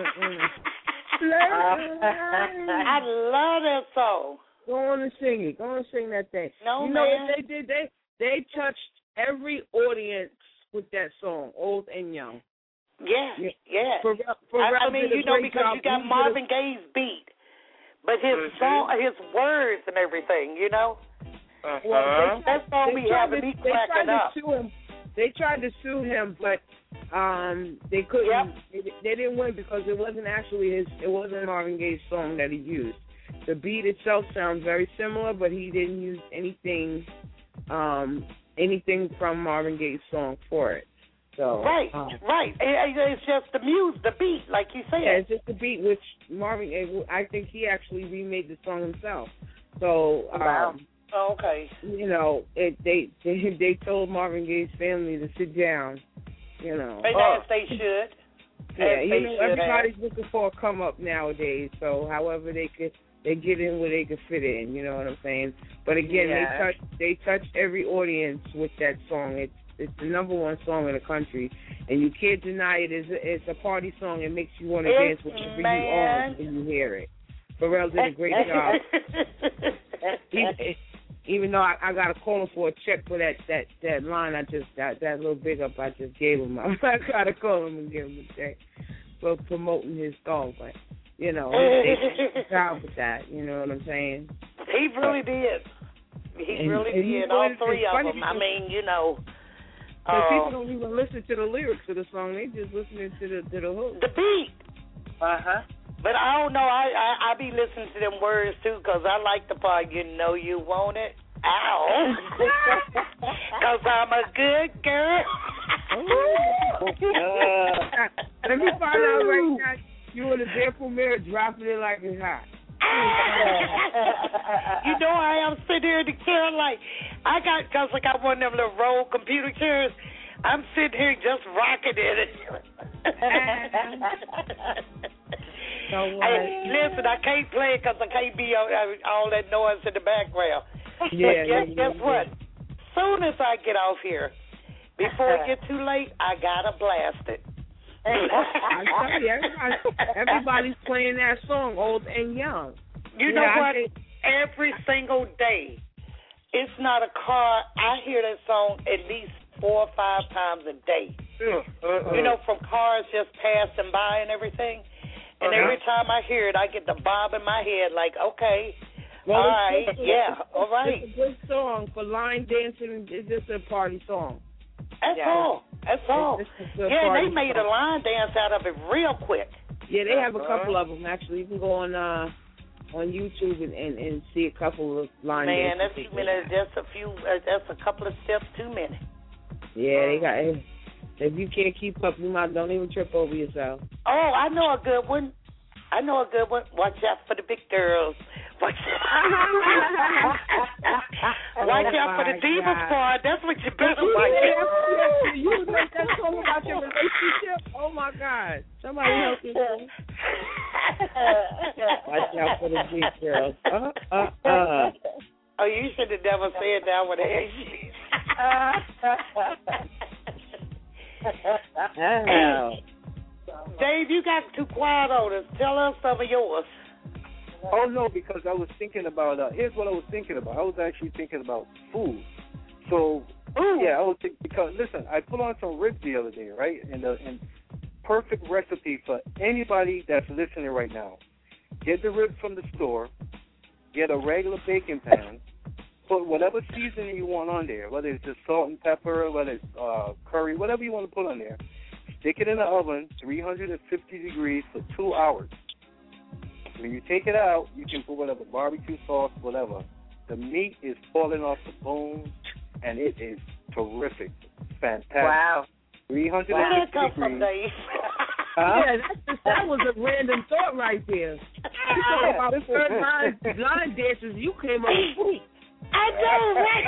[SPEAKER 4] I love that song.
[SPEAKER 12] Go on and sing it. Go on and sing that thing.
[SPEAKER 4] No,
[SPEAKER 12] you know what they did? They touched every audience with that song, old and young.
[SPEAKER 4] Yeah.
[SPEAKER 12] Because
[SPEAKER 4] you got Marvin Gaye's beat, but his song, his words and everything, you know. That song be having me cracking up.
[SPEAKER 12] They tried to sue him, but they couldn't.
[SPEAKER 4] Yep.
[SPEAKER 12] They didn't win because it wasn't actually his. It wasn't Marvin Gaye's song that he used. The beat itself sounds very similar, but he didn't use anything from Marvin Gaye's song for it. So
[SPEAKER 4] right. It's just the the beat, like you said.
[SPEAKER 12] Yeah, it's just the beat, which Marvin, I think he actually remade the song himself. So,
[SPEAKER 4] okay.
[SPEAKER 12] You know, they told Marvin Gaye's family to sit down. You know,
[SPEAKER 4] and as they should.
[SPEAKER 12] Yeah, you know, everybody's looking for a come up nowadays. So, however they get in where they can fit in. You know what I'm saying? But again, they touch every audience with that song. It's the number one song in the country, and you can't deny it. It's a party song. It makes you want to dance whenever you are when you hear it. Pharrell did a great job. Even though I got to call him for a check for that line, that little big up I just gave him. I got to call him and give him a check for promoting his song. But you know, they did a job with that. You know what I'm saying?
[SPEAKER 4] He really did. He really did. All three of them. I mean, you know.
[SPEAKER 12] Because people don't even listen to the lyrics of the song; they just listening to the hook,
[SPEAKER 4] the beat. But I don't know. I be listening to them words too, because I like the part. You know you want it. Ow! Because I'm a good girl.
[SPEAKER 12] Let me find out right now. You in the barefoot mirror dropping it like it's hot.
[SPEAKER 4] You know I am sitting here in the chair like because I got one of them little roll computer chairs. I'm sitting here just rocking it. Listen, I can't play it because I can't be all that noise in the background.
[SPEAKER 12] Yeah,
[SPEAKER 4] but guess what? Soon as I get off here, before it gets too late, I gotta blast it.
[SPEAKER 12] I tell you, everybody's playing that song, old and young.
[SPEAKER 4] You know what? Every single day, it's not a car. I hear that song at least 4 or 5 times a day. You know, from cars just passing by and everything. And every time I hear it, I get the bob in my head like, okay, all right, all right.
[SPEAKER 12] It's a good song for line dancing. It's just a party song.
[SPEAKER 4] That's all. That's all. Yeah, and they made a line dance out of it real quick.
[SPEAKER 12] Yeah, they have a couple of them, actually. You can go on YouTube and see a couple of line dances.
[SPEAKER 4] Man, that's a couple of steps too many.
[SPEAKER 12] Yeah, they got. If you can't keep up, don't even trip over yourself.
[SPEAKER 4] Oh, I know a good one. Watch out for the big girls. Watch out for the Diva Squad. That's what you better watch out.
[SPEAKER 12] You make that song about your relationship? Oh, my God. Somebody help you. Watch out for the big girls.
[SPEAKER 4] Oh, you should have never said that with Dave, you got too quiet on us. Tell us some of yours.
[SPEAKER 9] Oh, no, because I was thinking about, here's what I was thinking about. I was actually thinking about food. So, yeah, I was thinking, because, listen, I put on some ribs the other day, right? And perfect recipe for anybody that's listening right now. Get the ribs from the store. Get a regular baking pan. Put whatever seasoning you want on there, whether it's just salt and pepper, whether it's curry, whatever you want to put on there. Stick it in the oven, 350 degrees for 2 hours. When you take it out, you can put whatever, barbecue sauce, whatever. The meat is falling off the bones, and it is terrific. Fantastic.
[SPEAKER 4] Wow.
[SPEAKER 9] 350
[SPEAKER 4] Where did it come from,
[SPEAKER 9] degrees.
[SPEAKER 4] Dave?
[SPEAKER 12] Yeah, that was a random thought right there. You talking about third line dancers, you came up with food.
[SPEAKER 4] I know, right?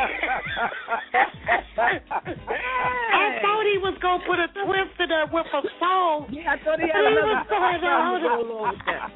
[SPEAKER 4] I thought he was going to put a twist in there with a song.
[SPEAKER 12] Yeah, I thought he had another song to go along with that.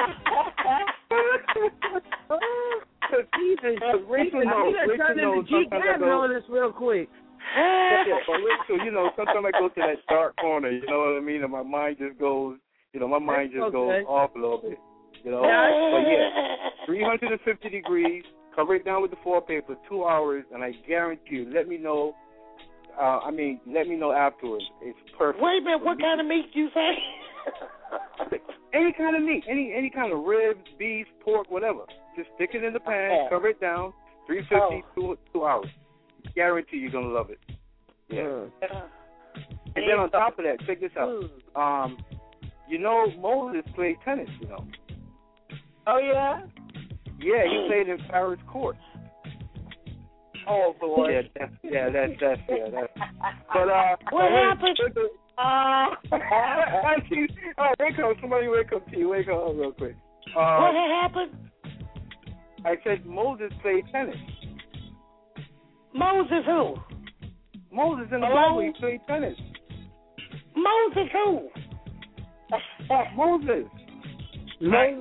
[SPEAKER 12] This real quick.
[SPEAKER 9] But Rachel, you know, sometimes I go to that dark corner, you know what I mean, and my mind just goes, goes off a little bit, you know. But yeah, 350 degrees. Cover it down with the foil paper, 2 hours, and I guarantee you, let me know. Let me know afterwards. It's perfect.
[SPEAKER 4] Wait a minute, what kind of meat you say?
[SPEAKER 9] Any kind of meat, any kind of ribs, beef, pork, whatever. Just stick it in the pan, cover it down, 350, 2 hours. Guarantee you're gonna love it. Yeah. And then on top of that, check this out. You know, Moses played tennis. You know.
[SPEAKER 4] Oh yeah.
[SPEAKER 9] Yeah, he played in Paris courts.
[SPEAKER 4] Oh boy.
[SPEAKER 9] That's. But
[SPEAKER 4] what happened?
[SPEAKER 9] Wake up! Somebody wake up, T. Wake up real quick.
[SPEAKER 4] What happened?
[SPEAKER 9] I said Moses played tennis.
[SPEAKER 4] Moses who?
[SPEAKER 9] Moses in the Bible, he played tennis.
[SPEAKER 4] Moses who?
[SPEAKER 9] Moses.
[SPEAKER 4] Abraham,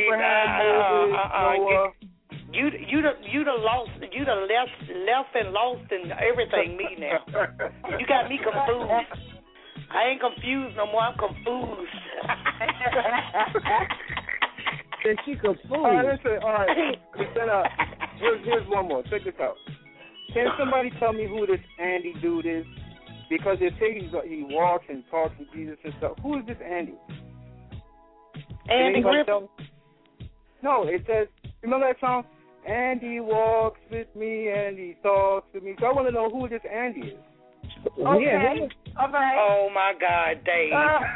[SPEAKER 9] Noah.
[SPEAKER 4] You done left and lost and everything me now. You got me confused. I ain't confused no more. I'm confused.
[SPEAKER 12] Then she confused.
[SPEAKER 9] All right, listen. All right. Then, here's one more. Check this out. Can somebody tell me who this Andy dude is? Because they say he walks and talks to Jesus and stuff. Who is this Andy?
[SPEAKER 4] Andy Griffin?
[SPEAKER 9] No, it says, remember that song? Andy walks with me and he talks to me. So I want to know who this Andy is.
[SPEAKER 4] Okay. Yeah. All right. Oh, my God, Dave.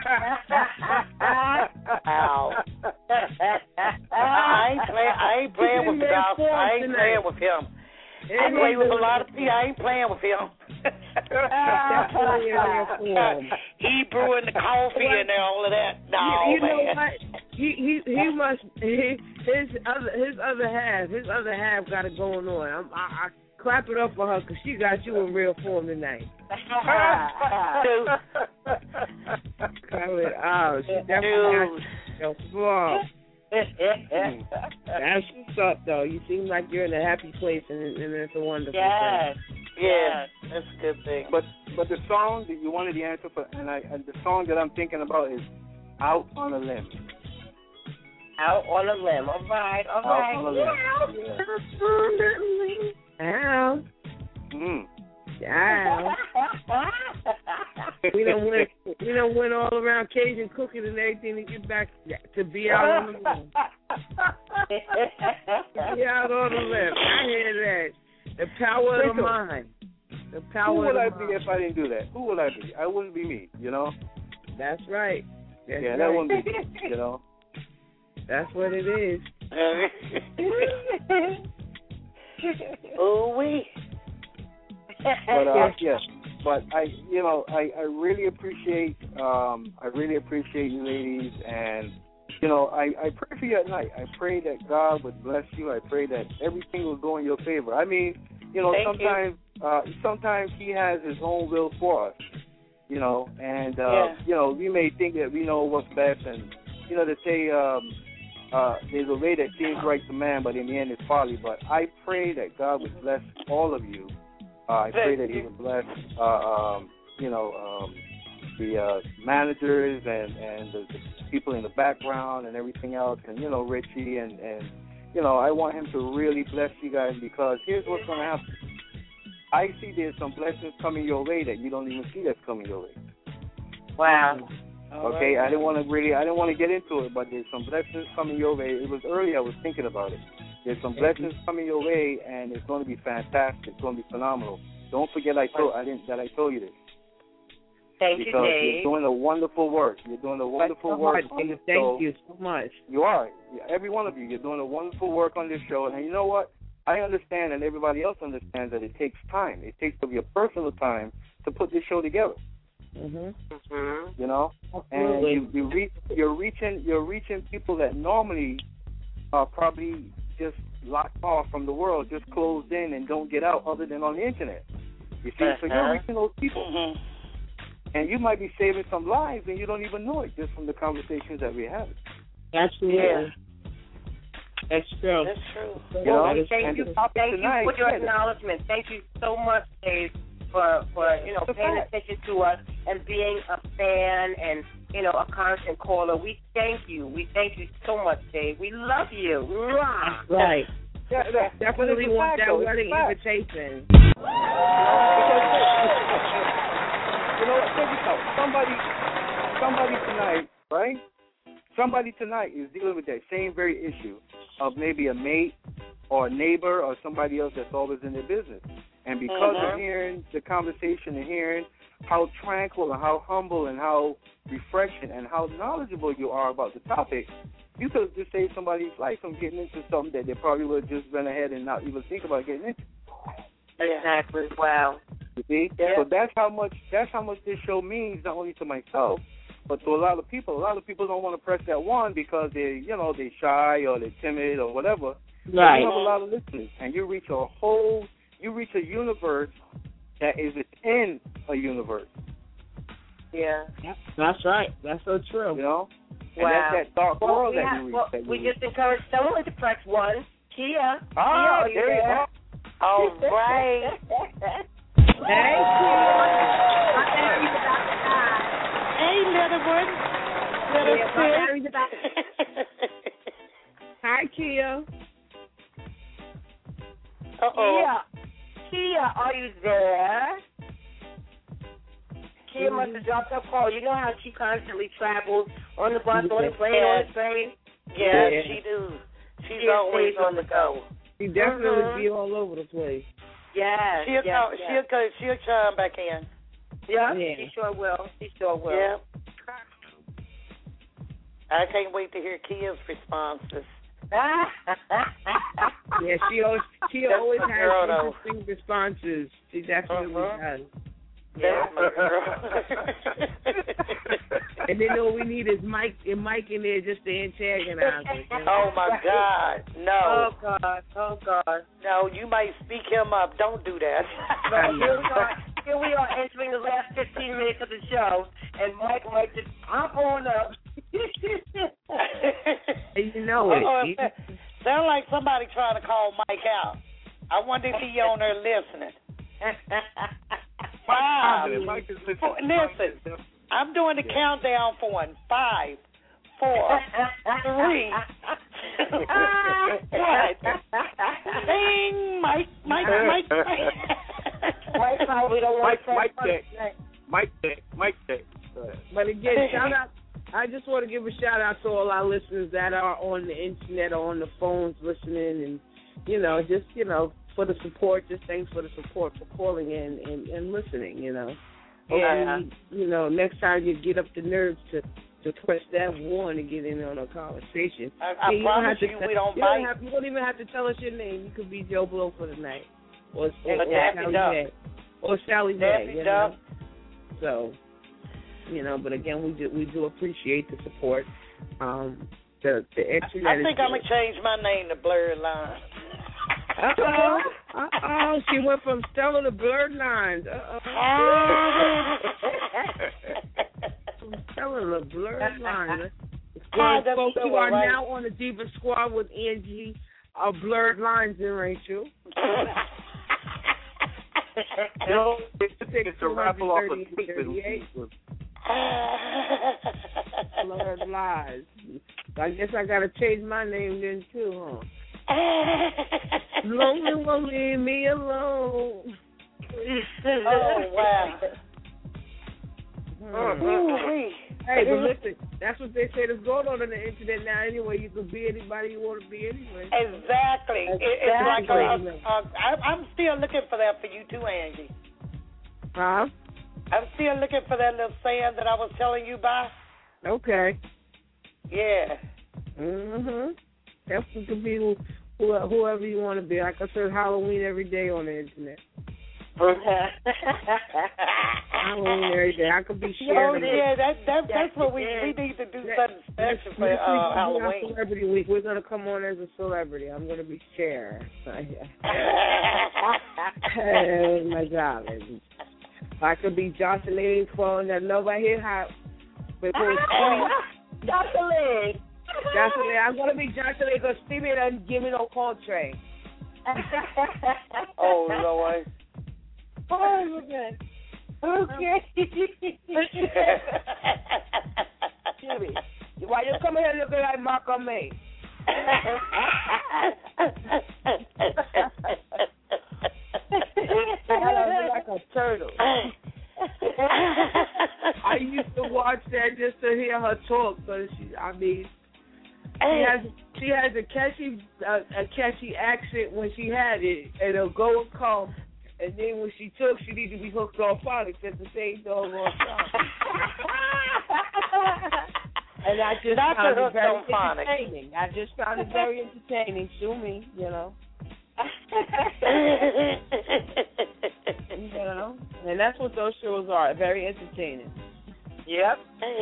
[SPEAKER 4] Ow. I ain't playing with the dog. I ain't playing with him. I play with a lot of people. I ain't playing with him. Hebrew and the coffee and all of that. No,
[SPEAKER 12] you know what? He must his other half got it going on. I clap it up for her because she got you in real form tonight. She definitely got you. That's what's up, though. You seem like you're in a happy place, and it's a wonderful thing.
[SPEAKER 4] Yes, that's a good thing.
[SPEAKER 9] But the song that you wanted the answer for, and the song that I'm thinking about is "Out on a Limb."
[SPEAKER 8] Out on a limb. All right.
[SPEAKER 9] Out on a limb.
[SPEAKER 12] Ow. Ow. We don't win all around Cajun cooking and everything to get back to be out on the limb. Be out on the limb. I hear that. The power of the mind. The power.
[SPEAKER 9] Who would
[SPEAKER 12] of
[SPEAKER 9] I
[SPEAKER 12] the
[SPEAKER 9] be
[SPEAKER 12] mind.
[SPEAKER 9] if I didn't do that? Who would I be? I wouldn't be me, you know?
[SPEAKER 12] That's right. That's
[SPEAKER 9] that
[SPEAKER 12] right.
[SPEAKER 9] wouldn't be me, you know?
[SPEAKER 12] That's what it is.
[SPEAKER 8] Ooh wee.
[SPEAKER 9] But yes, but I really appreciate you ladies, and I pray for you at night. I pray that God would bless you. I pray that everything will go in your favor. I mean, sometimes He has His own will for us, and we may think that we know what's best, and they say there's a way that seems right to man, but in the end it's folly. But I pray that God would bless all of you. I pray that He would bless, the managers and the people in the background and everything else, and Richie and I want Him to really bless you guys, because here's what's going to happen. I see there's some blessings coming your way that you don't even see that's coming your way.
[SPEAKER 8] Wow.
[SPEAKER 9] Okay, right. I didn't want to get into it, but there's some blessings coming your way. It was early, I was thinking about it. There's some blessings coming your way, and it's going to be fantastic. It's going to be phenomenal. Don't forget I told you this.
[SPEAKER 8] Thank you, Dave.
[SPEAKER 9] Because you're doing a wonderful work. You're doing a wonderful work on this show.
[SPEAKER 12] Thank you so much.
[SPEAKER 9] You are. Every one of you. You're doing a wonderful work on this show. And you know what? I understand, and everybody else understands, that it takes time. It takes of your personal time to put this show together. And you're reaching people that normally are probably just locked off from the world, just closed in and don't get out other than on the internet. You see, so you're reaching those people. And you might be saving some lives and you don't even know it just from the conversations that we have.
[SPEAKER 12] Absolutely. Yeah. That's true.
[SPEAKER 8] That's true. Thank you for your acknowledgement. Thank you so much, Dave, for paying attention to us and being a fan and a constant caller. We thank you. We thank you so much, Dave. We love you.
[SPEAKER 12] Right. Definitely want that wedding invitation.
[SPEAKER 9] Check this out. Somebody tonight, right? Somebody tonight is dealing with that same very issue of maybe a mate or a neighbor or somebody else that's always in their business. And because of hearing the conversation and hearing how tranquil and how humble and how refreshing and how knowledgeable you are about the topic, you could just save somebody's life from getting into something that they probably would have just went ahead and not even think about getting into.
[SPEAKER 8] Exactly. Wow.
[SPEAKER 9] You see? Yeah. So that's how much this show means, not only to myself, but to a lot of people. A lot of people don't want to press that one because they're shy or they're timid or whatever.
[SPEAKER 12] Right.
[SPEAKER 9] You have a lot of listeners, and you reach a universe that is within a universe.
[SPEAKER 8] Yeah.
[SPEAKER 12] That's right. That's so true.
[SPEAKER 9] You know? And
[SPEAKER 8] wow.
[SPEAKER 9] that's that dark world that you reach.
[SPEAKER 8] Well, we just encourage someone to press 1. Kia.
[SPEAKER 9] Ah,
[SPEAKER 8] Kia,
[SPEAKER 9] there you go.
[SPEAKER 8] All right.
[SPEAKER 12] Hey,
[SPEAKER 4] Hey, little one.
[SPEAKER 12] Hi, Kia.
[SPEAKER 8] Uh-oh. Kia, are you there? Kia must have dropped her call. You know how she constantly travels on the bus, on the plane, on the train?
[SPEAKER 4] Yeah, she do. She's always on the go.
[SPEAKER 12] She definitely be all over the place.
[SPEAKER 8] Yeah.
[SPEAKER 4] She'll chime back in.
[SPEAKER 8] Yeah, she sure will.
[SPEAKER 4] Yeah. I can't wait to hear Kia's responses.
[SPEAKER 12] Yeah, she always has interesting responses. She definitely does.
[SPEAKER 4] Yeah.
[SPEAKER 12] And then all we need is Mike in there just to antagonize her.
[SPEAKER 4] Oh my God, no.
[SPEAKER 8] Oh God.
[SPEAKER 4] No, you might speak him up. Don't do that.
[SPEAKER 8] Here we are entering the last 15 minutes of the show, and Mike might just hop on up.
[SPEAKER 12] You know it.
[SPEAKER 4] Sound like somebody trying to call Mike out. I wonder if he on there listening. Wow. Listen, I'm doing the countdown for 1. 5, 4, 3. What? Ding, Mike.
[SPEAKER 8] Mike probably don't want to
[SPEAKER 9] Mike check.
[SPEAKER 12] But again, shout out. I just want to give a shout out to all our listeners that are on the internet or on the phones listening, and for the support. Just thanks for the support, for calling in and listening. And next time you get up the nerves to press that 1 and get in on a conversation.
[SPEAKER 4] I promise you, we don't bite.
[SPEAKER 12] You don't even have to tell us your name. You could be Joe Blow for the night, or Sally Mae. So. But again, we do appreciate the support. The entry
[SPEAKER 4] I think I'm gonna change my name to Blurred Lines.
[SPEAKER 12] She went from Stella to Blurred Lines. From Stella to Blurred Lines. Folks, you are now on the Diva Squad with Angie, Blurred Lines, and Rachel.
[SPEAKER 9] It's a raffle off of
[SPEAKER 12] Blurred Lies. I guess I gotta change my name then too, huh? Lonely won't leave me alone.
[SPEAKER 4] Oh wow.
[SPEAKER 12] Hey, but listen, that's what they say that's going on the internet now. Anyway, you can be anybody you want to be anyway.
[SPEAKER 4] Exactly. It's like I'm still looking for that for you too, Angie.
[SPEAKER 12] Huh?
[SPEAKER 4] I'm still looking for that little saying that I was telling you about.
[SPEAKER 12] Okay.
[SPEAKER 4] Yeah.
[SPEAKER 12] That could be whoever you want to be. Like I said, Halloween every day on the internet. Halloween every day. I could be sharing.
[SPEAKER 4] That's what we need to do something special for Halloween.
[SPEAKER 12] Celebrity Week. We're gonna come on as a celebrity. I'm gonna be Cher. My God. I could be Jocelyn phone that nobody here hot.
[SPEAKER 8] Jocelyn.
[SPEAKER 12] I'm gonna be Jocelyn because Stevie doesn't give me no contract.
[SPEAKER 4] Oh Lord.
[SPEAKER 12] Oh, okay. Jimmy, why you come here looking like Malcolm May? Like a turtle. I used to watch that just to hear her talk, because she has a catchy accent when she had it, and it'll go and come, and then when she took, she needed to be hooked on phonics at the same doggone time. And I just found it very entertaining. Sue me, You know, and that's what those shows are. Very entertaining.
[SPEAKER 4] Yep.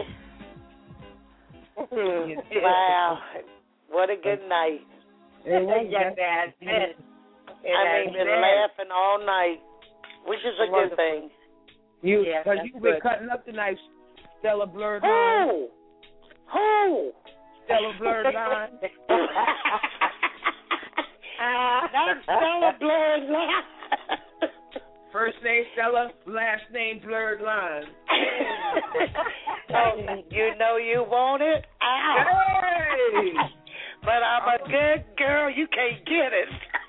[SPEAKER 4] Wow. What a good night.
[SPEAKER 8] Yes, man.
[SPEAKER 4] I've been laughing all night, which is a good thing.
[SPEAKER 12] Because you've been cutting up tonight, Stella Blurred Line.
[SPEAKER 4] Who?
[SPEAKER 12] Stella Blurred Line.
[SPEAKER 4] Not Stella Blurred Line.
[SPEAKER 12] First name Stella, last name Blurred Line.
[SPEAKER 4] Oh, you know you want it?
[SPEAKER 12] Hey!
[SPEAKER 4] But I'm a good girl. You can't get it.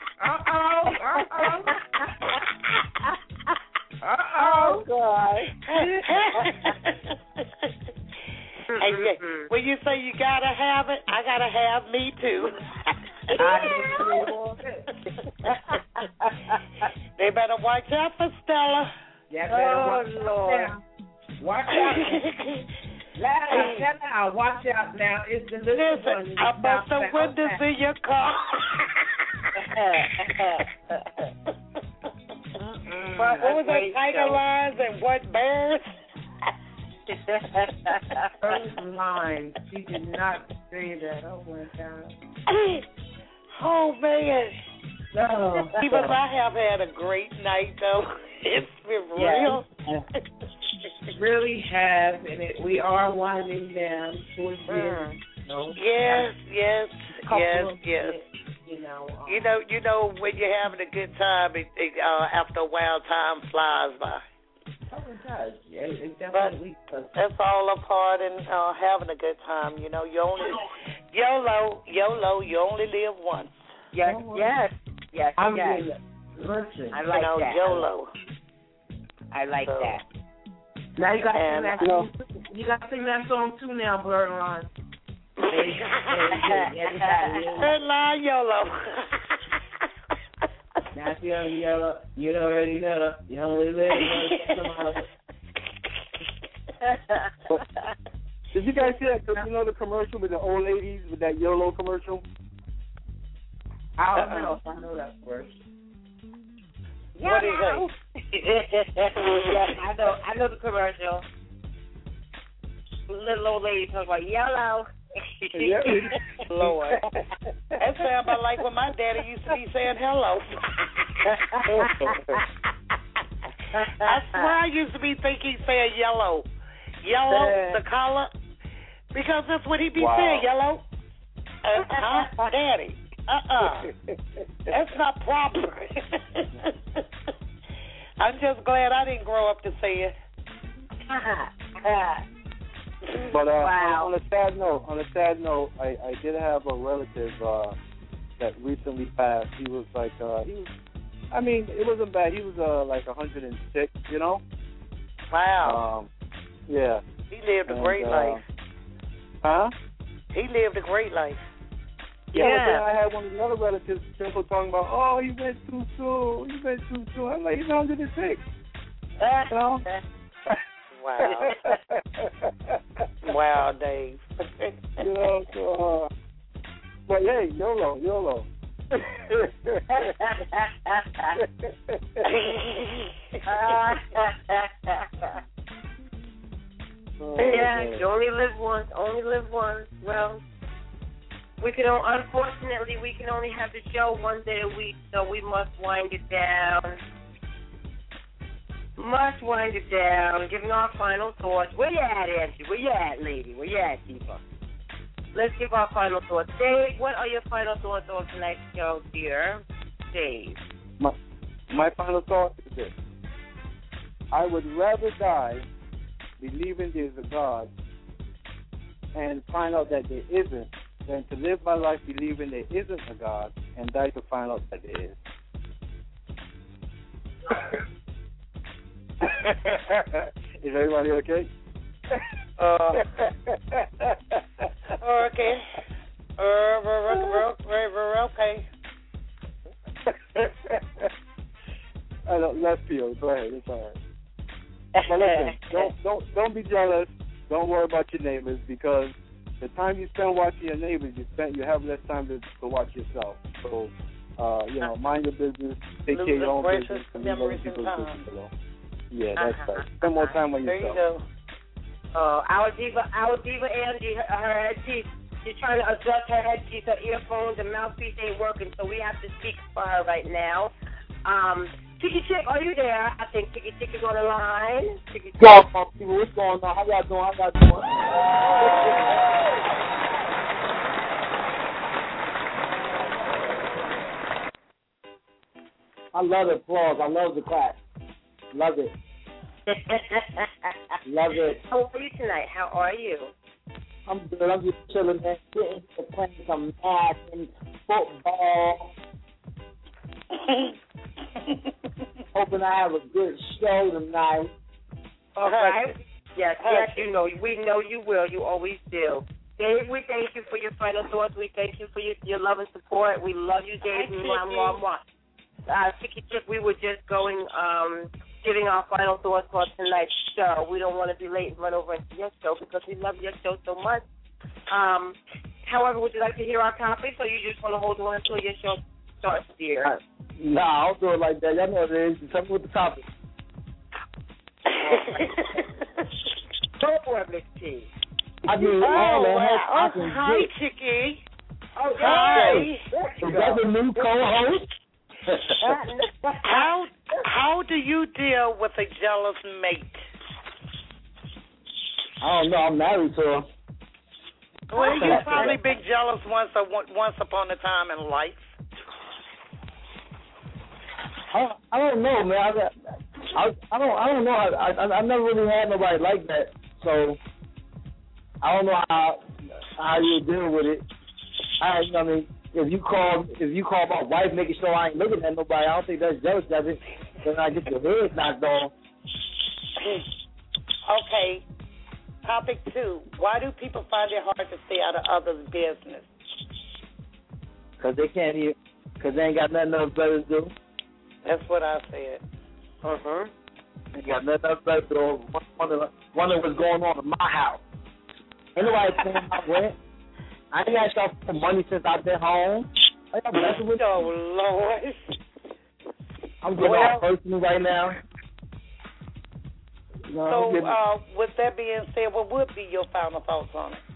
[SPEAKER 8] Oh, God.
[SPEAKER 4] When you say you gotta have it, I gotta have me too. They better watch out for Stella.
[SPEAKER 12] Yeah,
[SPEAKER 4] Lord.
[SPEAKER 12] Watch out. Watch out now. It's the little one.
[SPEAKER 4] I bust the windows in your car. What was it? Tiger lines and what bears?
[SPEAKER 12] First line. She did not say that. Oh my God.
[SPEAKER 4] Oh man.
[SPEAKER 12] No.
[SPEAKER 4] Even I have had a great night though. It's been real.
[SPEAKER 12] Really have, and we are winding down towards the end.
[SPEAKER 4] Yes.
[SPEAKER 12] You know
[SPEAKER 4] when you're having a good time, after a while, time flies by.
[SPEAKER 12] Oh, it does. Yeah, it definitely does.
[SPEAKER 4] That's all a part in having a good time. You know, you only YOLO. You only live once.
[SPEAKER 8] Yes.
[SPEAKER 12] Listen,
[SPEAKER 8] I like that.
[SPEAKER 4] YOLO.
[SPEAKER 8] I like that.
[SPEAKER 12] Now you got to sing that song. You got to sing that song too now, Blurred Line.
[SPEAKER 4] Blurred Line, YOLO.
[SPEAKER 12] Now if you're YOLO, you already know. You only live
[SPEAKER 9] Did you guys see that? You know the commercial with the old ladies with that YOLO commercial?
[SPEAKER 12] I don't know if I know that word.
[SPEAKER 4] What is
[SPEAKER 8] it? I know the commercial. Little old lady talking about YOLO.
[SPEAKER 4] Lord. That sounds about like when my daddy used to be saying hello. I swear I used to be thinking saying yellow. Yellow, the collar. Because that's what he be saying, yellow. Daddy. That's not proper. I'm just glad I didn't grow up to say it.
[SPEAKER 9] But on a sad note, I did have a relative that recently passed. He was like, it wasn't bad. He was like 106, you know?
[SPEAKER 4] Wow.
[SPEAKER 9] Yeah.
[SPEAKER 4] He lived a great life.
[SPEAKER 9] Huh?
[SPEAKER 4] He lived a great life.
[SPEAKER 9] Yeah. But then I had one of the other relatives talking about, oh, he went too soon. I'm like, he's 106. You know?
[SPEAKER 4] Wow. Wow, Dave.
[SPEAKER 9] You know, so, but hey, YOLO.
[SPEAKER 8] You only live once. Well, unfortunately, we can only have the show one day a week, so we must wind it down. Giving our final thoughts. Where you at, Angie? Where you at, lady? Where you at, people? Let's give our final thoughts. Dave, what are your final thoughts on tonight's show, dear? Dave.
[SPEAKER 9] My final thought is this. I would rather die believing there's a God and find out that there isn't than to live my life believing there isn't a God and die to find out that there is. Is everybody okay?
[SPEAKER 4] Okay. Okay.
[SPEAKER 9] I don't. Let's feel. Go ahead. It's all right. But listen, don't be jealous. Don't worry about your neighbors because the time you spend watching your neighbors, you have less time to watch yourself. So mind your business, take care of your own business, and leave other people's business alone. Yeah, that's right. Spend more time on yourself.
[SPEAKER 8] There you go. Our diva Angie, her headpiece, she's trying to adjust her headpiece, her earphones, and mouthpiece ain't working, so we have to speak for her right now. Chicky Chick, are you there? I think Chicky Chick is on the line. Chicky Chick.
[SPEAKER 13] What's going on? How y'all doing? I love the applause. I love the clap. Love it. Love it.
[SPEAKER 8] How are you tonight? How are you?
[SPEAKER 13] I'm good. I'm just chilling, man. Sitting here playing some Madden football. Hoping I have a good show tonight.
[SPEAKER 8] All right. Yes, you know. We know you will. You always do. Dave, we thank you for your final thoughts. We thank you for your love and support. We love you, Dave. Chicky Chick, we were just going, giving our final thoughts for tonight's show. We don't want to be late and run over into your show because we love your show so much. However, would you like to hear our topics, or you just want to hold on until your show starts, dear?
[SPEAKER 13] No, I don't do it like that. Y'all know what it is. Tell me what the topic.
[SPEAKER 8] Go for it, Miss T.
[SPEAKER 13] I mean,
[SPEAKER 4] hi, Chicky.
[SPEAKER 8] Oh, hi.
[SPEAKER 13] Is that the new co-host?
[SPEAKER 4] How do you deal with a jealous mate?
[SPEAKER 13] I don't know. I'm married to her.
[SPEAKER 4] Well, you probably been jealous once upon a time in life.
[SPEAKER 13] I don't know, man. I don't know. I never really had nobody like that, so I don't know how you deal with it. I mean, if you call my wife making sure I ain't looking at nobody, I don't think that's jealous of it. Then I get your head knocked off.
[SPEAKER 4] Okay. Topic 2. Why do people find it hard to stay out of others' business?
[SPEAKER 13] Because they ain't got nothing else better to do.
[SPEAKER 4] That's what I said.
[SPEAKER 13] They got nothing else better to do. Wonder what's going on in my house. Ain't nobody paying my rent. I ain't asked y'all for money since I've been home.
[SPEAKER 4] Oh, Lord.
[SPEAKER 13] I'm getting all personal right now.
[SPEAKER 4] So, with that being said, what would be your final thoughts on it?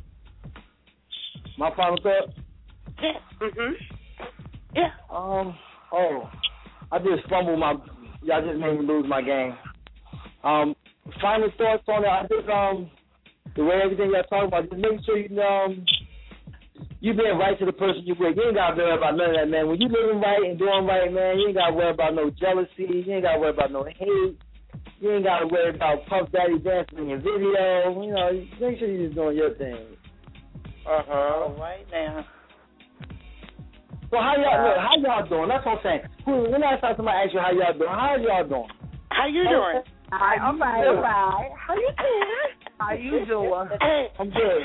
[SPEAKER 13] My final thought?
[SPEAKER 4] Yeah.
[SPEAKER 13] Yeah. I just fumbled y'all just made me lose my game. Final thoughts on it, I just, the way everything y'all talking about, just make sure you being right to the person you with. You ain't got to worry about none of that, man. When you living right and doing right, man, you ain't got to worry about no jealousy. You ain't got to worry about no hate. You ain't got to worry about Puff Daddy dancing in your video. You know, make sure you're just doing your thing.
[SPEAKER 4] All right now.
[SPEAKER 13] So how y'all doing? That's what I'm saying. When last time somebody asked you how y'all doing, how y'all doing?
[SPEAKER 4] How you doing?
[SPEAKER 8] I'm right. How you doing?
[SPEAKER 12] How you doing?
[SPEAKER 13] I'm good.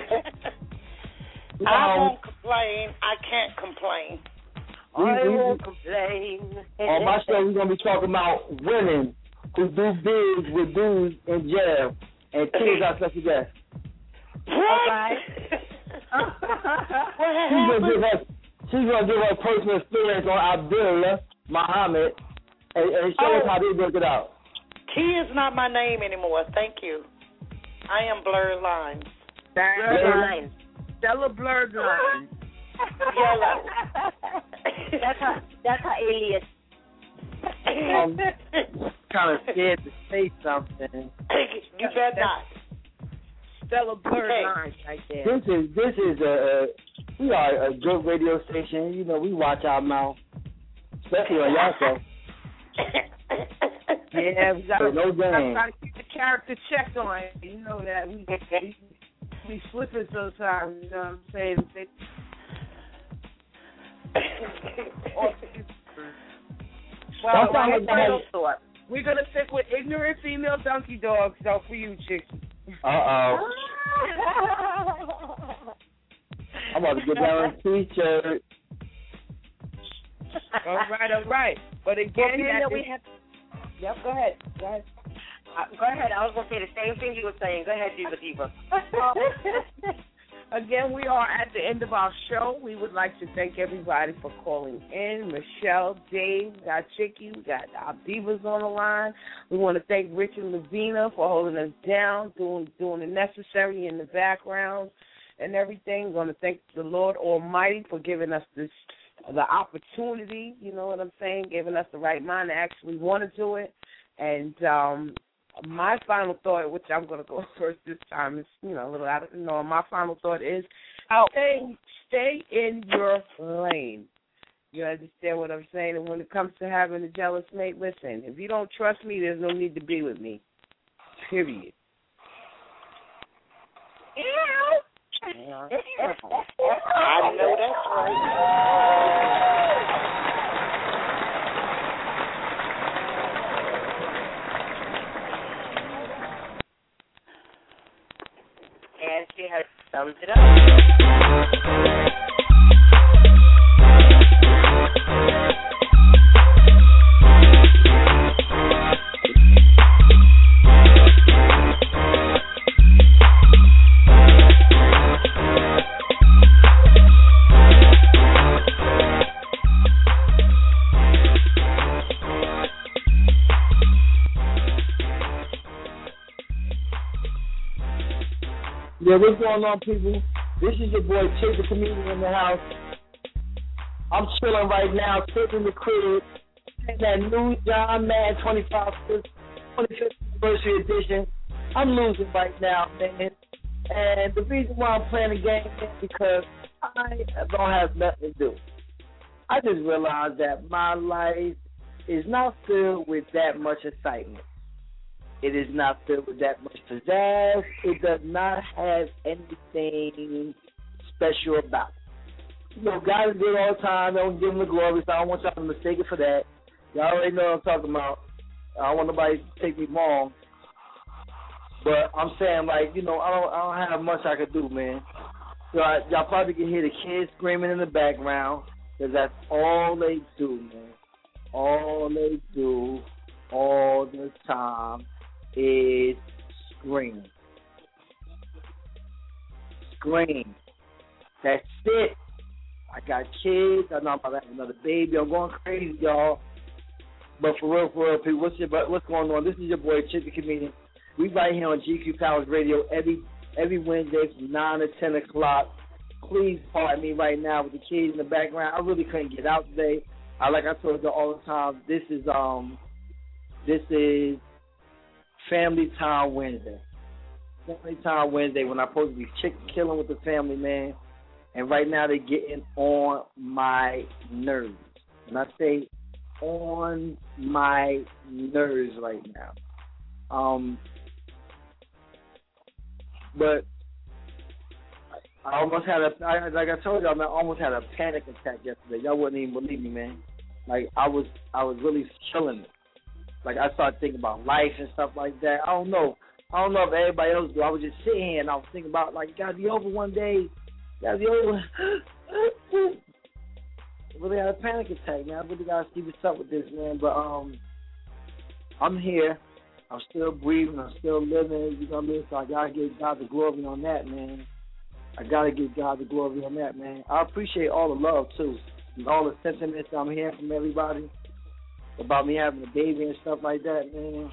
[SPEAKER 4] I won't complain. I can't complain.
[SPEAKER 8] I won't complain.
[SPEAKER 13] On my show, we're going to be talking about women who do biz with dudes in jail and kids are such a guest.
[SPEAKER 8] All right.
[SPEAKER 13] She's going to give her personal experience on Abdullah Muhammad and show us how they work it out.
[SPEAKER 4] T is not my name anymore. Thank you. I am Blurred Lines.
[SPEAKER 8] Blurred Lines.
[SPEAKER 12] Stella Blurred Lines.
[SPEAKER 8] Yellow. That's her alias.
[SPEAKER 13] Kind of scared to say something.
[SPEAKER 4] You better not.
[SPEAKER 12] Stella Blurred Lines right there.
[SPEAKER 13] This is we are a good radio station. You know, we watch our mouth, especially on y'all show.
[SPEAKER 12] Yeah, we got to
[SPEAKER 13] try
[SPEAKER 12] to keep the character checked on it. You know that we slipping sometimes. You know what I'm saying? Well, we're gonna stick with ignorant female donkey dogs, though, for you, Chicky.
[SPEAKER 13] I'm about to get down a T-shirt.
[SPEAKER 12] All right. But again,
[SPEAKER 8] we have. Yep, go ahead. Go ahead. I was going to say the same thing you were saying. Go ahead, Diva.
[SPEAKER 12] Again, we are at the end of our show. We would like to thank everybody for calling in. Michelle, Dave, we got Chicky, we got our divas on the line. We want to thank Rich and Lavina for holding us down, doing the necessary in the background and everything. We want to thank the Lord Almighty for giving us the opportunity, you know what I'm saying, giving us the right mind to actually want to do it. And my final thought, which I'm going to go first this time, is, a little out of the norm. My final thought is stay in your lane. You understand what I'm saying? And when it comes to having a jealous mate, listen, if you don't trust me, there's no need to be with me. Period.
[SPEAKER 8] I know that's right. And she has summed it up.
[SPEAKER 13] Yeah, what's going on, people? This is your boy, Chase the Comedian in the house. I'm chilling right now, sitting in the crib, in that new John Madden 25th anniversary edition. I'm losing right now, man. And the reason why I'm playing the game is because I don't have nothing to do. I just realized that my life is not filled with that much excitement. It is not filled with that much pizzazz. It does not have anything special about it. Guys do it all the time. They don't give them the glory, so I don't want y'all to mistake it for that. Y'all already know what I'm talking about. I don't want nobody to take me wrong. But I'm saying, I don't have much I could do, man. So y'all probably can hear the kids screaming in the background, because that's all they do, man. All they do all the time is scream. Scream. That's it. I got kids. I know I'm about to have another baby. I'm going crazy, y'all. But for real, people, what's going on? This is your boy, Chip the Comedian. We right here on GQ Powers Radio every Wednesday from 9 to 10 o'clock. Please pardon me right now with the kids in the background. I really couldn't get out today. Like I told you all the time, this is Family Time Wednesday. Family Time Wednesday when I'm supposed to be killing with the family, man. And right now they're getting on my nerves. And I say on my nerves right now. But I almost had like I told y'all, man, I almost had a panic attack yesterday. Y'all wouldn't even believe me, man. Like I was really chilling it. Like I started thinking about life and stuff like that. I don't know if everybody else do. I was just sitting here and I was thinking about it gotta be over one day. Gotta be over. I really had a panic attack, man. I really gotta see what's up with this, man. But I'm here. I'm still breathing. I'm still living. You know what I mean? So I gotta give God the glory on that, man. I gotta give God the glory on that, man. I appreciate all the love too, and all the sentiments I'm hearing from everybody about me having a baby and stuff like that, man.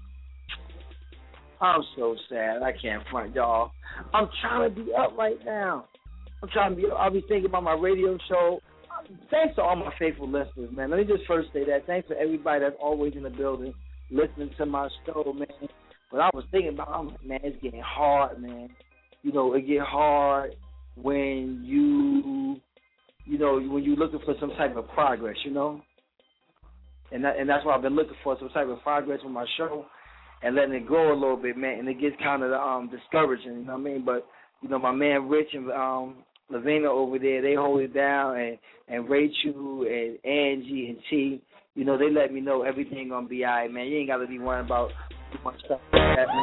[SPEAKER 13] I'm so sad. I can't front, y'all. I'm trying to be up right now. I'll be thinking about my radio show. Thanks to all my faithful listeners, man. Let me just first say that. Thanks to everybody that's always in the building listening to my show, man. But I was thinking about, I'm like, man, it's getting hard, man. It get hard when when you're looking for some type of progress, And that's why I've been looking for some type of progress with my show and letting it grow a little bit, man. And it gets kind of discouraging, you know what I mean? But, my man Rich and Lavina over there, they hold it down, and Rachel and Angie and T, they let me know everything going to be all right, man. You ain't got to be worrying about too much stuff like that, man.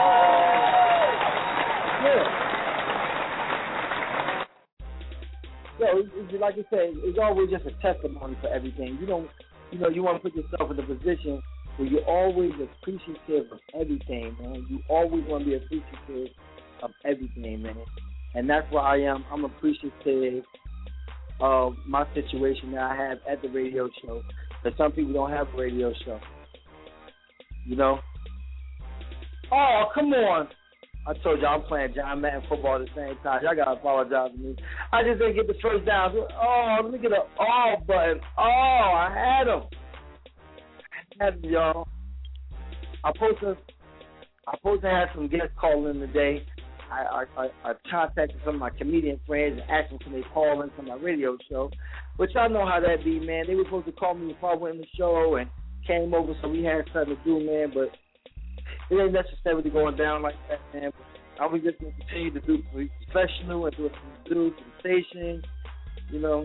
[SPEAKER 13] Yeah, it's like I said, it's always just a testimony for everything. You want to put yourself in a position where you're always appreciative of everything, man. You always want to be appreciative of everything, man. And that's why I'm appreciative of my situation that I have at the radio show. Because some people don't have a radio show. You know? Oh, come on. I told y'all I'm playing John Madden football at the same time. Y'all got to apologize to me. I just didn't get the first down. Oh, let me get an all button. Oh, I had him. Y'all. I'm supposed to have some guests calling in today. I contacted some of my comedian friends and asked them can they call in to my radio show. But y'all know how that be, man. They were supposed to call me before I went in the show and came over so we had something to do, man. But it ain't necessarily going down like that, man. But I was just going to continue to be professional and do what I do for the station, you know,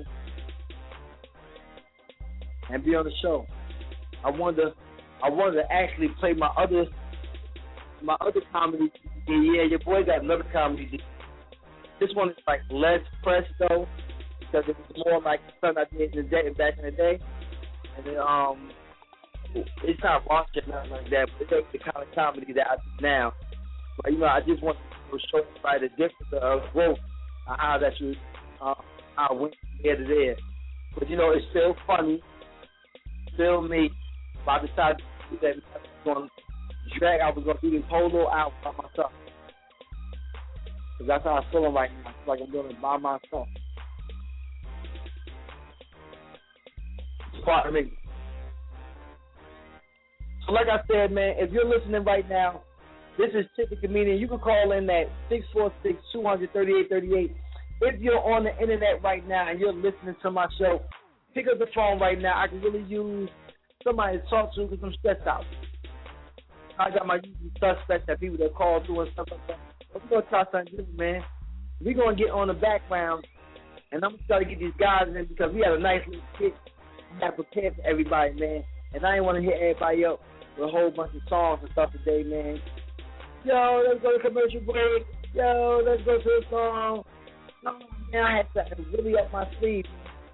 [SPEAKER 13] and be on the show. I wanted to actually play my other comedy. Yeah, your boy got another comedy. This one is like less press though, because it was more like something I did back in the day. And then it's not raunchy or nothing like that, but it's the kind of comedy that I do now. But you know, I just want to show everybody the difference of growth, how that you I went from here to there. But you know, it's still funny, still me. By the time I do that, I was going to do this whole little album by myself. Because that's how I'm feeling right now. It's like I'm doing it by myself. Pardon me. So like I said, man, if you're listening right now, this is Chip the Comedian. You can call in at 646-200-3838. If you're on the internet right now and you're listening to my show, pick up the phone right now. I can really use somebody to talk to because I'm stressed out. I got my usual suspects, that people that call through and stuff like that. But we're going to try something different, man. We're going to get on the background, and I'm going to try to get these guys in because we had a nice little skit that prepared for everybody, man. And I ain't want to hit everybody up with a whole bunch of songs and stuff today, man. Yo, let's go to commercial break. Yo, let's go to a song. No, man, I had to really up my sleeve.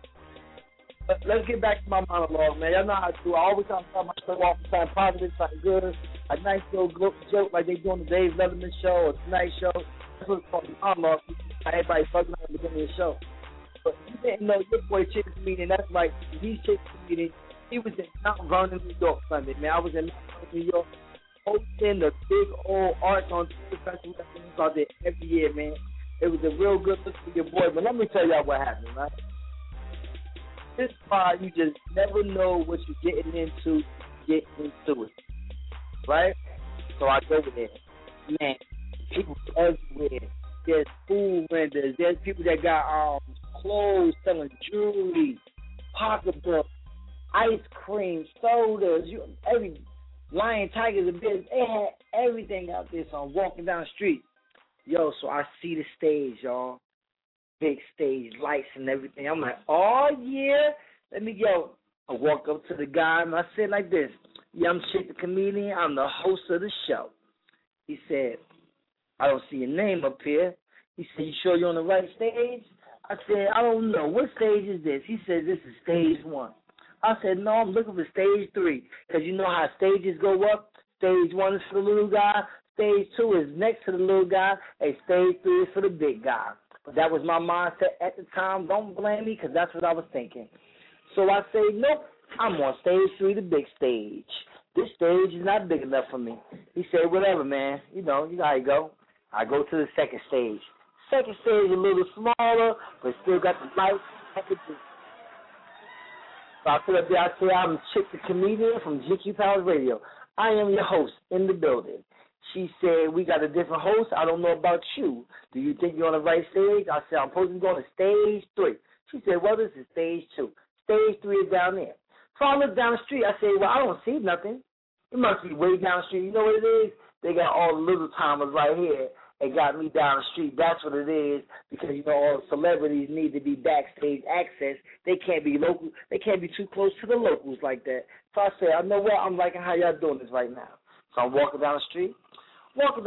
[SPEAKER 13] But let's get back to my monologue, man. Y'all know how to do. I always try to start myself off with something positive, something good, a nice little joke like they do on the Dave Letterman show or Tonight Show. That's what it's called, the monologue. Everybody fucking at the beginning of the show. But you didn't know your boy Chick the Comedian. That's like he's Chick the Comedian. He was in Mount Vernon, New York Sunday, man. I was in Mount Vernon, New York, hosting the big old Arts on Tour Festival that we out there every year, man. It was a real good look for your boy. But let me tell y'all what happened, right? This is why you just never know what you're getting into it, right? So I go there. Man, people everywhere. There's food vendors. There's people that got clothes, selling jewelry, pocketbooks, ice cream, sodas, every lion, tigers, and bears. They had everything out there. So I'm walking down the street. Yo, so I see the stage, y'all. Big stage, lights and everything. I'm like, oh, yeah. Let me go. I walk up to the guy, and I said like this. Yeah, I'm Chick the Comedian. I'm the host of the show. He said, I don't see your name up here. He said, you sure you're on the right stage? I said, I don't know. What stage is this? He said, this is stage 1. I said, no, I'm looking for stage 3. Because you know how stages go up? Stage 1 is for the little guy. Stage 2 is next to the little guy. And stage 3 is for the big guy. But that was my mindset at the time. Don't blame me because that's what I was thinking. So I say, nope, I'm on stage 3, the big stage. This stage is not big enough for me. He said, whatever, man. You know how you go. I go to the second stage. Second stage a little smaller, but still got the lights. So I put up there, I say, I'm Chick the Comedian from GQ Powers Radio. I am your host in the building. She said, we got a different host. I don't know about you. Do you think you're on the right stage? I said, I'm supposed to be going to stage 3. She said, well, this is stage 2. Stage 3 is down there. So I look down the street. I say, well, I don't see nothing. It must be way down the street. You know what it is? They got all the little timers right here and got me down the street. That's what it is because, you know, all celebrities need to be backstage access. They can't be local. They can't be too close to the locals like that. So I said, I know what? I'm liking how y'all doing this right now. So I'm walking down the street. And I'm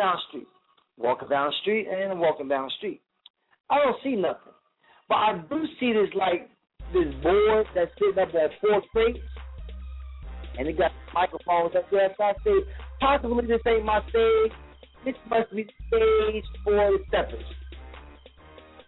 [SPEAKER 13] walking down the street. I don't see nothing. But I do see this board that's sitting up at 4 crates. And it got microphones up there. So I say, possibly this ain't my stage. This must be stage for the steppers.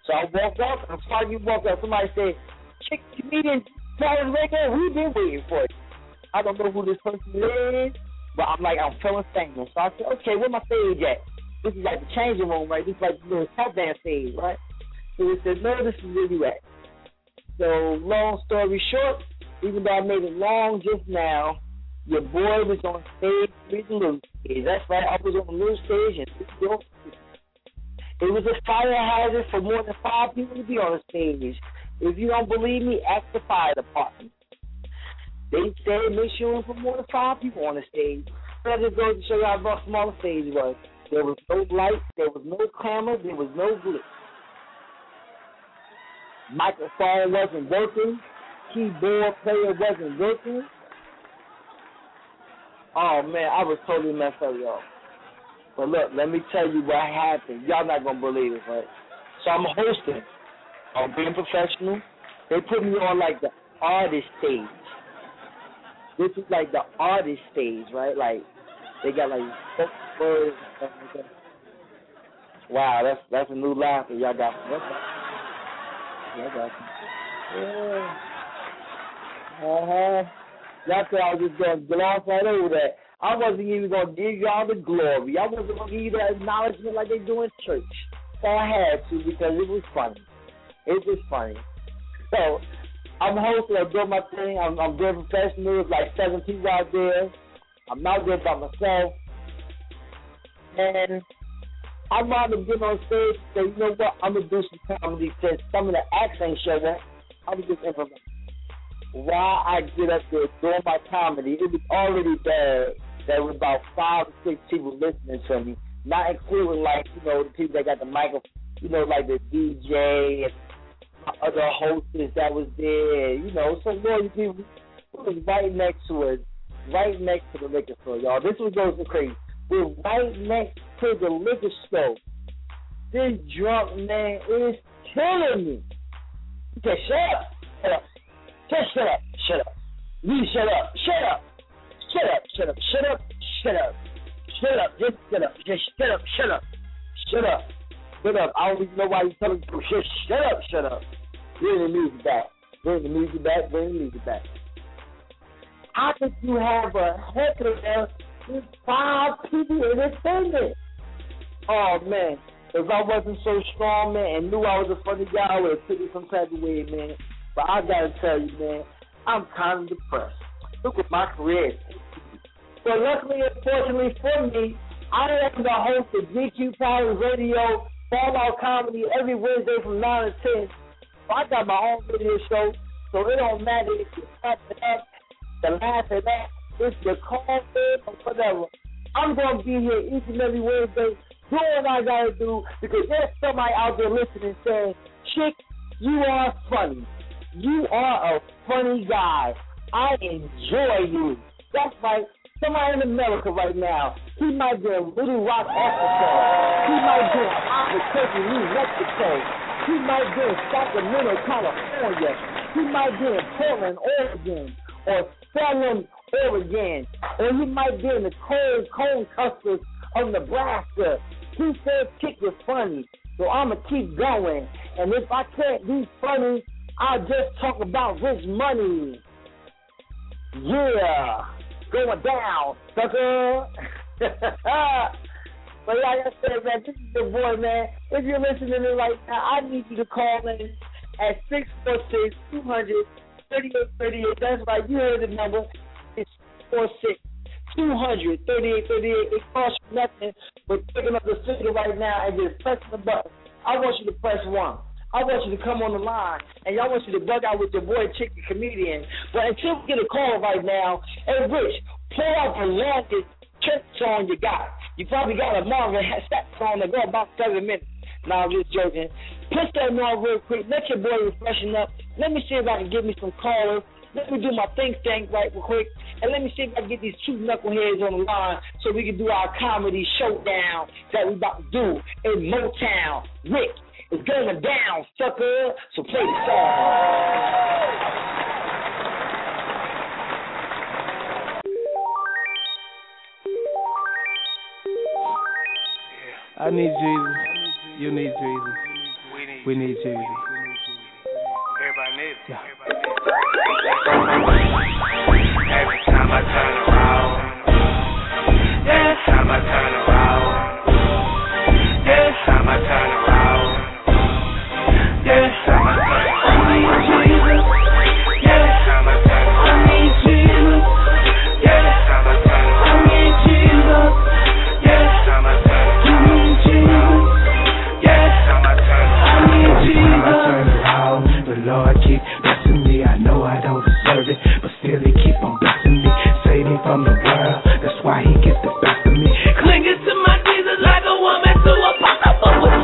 [SPEAKER 13] So I walk up, and before you walk up, somebody said, "Chick, comedian, Travis Baker, we've been waiting for you." I don't know who this person is, but I'm feeling famous. So I said, "Okay, where my stage at?" This is like the changing room, right? This is like the little tap dance stage, right? So he said, "No, this is where you at." So long story short, even though I made it long just now, your boy was on stage with the little stage. That's right, I was on the little stage and it was a fire hazard for more than 5 people to be on the stage. If you don't believe me, ask the fire department. They said make sure for more than 5 people on the stage. So that just goes to show you how small the stage was. There was no light, there was no camera, there was no glitch. Microphone wasn't working. Keyboard player wasn't working. Oh, man, I was totally messed up, y'all. But look, let me tell you what happened. Y'all not going to believe it, right? So I'm hosting. I'm being professional. They put me on, like, the artist stage. This is, like, the artist stage, right? Like, they got, like, birds and stuff like that. Wow, that's a new laughter. Y'all got me. Y'all got me. Yeah. Y'all thought I was just going to gloss right over that. I wasn't even going to give y'all the glory. I wasn't going to give you that acknowledgement like they do in church. So I had to because it was funny. It was funny. So I'm hosting. I'm doing my thing. I'm doing professional. There's like 7 people out there. I'm out there by myself. And I wound up getting on stage and say, you know what, I'm going to do some comedy because some of the acts ain't showing up. I was just improvising. While I get up there doing my comedy, it was already bad. There were about 5 or 6 people listening to me, not including, like, you know, the people that got the microphone, you know, like the DJ and other hostess that was there, you know, some more people. It was right next to it, right next to the liquor store, y'all. This was going so crazy. We're right next to the liquor store. This drunk man is killing me. He said, shut up, shut up. Just shut up, shut up. You shut up, shut up. Shut up, shut up, shut up, shut up. Shut up, just shut up, just shut up, shut up. Shut up, shut up. I don't even know why you're telling me to just shut up, shut up. Bring the music back. Bring the music back, bring the music back. How could you have a heckler there with 5 people in attendance? Oh, man. If I wasn't so strong, man, and knew I was a funny guy, I would have took it some type of way, man. But I gotta tell you, man, I'm kind of depressed. Look what my career is. So luckily, unfortunately for me, I am the host of GQ Power Radio, Fallout Comedy, every Wednesday from 9 to 10. So I got my own radio show, so it don't matter if you clap it up, the laugh at that, if you call it or whatever. I'm going to be here each and every Wednesday doing what I got to do because there's somebody out there listening saying, Chick, you are funny. You are a funny guy. I enjoy you. That's right. Somebody in America right now, he might be in Little Rock, Arkansas. He might be in Albuquerque, New Mexico. He might be in Sacramento, California. He might be in Portland, Oregon, or Salem, Oregon. Or he might be in the cold clusters of Nebraska. He said Chick was funny, so I'm going to keep going. And if I can't be funny, I'll just talk about rich money. Yeah. Going down, sucker. But like I said, man, this is the boy, man. If you're listening to me right now, I need you to call in at 646-200-3838. That's right, you heard the number. It's 646-200-3838. It costs you nothing but picking up the finger right now and just pressing the button. I want you to press 1. I want you to come on the line, and y'all want you to bug out with your boy Chick the Comedian. But until we get a call right now, hey, Rich, pull out the longest church song you got. You probably got a Marvin Sapp song that go about 7 minutes. Nah, I'm just joking. Push that on real quick. Let your boy refreshen up. Let me see if I can get me some callers. Let me do my think tank right real quick. And let me see if I can get these 2 knuckleheads on the line so we can do our comedy showdown that we about to do in Motown. Rick. It's going down, sucker. So play the song.
[SPEAKER 14] I need Jesus. You need Jesus.
[SPEAKER 11] We need
[SPEAKER 14] We need Jeezy.
[SPEAKER 15] Everybody needs it.
[SPEAKER 14] Yeah.
[SPEAKER 15] Every time I turn around, every time I turn around, every time I turn around, every time I turn around, I need Jesus. Every time I turn around, I need Jesus. Every time I turn around, I need Jesus. Every time I turn around, I need Jesus. Every time I turn around, I need Jesus.
[SPEAKER 14] The Lord keep blessing me. I know I don't deserve it, but still He keep on blessing me. Save me from the world. That's why He gets the best of me.
[SPEAKER 5] Clinging to my Jesus like a woman to a pocketbook with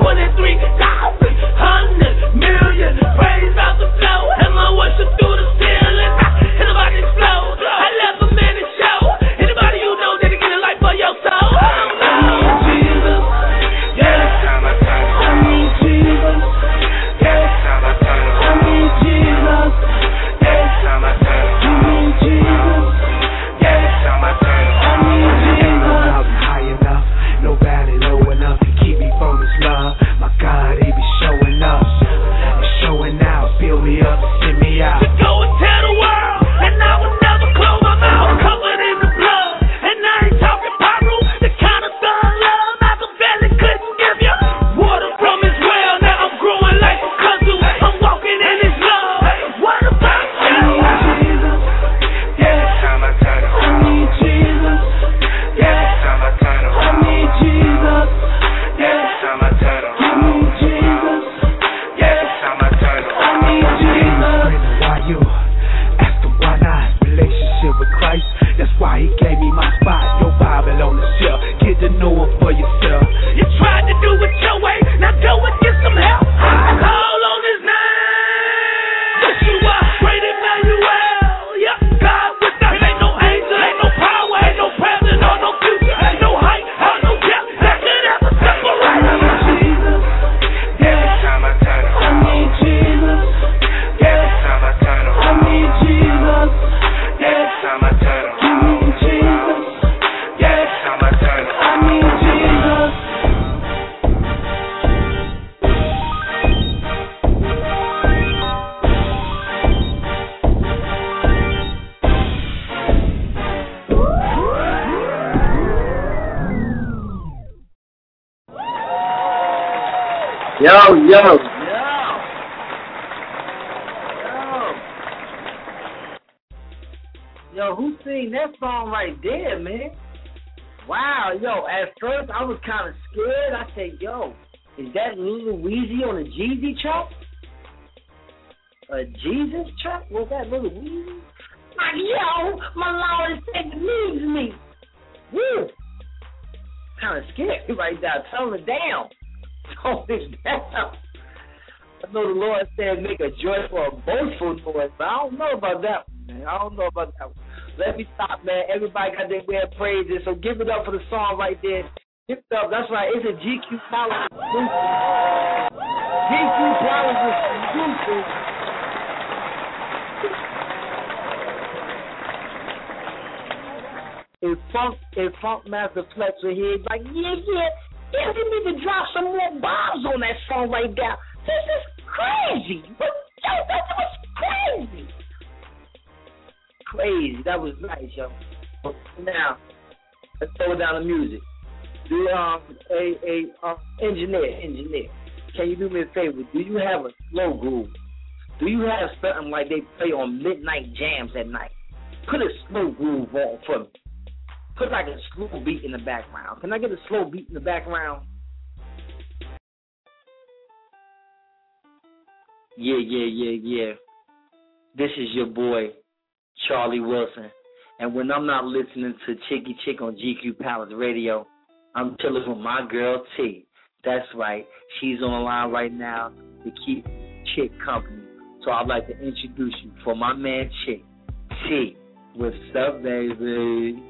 [SPEAKER 5] 23,100 million. Praise out the flow, and my worship through the ceiling. Anybody explode? I left a man to show. Anybody you know that get a life for your soul? Oh, Jesus.
[SPEAKER 15] Every time I turn around,
[SPEAKER 5] I need Jesus.
[SPEAKER 15] every time I turn around,
[SPEAKER 5] I need Jesus.
[SPEAKER 15] every time I turn around,
[SPEAKER 5] I need Jesus.
[SPEAKER 15] every time I turn around,
[SPEAKER 5] I need
[SPEAKER 14] Ain't no
[SPEAKER 5] Jesus.
[SPEAKER 14] mountain high enough, no valley low enough to keep me from His love. My God, He be showing up and showing out. Fill me up, send me out.
[SPEAKER 5] To go and tell the world, and I will never close my mouth, covered in the blood. And I ain't talking pyro, the kind of thug love Machiavelli couldn't give you. Water from His well, now I'm growing like a kudzu. I'm walking in His love. What about you?
[SPEAKER 15] every time I turn
[SPEAKER 5] I
[SPEAKER 15] around,
[SPEAKER 5] need Jesus.
[SPEAKER 15] every time I turn
[SPEAKER 5] I
[SPEAKER 15] around,
[SPEAKER 5] need Jesus.
[SPEAKER 15] every time I turn
[SPEAKER 5] I
[SPEAKER 15] around,
[SPEAKER 5] need Jesus.
[SPEAKER 15] every time I turn
[SPEAKER 5] I
[SPEAKER 15] around,
[SPEAKER 5] need Jesus.
[SPEAKER 14] Why you? Ask Him why not? Relationship with Christ. That's why He gave me my spot. Your Bible on the shelf. Get to know Him for yourself.
[SPEAKER 5] You tried to do it your way, now go and get some help. I call on His name. Yeshua, great Emmanuel. Yep, God with us. Ain't no angel, ain't no power, ain't no present or no future, ain't no height or no depth that could ever separate us. Jesus,
[SPEAKER 15] every time I turn
[SPEAKER 5] I
[SPEAKER 15] around,
[SPEAKER 5] need Jesus.
[SPEAKER 15] every time I turn
[SPEAKER 5] I
[SPEAKER 15] around,
[SPEAKER 5] need Jesus.
[SPEAKER 15] every time I turn
[SPEAKER 5] I
[SPEAKER 15] around,
[SPEAKER 5] need Jesus.
[SPEAKER 15] every time I turn
[SPEAKER 5] I
[SPEAKER 15] around,
[SPEAKER 5] need Jesus.
[SPEAKER 13] Yo. Yo, who sing that song right there, man? Wow, yo, at first I was kind of scared. I said, yo, is that Lil Weezy on a Jeezy track? A Jesus track? Was that Lil Weezy? Like, yo, my Lord and Savior needs me. Woo! Kind of scared right now. Tone it down. Tone it down. I know the Lord said make a joyful or boastful noise, but I don't know about that one, man. I don't know about that one. Let me stop, man. Everybody got their way of praises, so give it up for the song right there. Give it up. That's right. It's a GQ Palace exclusive. GQ Palace exclusive. If Funk Master Flex were here, he'd be like, yeah, you need to drop some more bombs on that song right there. This is crazy. Yo, that was crazy. Crazy. That was nice, yo. Now, let's throw down the music. Do engineer. Can you do me a favor? Do you have a slow groove? Do you have something like they play on midnight jams at night? Put a slow groove on for me. Put like a slow beat in the background. Can I get a slow beat in the background? Yeah. This is your boy, Charlie Wilson. And when I'm not listening to Chicky Chick on GQ Palace Radio, I'm chilling with my girl T. That's right. She's on the line right now to keep Chick company. So I'd like to introduce you for my man Chick. T. What's up, baby?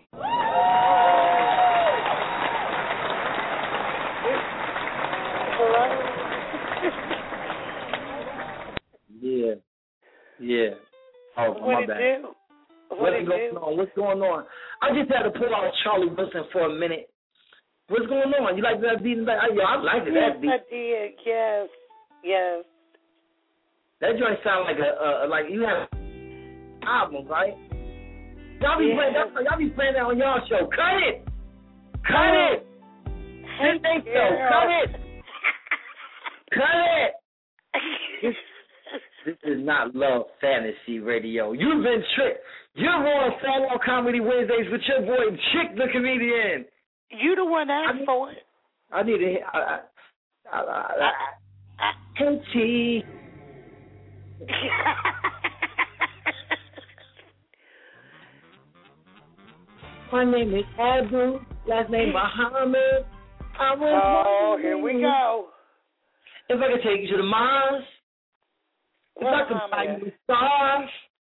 [SPEAKER 13] Yeah. Oh, my bad. What's going on? I just had to pull out Charlie Wilson for a minute. What's going on? You like that beat in the back? Yo, I like that beat.
[SPEAKER 4] Yes, I did. Yes. Yes.
[SPEAKER 13] That joint sound like a like you have album, right? Y'all be playing that. Y'all be playing that on y'all show. Cut it. Cut it. This ain't so. Cut it. Cut it. This is not Love Fantasy Radio. You've been tricked. You're on Fall Out Comedy Wednesdays with your boy Chick the Comedian.
[SPEAKER 4] You the one asked for it.
[SPEAKER 13] I need to. Hey, T. My name is Abu. Last name Muhammad.
[SPEAKER 4] Here we go.
[SPEAKER 13] If I could take you to the Mars. If I could buy you stars.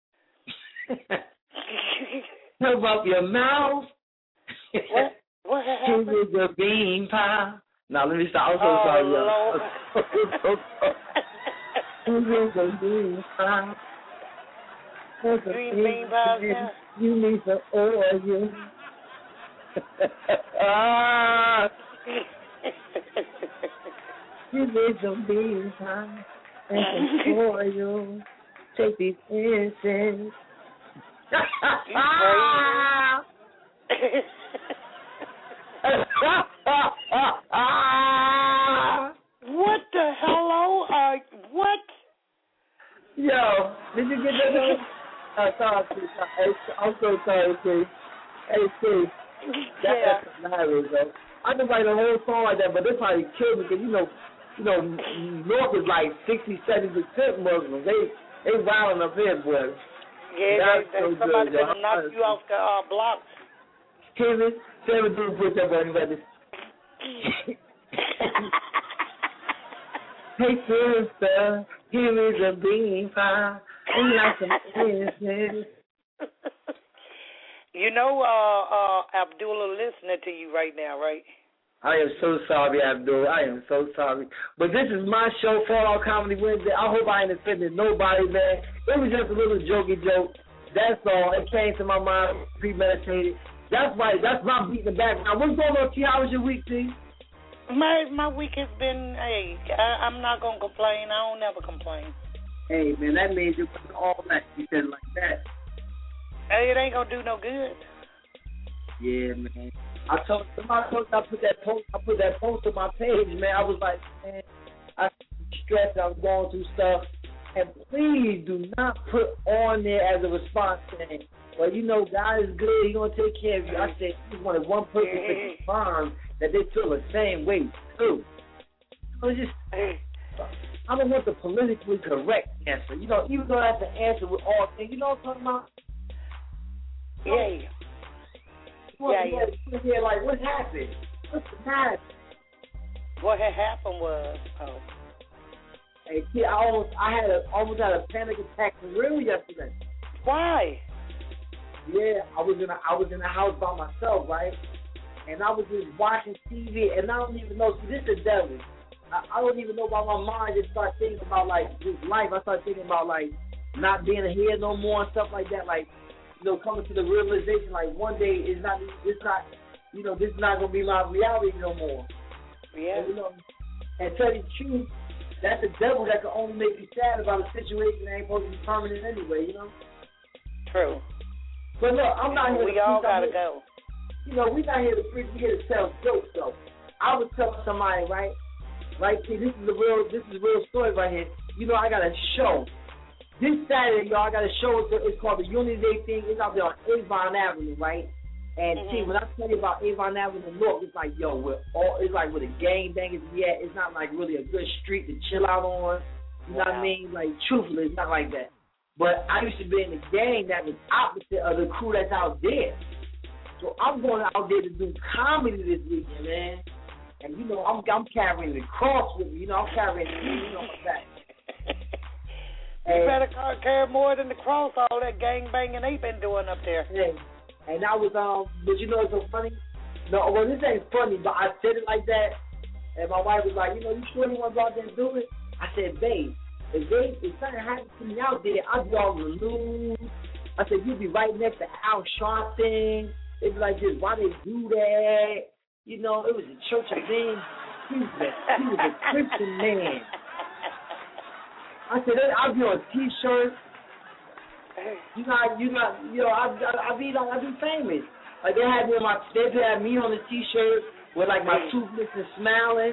[SPEAKER 13] Help up your mouth.
[SPEAKER 4] What happened?
[SPEAKER 13] Here's a bean pie. Now let me stop. I'm so sorry, y'all. Here's a bean pie.
[SPEAKER 4] Green bean pie.
[SPEAKER 13] You need some oil. You need some bean pie and some oil. Take these incense.
[SPEAKER 4] What the hello? What?
[SPEAKER 13] Yo, did you get that? Sorry, I'm so sorry, Steve. Hey, Steve, that's hilarious, though. I could write a whole song like that, but they probably killed me because you know, North is like 60-70% Muslims. They wilding up here, boy.
[SPEAKER 4] Yeah, somebody's gonna knock you off the block.
[SPEAKER 13] Kevin, Seven do put that on you. Hey sister, here is a bean pie. And like some business.
[SPEAKER 4] You know, Abdullah listening to you right now, right?
[SPEAKER 13] I am so sorry, Abdul. I am so sorry. But this is my show, Fall Out Comedy Wednesday. I hope I ain't offended nobody, man. It was just a little jokey joke. That's all. It came to my mind, premeditated. That's right. That's my beat in the background. What's going on, T? How was your week, T?
[SPEAKER 4] My week has been, I'm not going to complain. I don't never complain.
[SPEAKER 13] Hey, man, that means you put all that. You said it like that.
[SPEAKER 4] Hey, it ain't going to do no good.
[SPEAKER 13] Yeah, man. I put that post on my page, man. I was like, man, I was stressed. I was going through stuff. And please do not put on there as a response saying, well, you know, God is good. He's going to take care of you. I said, I just wanted one person to confirm that they feel the same way, too. I don't want the politically correct answer. You know, even though that's the answer with all things. You know what I'm talking about?
[SPEAKER 4] Yeah.
[SPEAKER 13] Yeah, like, what happened? What's the matter?
[SPEAKER 4] What had happened was,
[SPEAKER 13] hey, see, I almost had a panic attack for real yesterday.
[SPEAKER 4] Why?
[SPEAKER 13] Yeah, I was in a house by myself, right? And I was just watching TV, and I don't even know. See, this is the devil. I don't even know why my mind just started thinking about, like, this life. I started thinking about, like, not being here no more and stuff like that. Like, you know, coming to the realization, like, one day this is not going to be my reality no more.
[SPEAKER 4] Yeah.
[SPEAKER 13] And, you know, and tell you the truth, that's the devil that can only make you sad about a situation that ain't supposed to be permanent anyway, you know?
[SPEAKER 4] True.
[SPEAKER 13] But look, I'm not here to
[SPEAKER 4] We all got to go.
[SPEAKER 13] You know, we're not here to preach. We're here to tell jokes, though. I was telling somebody, right? Right, see, this is a real story right here. You know, I got a show. This Saturday, y'all, I got a show. It's called the Unity Day thing. It's out there on Avon Avenue, right? And see, when I tell you about Avon Avenue, look, it's like, yo, it's like where the gangbangers be at. It's not like really a good street to chill out on. You know what I mean? Like, truthfully, it's not like that. But I used to be in the gang that was opposite of the crew that's out there. So I'm going out there to do comedy this weekend, man. And, you know, I'm carrying the cross with me. You know, I'm carrying the my back.
[SPEAKER 4] You better carry more than the cross, all that gang banging they been doing up there.
[SPEAKER 13] Yeah. And I was, but you know what's so funny? No, well, this ain't funny, but I said it like that. And my wife was like, you know, you sure you want to go out there and do it? I said, babe, if something happens to me out there, I'll be on the news. I said, you'll be right next to Al Sharpton. They'd be like this, why they do that? You know, it was a church of men. He was a Christian man. I said, I'll be on T-shirts. I be famous. Like they had me on the T-shirt with like my toothless and smiling.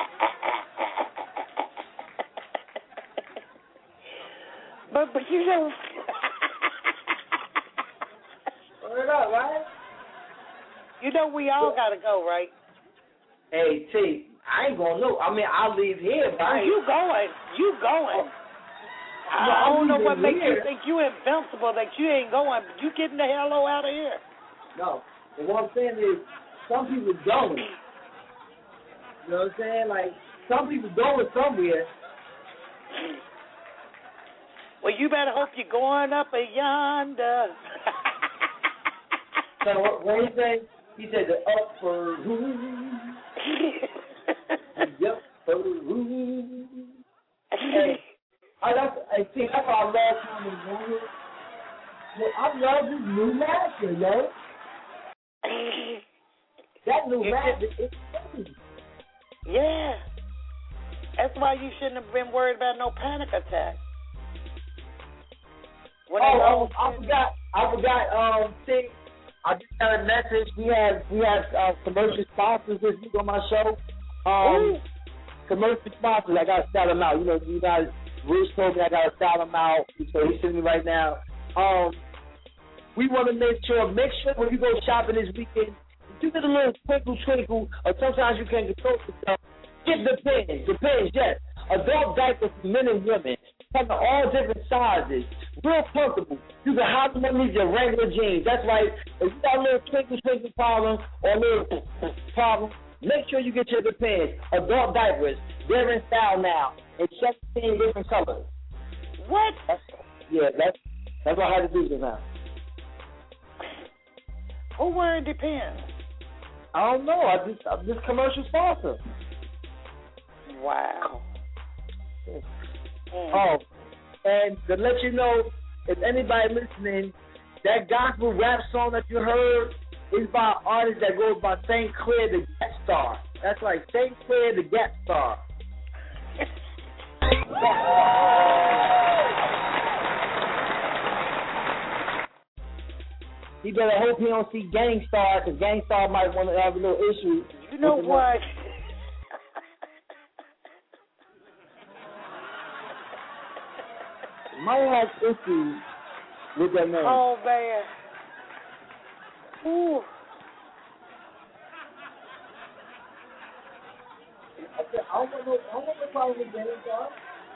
[SPEAKER 4] But you know.
[SPEAKER 13] Word up, right?
[SPEAKER 4] You know we all gotta go, right?
[SPEAKER 13] Hey, T, I ain't gonna know. I mean, I'll leave here, but
[SPEAKER 4] you going. I don't know what makes you think you invincible, that you ain't going. You getting the hell out of here.
[SPEAKER 13] No. But what I'm saying is, some people going. You know what I'm saying? Like, some people going somewhere.
[SPEAKER 4] Well, you better hope you're going up yonder.
[SPEAKER 13] So what he say? He said the upper room. The upper room. Hey, that's our last time in morning. Well, I love this new master, yo. That new master is crazy.
[SPEAKER 4] Yeah. That's why you shouldn't have been worried about no panic attack.
[SPEAKER 13] I forgot. See, I just got a message. We have commercial sponsors this week on my show. Commercial sponsors, I gotta shout them out. You know, you guys, Bruce told me I gotta shout them out. So he's sending me right now. We want to make sure when you go shopping this weekend, you get a little twinkle, or sometimes you can't control yourself. Get the pins, yes. Adult diapers for men and women, come in all different sizes, real comfortable. You can hide them underneath your regular jeans. That's right. If you got a little twinkle problem or a little problem, make sure you get your Depends. Adult diapers, they're in style now in 17 different colors.
[SPEAKER 4] What?
[SPEAKER 13] That's what I had to do this now.
[SPEAKER 4] Who wearing Depends?
[SPEAKER 13] I don't know. I'm just commercial sponsor.
[SPEAKER 4] Wow.
[SPEAKER 13] Oh, and to let you know, if anybody listening, that gospel rap song that you heard is by an artist that goes by St. Clair the Gap Star. That's right, St. Clair the Gap Star. He better hope he don't see Gangstar, because Gangstar might want to have a little issue.
[SPEAKER 4] You know what?
[SPEAKER 13] Might have issues with that man.
[SPEAKER 4] Oh, man. Ooh.
[SPEAKER 13] I don't know problem with Gangstar.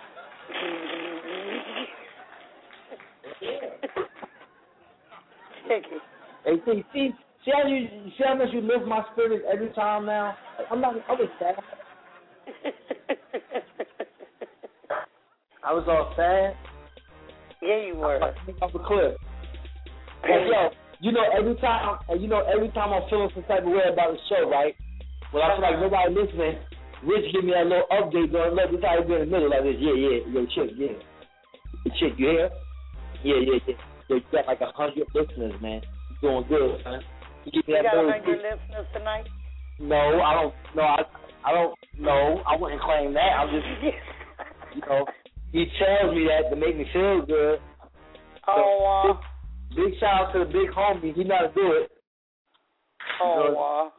[SPEAKER 13] Hey, see how much you lift my spirit every time now? I was sad. I was all sad.
[SPEAKER 4] Yeah, you were.
[SPEAKER 13] I think off the cliff. But yo, every time I'm feeling some type of way about the show, right? Well, I feel like nobody listening. Rich give me a little update on this how you be in the middle like this. Yo, chick, chick, you here? Yeah. You got like 100 listeners, man. You're doing good, man. You
[SPEAKER 4] got 100 listeners tonight?
[SPEAKER 13] No, I don't. No, I don't. No, I wouldn't claim that. I'm just, he tells me that to make me feel good.
[SPEAKER 4] Oh,
[SPEAKER 13] so, big shout out to the big homie. He know how to do it.
[SPEAKER 4] Oh,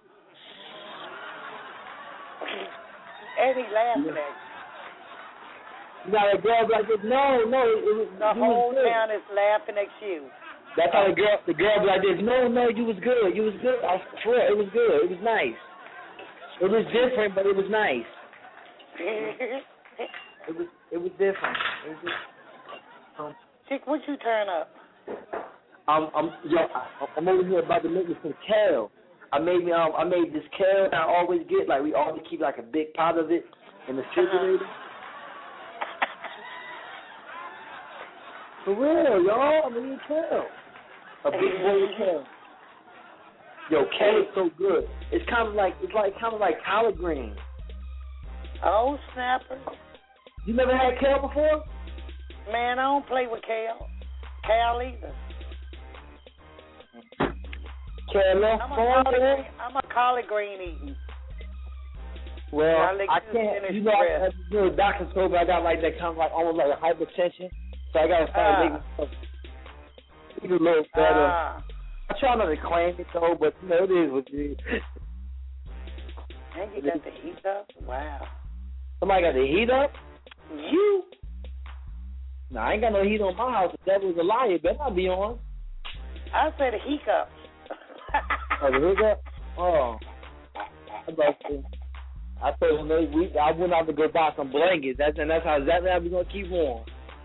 [SPEAKER 4] and he laughing at you.
[SPEAKER 13] You got a girl like this? No.
[SPEAKER 4] The whole town is laughing at you.
[SPEAKER 13] That's how the girl be like this. No, you was good. I swear, it was good. It was nice. It was different, but it was nice. It was different. It was just,
[SPEAKER 4] Chick, what'd you turn up?
[SPEAKER 13] I'm over here about to make me some kale. I made this kale that I always get. Like, we always keep like a big pot of it in the refrigerator. For real, y'all. I mean, kale. A big bowl of kale. Yo, kale is so good. It's kind of like collard greens.
[SPEAKER 4] Oh, snapper.
[SPEAKER 13] You never had kale before?
[SPEAKER 4] Man, I don't play with kale. Kale either.
[SPEAKER 13] Kale,
[SPEAKER 4] I'm a collard green eating.
[SPEAKER 13] Well, I can't. You know, the doctor told me I got like that kind of like almost like a hypertension, so I gotta start making myself eat a little better. I try not to claim it though, but you know it is what it is.
[SPEAKER 4] And you got the heat up? Wow.
[SPEAKER 13] Somebody got the heat up?
[SPEAKER 4] You?
[SPEAKER 13] No, I ain't got no heat on my house. The devil's a liar. Better not be on.
[SPEAKER 4] I said a hiccup.
[SPEAKER 13] Oh, the hiccup? Oh. I told them I went out to go buy some blankets. That's how exactly how we're going to keep warm.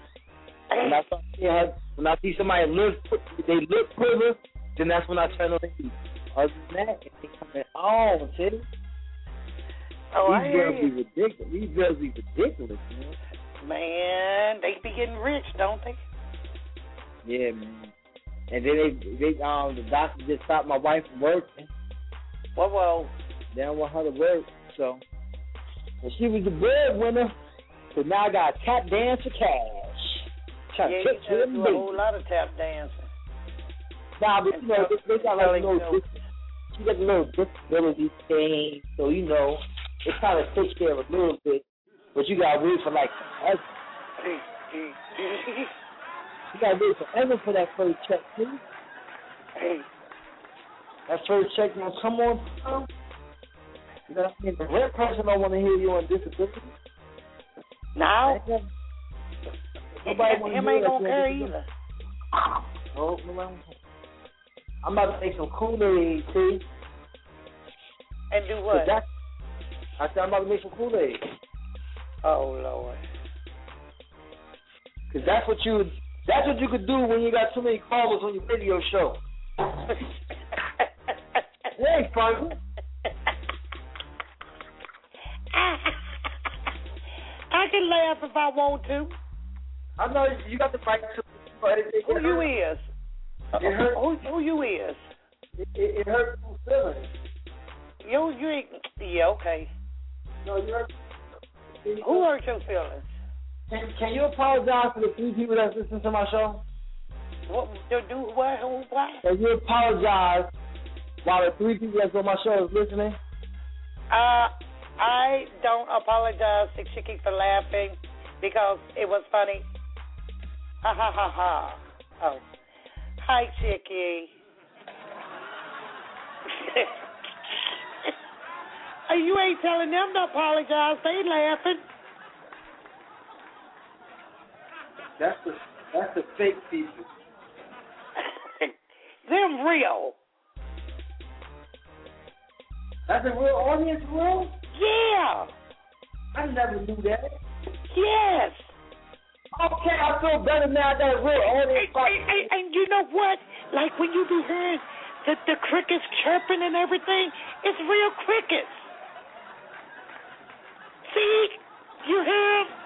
[SPEAKER 13] When I see somebody they look quiver, then that's when I turn on the heat. Other than that, they coming on, see?
[SPEAKER 4] Oh, I hear you.
[SPEAKER 13] These girls be ridiculous, man.
[SPEAKER 4] Man, they be getting rich, don't they?
[SPEAKER 13] Yeah, man. And then the doctor just stopped my wife from working.
[SPEAKER 4] Whoa.
[SPEAKER 13] They don't want her to work, so. And she was the breadwinner, so now I got to tap dance for cash.
[SPEAKER 4] You do a whole lot of tap dancing.
[SPEAKER 13] Nah, but you know, they got like she got a little disability thing, so you know, it kind of takes care of a little bit, but you got to wait for like forever. You got to wait forever for that first check, too.
[SPEAKER 4] Hey.
[SPEAKER 13] That first check now come on. You know what I mean? The red person don't want to hear you on disability.
[SPEAKER 4] Now?
[SPEAKER 13] Nobody
[SPEAKER 4] him ain't going to care either.
[SPEAKER 13] Oh, I'm about to make some Kool-Aid, see?
[SPEAKER 4] And do what?
[SPEAKER 13] I said I'm about to make some Kool-Aid.
[SPEAKER 4] Oh, Lord.
[SPEAKER 13] Because that's what you could do when you got too many callers on your radio show. Hey, Frank.
[SPEAKER 4] I can laugh if I want to.
[SPEAKER 13] I know you got the right to.
[SPEAKER 4] Who you is?
[SPEAKER 13] It hurt.
[SPEAKER 4] Who you is?
[SPEAKER 13] It hurts my feelings.
[SPEAKER 4] You ain't. Yeah, okay.
[SPEAKER 13] No, you hurt.
[SPEAKER 4] Who hurt your feelings?
[SPEAKER 13] Can you apologize for the 3 people that's listening to my show?
[SPEAKER 4] What? Do what? What?
[SPEAKER 13] Can you apologize while the 3 people that's on my show is listening?
[SPEAKER 4] I don't apologize to Chicky for laughing because it was funny. Ha ha ha ha. Oh. Hi, Chicky. You ain't telling them to apologize. They laughing.
[SPEAKER 13] That's the fake people.
[SPEAKER 4] Them real.
[SPEAKER 13] That's a real audience, real?
[SPEAKER 4] Yeah.
[SPEAKER 13] I never knew that.
[SPEAKER 4] Yes.
[SPEAKER 13] Okay, I feel better now that real audience.
[SPEAKER 4] And you know what? Like when you be hearing the crickets chirping and everything, it's real crickets. See? You hear them?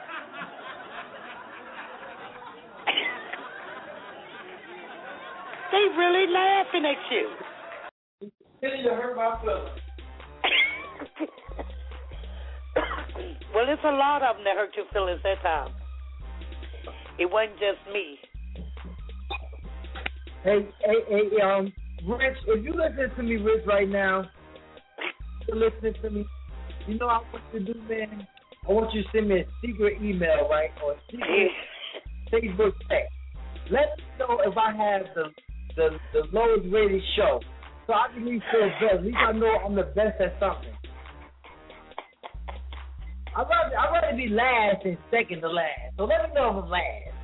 [SPEAKER 4] They really laughing at you.
[SPEAKER 13] You hurt my feelings.
[SPEAKER 4] Well, it's a lot of them that hurt your feelings that time. It wasn't just me.
[SPEAKER 13] Hey, Rich, if you listen to me, Rich, right now, you're listening to me, you know what I want you to do, man? I want you to send me a secret email, right, or a secret Facebook text. Let me know if I have the lowest rated show, so I can feel best. At least I know I'm the best at something. I'd rather be last than second to last. So let me know if I'm last.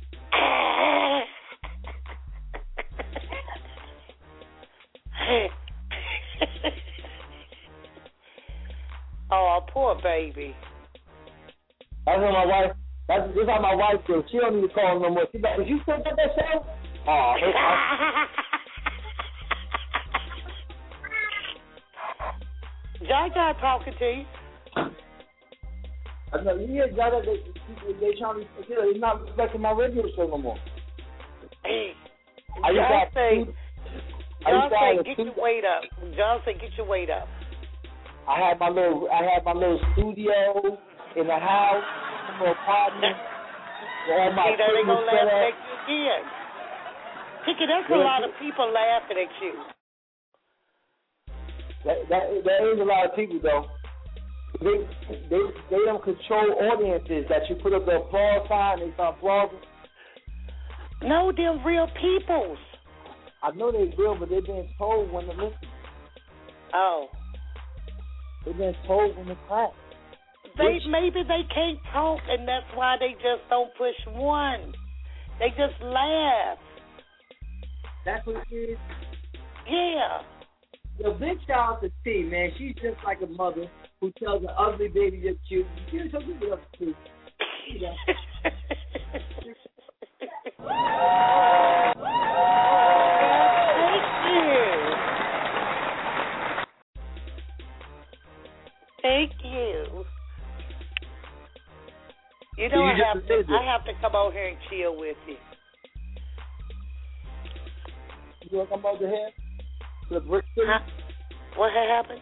[SPEAKER 4] Oh, poor baby.
[SPEAKER 13] That's what my wife. That's how my wife feels. She don't need to call no more. She's like, "Did you still got that show?" Oh.
[SPEAKER 4] Jaja talking to you.
[SPEAKER 13] I know, yeah, Jaja, they trying to, it's not respecting my radio show no more.
[SPEAKER 4] John say, get your weight up. John say, get your weight up.
[SPEAKER 13] I had my little studio in the house, my apartment. All my
[SPEAKER 4] see, they gonna laugh at you again. Chicky, that's a lot of people laughing at you.
[SPEAKER 13] There is a lot of people though. they don't control audiences that you put up the applause sign and they start applauding.
[SPEAKER 4] No, they're real peoples.
[SPEAKER 13] I know they're real, but they're being told when to listen.
[SPEAKER 4] Oh.
[SPEAKER 13] They're being told when to clap.
[SPEAKER 4] Maybe they can't talk, and that's why they just don't push one. They just laugh.
[SPEAKER 13] That's what it is?
[SPEAKER 4] Yeah.
[SPEAKER 13] Yo, big shout out to T, man. She's just like a mother who tells an ugly baby you're cute. You know, give it up to T. You know.
[SPEAKER 4] Thank you. You know, I have to come out here and chill with you.
[SPEAKER 13] You want to come over here to the Brick City?
[SPEAKER 4] What had happened?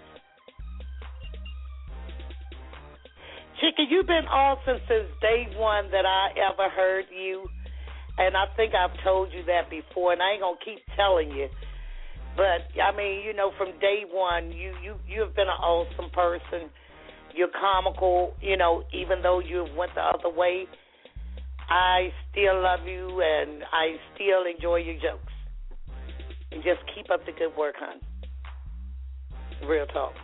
[SPEAKER 4] Chicken, you've been awesome since day one that I ever heard you. And I think I've told you that before, and I ain't going to keep telling you. But, I mean, you know, from day one, you have been an awesome person. You're comical, you know, even though you went the other way. I still love you, and I still enjoy your jokes. And just keep up the good work, hon. Real talk.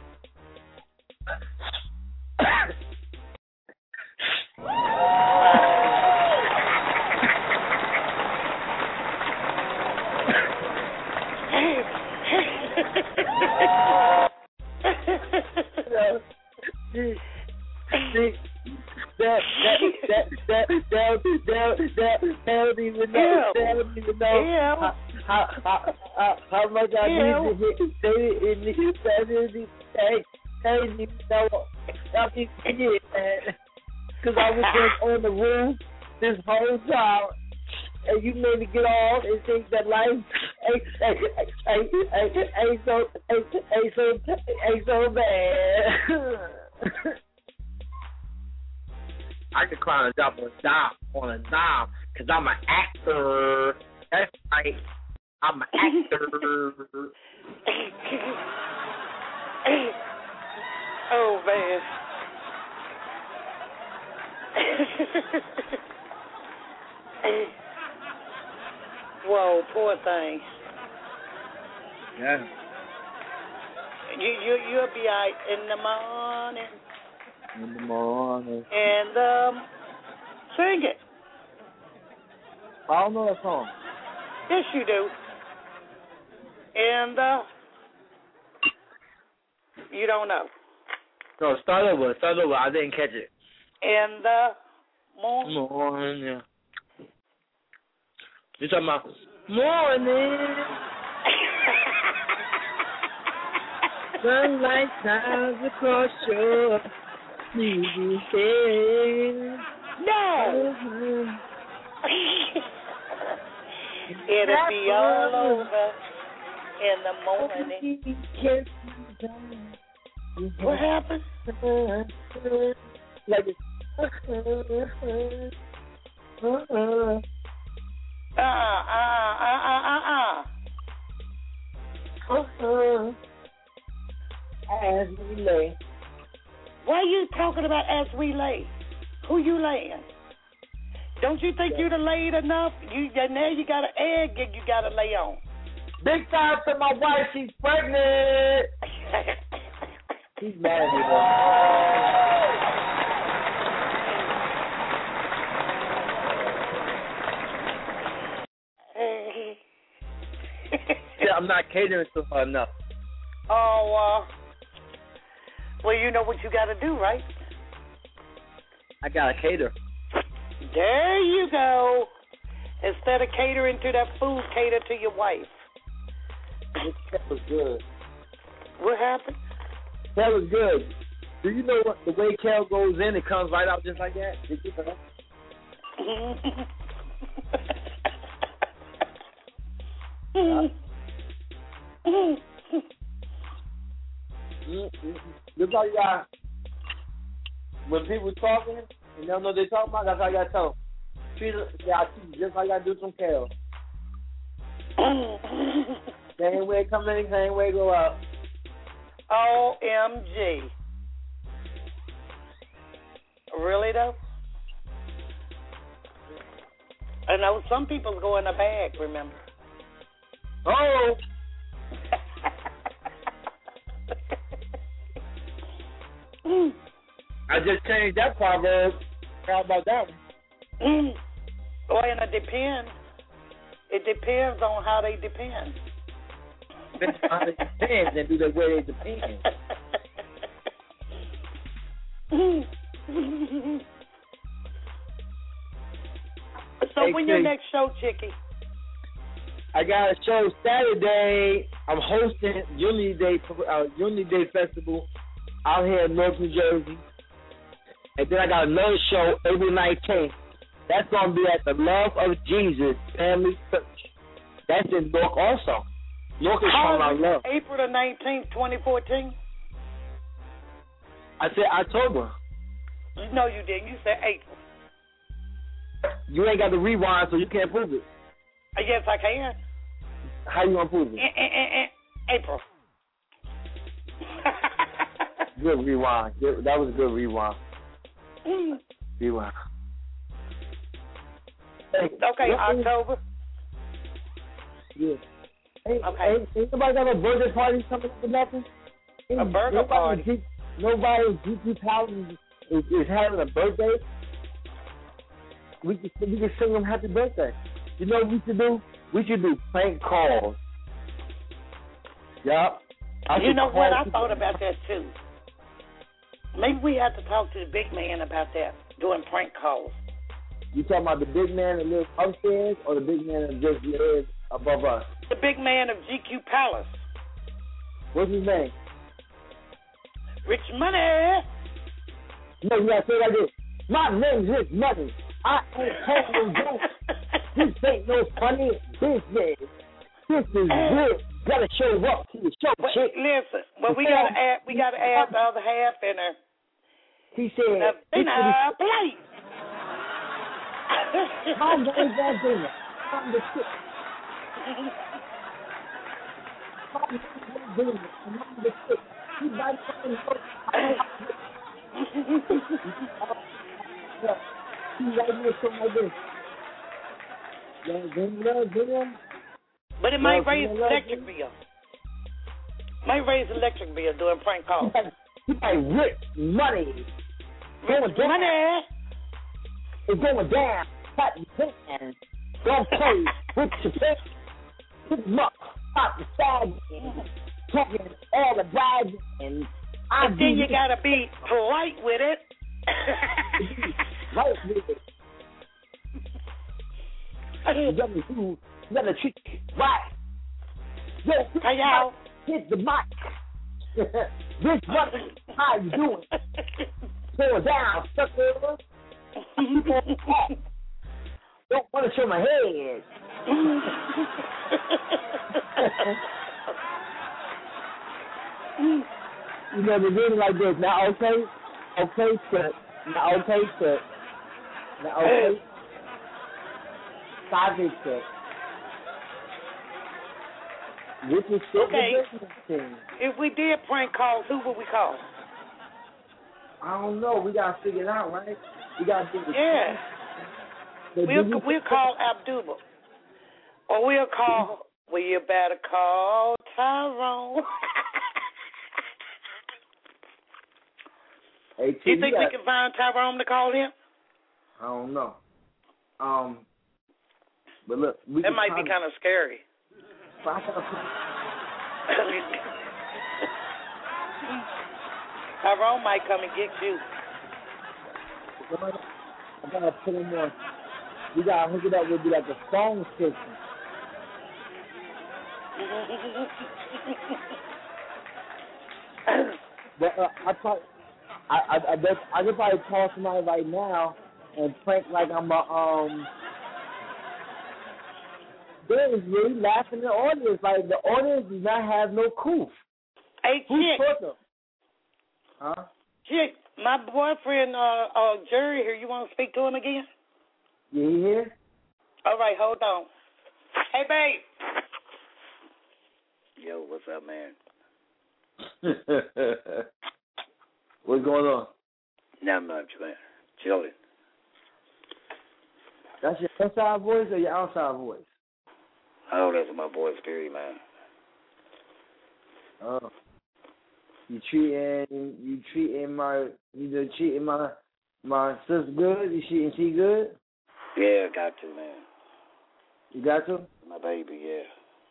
[SPEAKER 13] They don't even know how much I need to hit. They don't even know. Because I was just on the roof this whole time, and you made me get off and think that life ain't so bad. I can climb a job on a dime, because I'm an actor. That's right. I'm an actor.
[SPEAKER 4] Oh, man. Whoa, poor thing.
[SPEAKER 13] Yeah.
[SPEAKER 4] You'll be all right in the morning.
[SPEAKER 13] In the morning.
[SPEAKER 4] And sing it.
[SPEAKER 13] I don't know that song.
[SPEAKER 4] Yes, you do. And you don't know.
[SPEAKER 13] No, start over. I didn't catch it.
[SPEAKER 4] In the morning.
[SPEAKER 13] Yeah. You're talking about morning. Sunlight shines across your sleepy head.
[SPEAKER 4] No. It'll be all over in the morning. What happened?
[SPEAKER 13] Like it. As we lay.
[SPEAKER 4] Why are you talking about as we lay? Who you laying? Don't you think you'd have laid enough? Now you got an egg and you got to lay on.
[SPEAKER 13] Big time to my wife, she's pregnant. He's mad at me, bro. Yeah, I'm not catering to her enough.
[SPEAKER 4] Oh, well, you know what you got to do, right?
[SPEAKER 13] I got to cater.
[SPEAKER 4] There you go. Instead of catering to that food, cater to your wife.
[SPEAKER 13] That was good.
[SPEAKER 4] What happened?
[SPEAKER 13] That was good. Do you know what the way kale goes in, it comes right out just like that? Did you know? Just like when people talking and they don't know what they're talking about, that's how you gotta tell them. Treat it, just like I do some kale. Same way it comes in, same way it go out.
[SPEAKER 4] OMG. Really though? I know some people go in a bag. Remember?
[SPEAKER 13] Oh. I just changed that proverb. How about that one?
[SPEAKER 4] Well, and it depends. It depends on how they depend.
[SPEAKER 13] Depends on how they depend and do they where they depend.
[SPEAKER 4] So when your next show, Chicky?
[SPEAKER 13] I got a show Saturday. I'm hosting Unity Day Festival out here in North New Jersey. And then I got another show April 19th. That's going to be at the Love of Jesus Family Church. That's in Newark also. Newark is from my love.
[SPEAKER 4] April the 19th, 2014?
[SPEAKER 13] I said October.
[SPEAKER 4] No, you didn't. You said April.
[SPEAKER 13] You ain't got the rewind, so you can't prove it.
[SPEAKER 4] Yes, I can.
[SPEAKER 13] How you going to prove it?
[SPEAKER 4] April.
[SPEAKER 13] Good rewind. That was a good rewind. Rewind. Hey,
[SPEAKER 4] okay, October.
[SPEAKER 13] Yeah. Hey, okay. Ain't nobody got a birthday party coming up or nothing?
[SPEAKER 4] A birthday party?
[SPEAKER 13] Nobody in GQ Palace is having a birthday. We can sing them happy birthday. You know what we should do? We should do prank calls. Yup.
[SPEAKER 4] You know what? I thought about that too. Maybe we have to talk to the big man about that, doing prank calls.
[SPEAKER 13] You talking about the big man that lives upstairs or the big man that just lives above us?
[SPEAKER 4] The big man of GQ Palace.
[SPEAKER 13] What's his name?
[SPEAKER 4] Rich Money.
[SPEAKER 13] No, you gotta say it like this. My name's Rich Money. I ain't talking no This ain't no funny business. This is good. Gotta show up to the show, chick.
[SPEAKER 4] Listen, but we gotta add the other half in her.
[SPEAKER 13] He said,
[SPEAKER 4] in her place.
[SPEAKER 13] My name's Dinner. I'm the chick. My name's Dinner. I'm the chick. He might fucking He writing me something like this.
[SPEAKER 4] But it might raise electric bill. Might raise electric bill doing prank calls.
[SPEAKER 13] He might rip money. Going down.
[SPEAKER 4] Money.
[SPEAKER 13] It's going down. Cotton pants. Don't play with your pants. Pick them up. Stop the side. Talking all the vibes. And
[SPEAKER 4] then you gotta be polite with it.
[SPEAKER 13] Right with it. You gotta treat right. Yo,
[SPEAKER 4] y'all
[SPEAKER 13] hit the mic. This what? How you doing? Go down, sucker. Don't want to show my head. You never did it like this. Now, okay, cut. Now, okay, cut. Now, okay. Savage cut. This is
[SPEAKER 4] okay. If we did prank calls, who would we call?
[SPEAKER 13] I don't know. We gotta figure it out, right? We gotta do it.
[SPEAKER 4] We'll call Abdul, or we'll call. Well, you better call Tyrone.
[SPEAKER 13] Hey,
[SPEAKER 4] do you think we can find Tyrone to call him?
[SPEAKER 13] I don't know. But look,
[SPEAKER 4] that might be kind of scary. Tyrone might come and get you.
[SPEAKER 13] I gotta put him on. We gotta hook it up with like a song system. But I could probably call somebody right now and prank like I'm a They was really laughing in the audience. Like the audience does not have no proof.
[SPEAKER 4] Hey, Chick.
[SPEAKER 13] Huh?
[SPEAKER 4] Chick, my boyfriend Jerry here. You want to speak to him again?
[SPEAKER 13] Yeah, he here?
[SPEAKER 4] All right, hold on. Hey, babe. Yo, what's up, man?
[SPEAKER 13] What's going on?
[SPEAKER 4] Not much, man.
[SPEAKER 16] Chilling.
[SPEAKER 13] That's your inside voice or your outside voice?
[SPEAKER 16] Oh, that's my voice, period, man.
[SPEAKER 13] Oh. You treating my sister good? You she good?
[SPEAKER 16] Yeah, got to, man.
[SPEAKER 13] You got to?
[SPEAKER 16] My baby, yeah.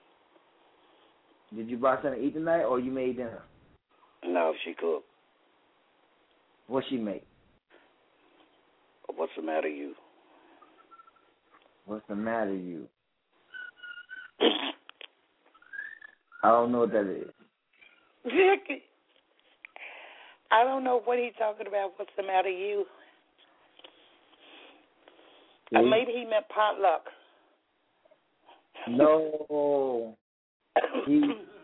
[SPEAKER 13] Did you buy something to eat tonight, or you made dinner?
[SPEAKER 16] No, she cooked.
[SPEAKER 13] What she make?
[SPEAKER 16] What's the matter, you?
[SPEAKER 13] What's the matter, you? I don't know what that is.
[SPEAKER 4] Vicky, I don't know what he's talking about. What's the matter, you? Maybe he meant potluck.
[SPEAKER 13] No. He.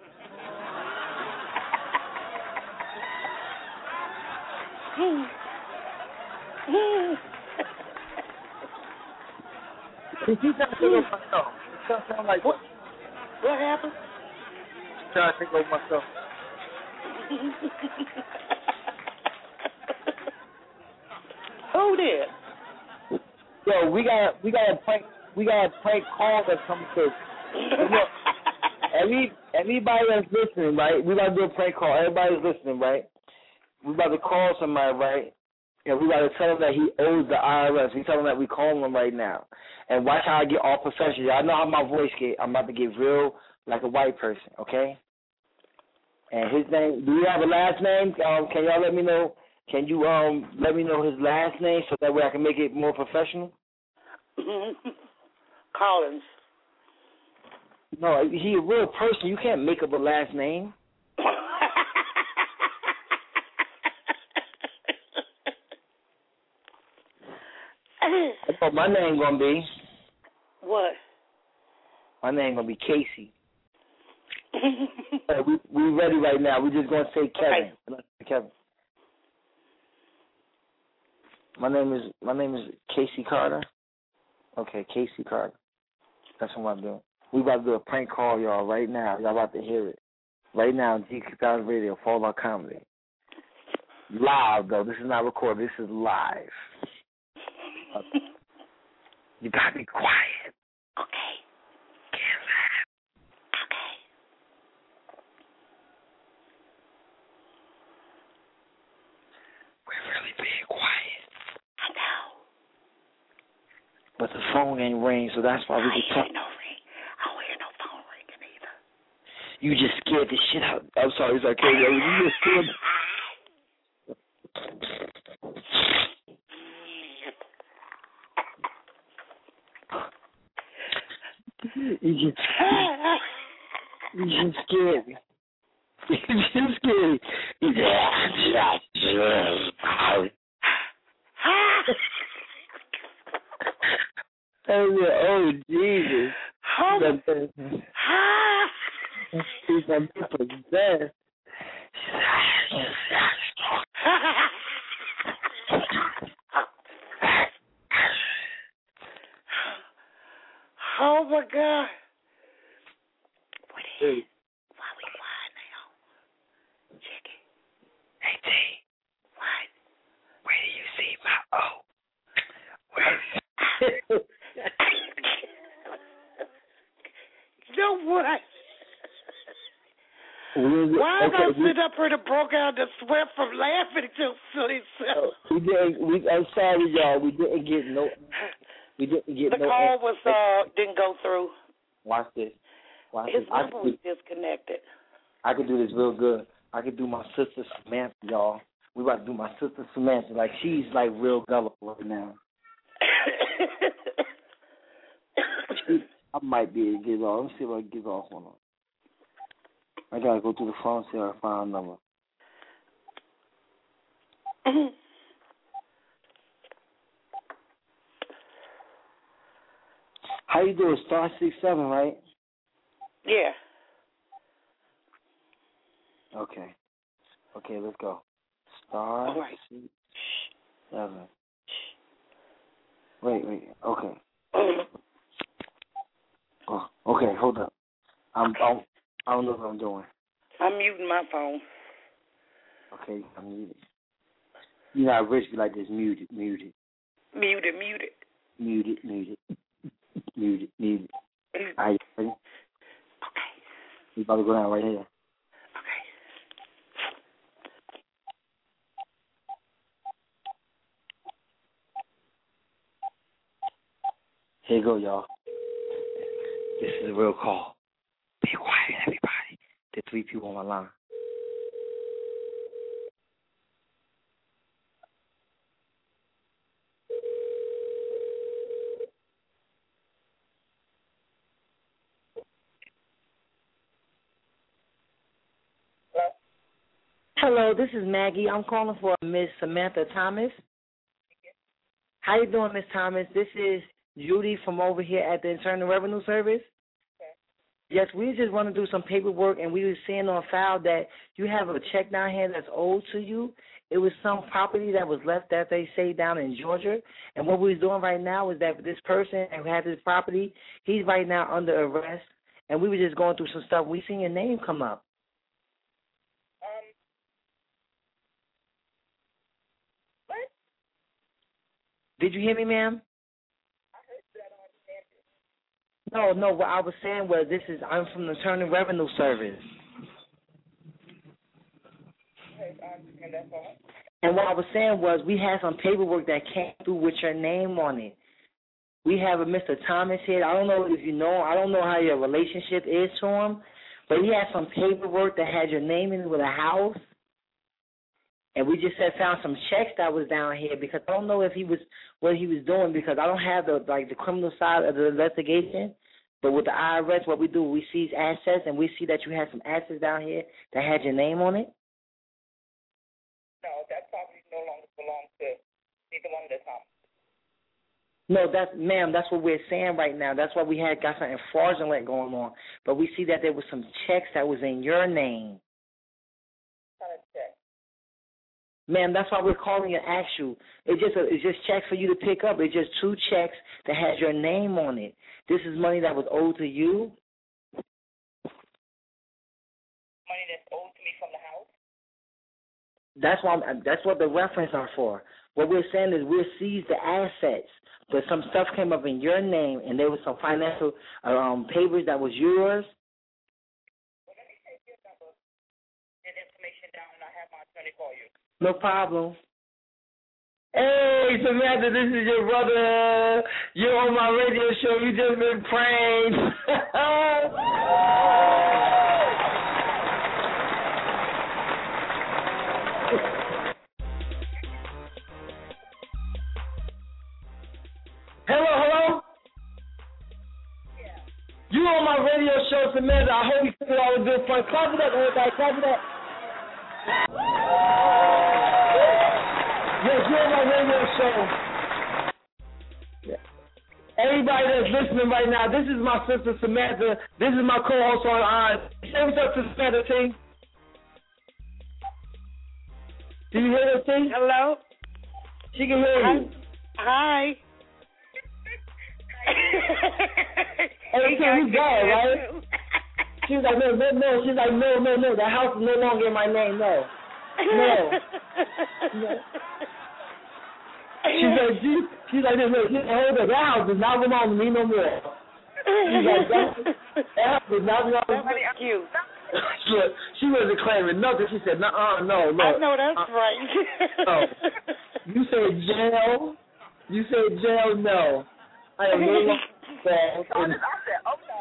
[SPEAKER 13] He's trying to take over myself. It sounds like
[SPEAKER 4] what happened?
[SPEAKER 13] He's trying to take over myself.
[SPEAKER 4] Who did?
[SPEAKER 13] Yo, we got a prank call that's coming through. Everybody that's listening, right? We about to do a prank call. Everybody's listening, right? We about to call somebody, right? And we about to tell him that he owes the IRS. We tell him that we calling him right now. And watch how I get all professional. I know how my voice get. I'm about to get real like a white person, okay? And his name, do you have a last name? Can y'all let me know? Can you let me know his last name so that way I can make it more professional?
[SPEAKER 4] Collins.
[SPEAKER 13] No, he a real person. You can't make up a last name. That's what my name gonna be.
[SPEAKER 4] What?
[SPEAKER 13] My name gonna be Casey. we ready right now. We just gonna say Kevin. Okay. Kevin. My name is Casey Carter. Okay, Casey Carter. That's what I'm doing. We about to do a prank call, y'all, right now. Y'all about to hear it. Right now on GQ Radio, Fallout Comedy. Live, though. This is not recorded. This is live. Okay. You gotta be quiet.
[SPEAKER 4] Okay.
[SPEAKER 13] Can't laugh.
[SPEAKER 4] Okay.
[SPEAKER 13] We're really being quiet.
[SPEAKER 4] I know.
[SPEAKER 13] But the phone ain't ring, so that's why we can talk.
[SPEAKER 4] No ring. I don't hear no phone ringing either.
[SPEAKER 13] You just scared the shit out. I'm sorry, it's okay. You just scared. You just scared me. You just scared me. Oh, Jesus. She's a possessed.
[SPEAKER 4] Oh, my God. What is it? Why we quiet now? Chicky.
[SPEAKER 13] Hey, T.
[SPEAKER 4] What?
[SPEAKER 13] Where do you see my O?
[SPEAKER 4] You know what? Why am I sitting up here that broke out the sweat from laughing at your silly self?
[SPEAKER 13] I'm sorry, y'all. We didn't get no.
[SPEAKER 4] The call was didn't go through.
[SPEAKER 13] Watch this.
[SPEAKER 4] His number was disconnected.
[SPEAKER 13] I could do this real good. I could do my sister Samantha, y'all. We about to do my sister Samantha. Like, she's like real gullible right now. I might be able to get off. Let me see if I can get off on her. I gotta go through the phone and see if I find a number. How you doing? Star 67, right?
[SPEAKER 4] Yeah.
[SPEAKER 13] Okay. Okay, let's go. Star 67. Wait. Okay. Oh, okay, hold up. I don't know what I'm doing.
[SPEAKER 4] I'm muting my phone.
[SPEAKER 13] Okay, I'm muted. You know how Rich be like this, muted.
[SPEAKER 11] Muted.
[SPEAKER 13] All right, ready?
[SPEAKER 11] Okay.
[SPEAKER 13] We about to go down right here.
[SPEAKER 11] Okay.
[SPEAKER 13] Here you go, y'all. This is a real call. Be quiet, everybody. There are 3 people on my line.
[SPEAKER 17] Hello, this is Maggie. I'm calling for Miss Samantha Thomas. How you doing, Miss Thomas? This is Judy from over here at the Internal Revenue Service. Yes, we just want to do some paperwork, and we were seeing on file that you have a check down here that's owed to you. It was some property that was left, that they say, down in Georgia. And what we're doing right now is that this person who had this property, he's right now under arrest, and we were just going through some stuff. We seen your name come up.
[SPEAKER 18] What?
[SPEAKER 17] Did you hear me, ma'am? No, what I was saying was I'm from the Internal Revenue Service. And what I was saying was we had some paperwork that came through with your name on it. We have a Mr. Thomas here. I don't know if you know him. I don't know how your relationship is to him, but he had some paperwork that had your name in it with a house. And we just found some checks that was down here because I don't know if what he was doing because I don't have the criminal side of the investigation. But with the IRS, what we do, we seize assets, and we see that you had some assets down here that had your name on it.
[SPEAKER 18] No, that property no longer belongs to either one of the Thomas.
[SPEAKER 17] No, that's what we're saying right now. That's why we got something fraudulent going on. But we see that there was some checks that was in your name.
[SPEAKER 18] What kind of check?
[SPEAKER 17] Ma'am, that's why we're calling and ask you. It's just checks for you to pick up. It's just 2 checks that has your name on it. This is money that was owed to you.
[SPEAKER 18] Money that's owed to me from the house?
[SPEAKER 17] That's what the reference are for. What we're saying is we'll seize the assets, but some stuff came up in your name, and there was some financial papers that was yours.
[SPEAKER 18] Well, let me take your number and information down, and I'll have my attorney call you.
[SPEAKER 17] No problem. Hey, Samantha, this is your brother. You're on my radio show. You just been pranked. Hello? Yeah. You on my radio show, Samantha. I hope you feel all the good fun. Clap it up, everybody. Clap it up. Yes, you're on my radio show. Everybody that's listening right now, this is my sister Samantha. This is my co-host on Say what's up to Samantha, T. Do you hear her, T?
[SPEAKER 11] Hello?
[SPEAKER 17] She can hear you.
[SPEAKER 11] Hi.
[SPEAKER 17] Hey, T, you got it, right? She was like, no. She's like, no. The house is no longer in my name, no. She's like, look, hold up, that house does not belong to me no more. She's like, that house does not belong to me.
[SPEAKER 11] That's cute.
[SPEAKER 17] Look, she wasn't claiming nothing. She said, no.
[SPEAKER 11] I know that's right.
[SPEAKER 17] No. You said jail. No. I am no longer bad.
[SPEAKER 18] I said, oh, no.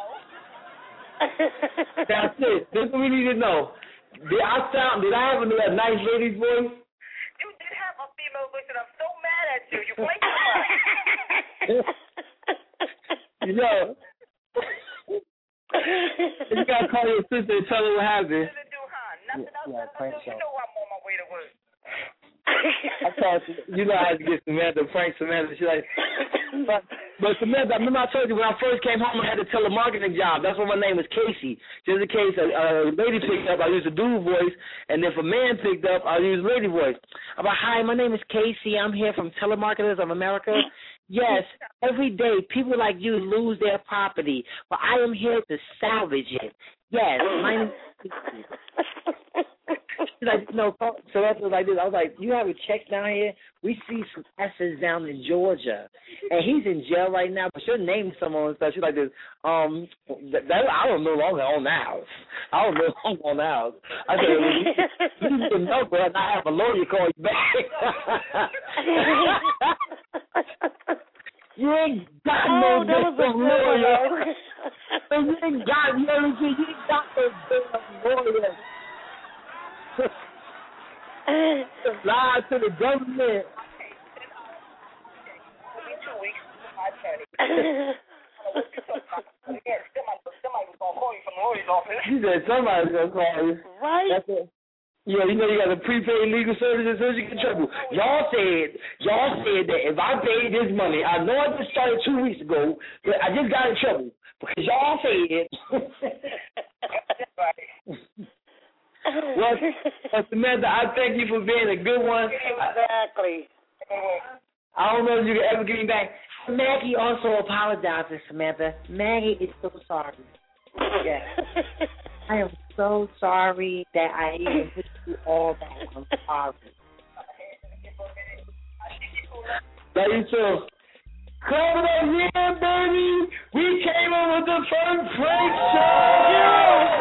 [SPEAKER 17] That's it. This is what we need to know. Did I have a nice lady's voice?
[SPEAKER 18] You did have a female voice, and I'm so mad at you. You play too much.
[SPEAKER 17] You know. You gotta call your sister and tell her what happened.
[SPEAKER 18] Nothing else. You know I'm on my way to work.
[SPEAKER 17] I thought you know I had to get Samantha, prank Samantha. She's like, but Samantha, I remember I told you when I first came home I had a telemarketing job. That's why my name was Casey. Just in case a lady picked up, I used a dude voice, and if a man picked up, I used a lady voice. I'm like, hi, my name is Casey. I'm here from Telemarketers of America. Yes, every day people like you lose their property, but I am here to salvage it. Yes, my name is Casey. She's like, no, so that's was like this. I was like, you have a check down here? We see some S's down in Georgia, and he's in jail right now. But she'll name someone and stuff. She's like this. I don't no longer own the house. I don't no longer own the house. I said, you need to know, but I have a lawyer call you back. You ain't got no damn lawyer. You ain't got no damn lawyer. Lie to the government. She said somebody's gonna call you.
[SPEAKER 4] Right.
[SPEAKER 17] Yeah, you know you got a prepaid legal services so you get in trouble. Y'all said that if I paid this money, I know I just started 2 weeks ago, but I just got in trouble because y'all said. Well, Samantha, I thank you for being a good one.
[SPEAKER 4] Exactly.
[SPEAKER 17] I don't know if you can ever get me back. Maggie also apologizes, Samantha. Maggie is so sorry. Yes. I am so sorry that I even put you all that. I'm sorry. Love you too. Coming up here, baby, we came up with the first break show.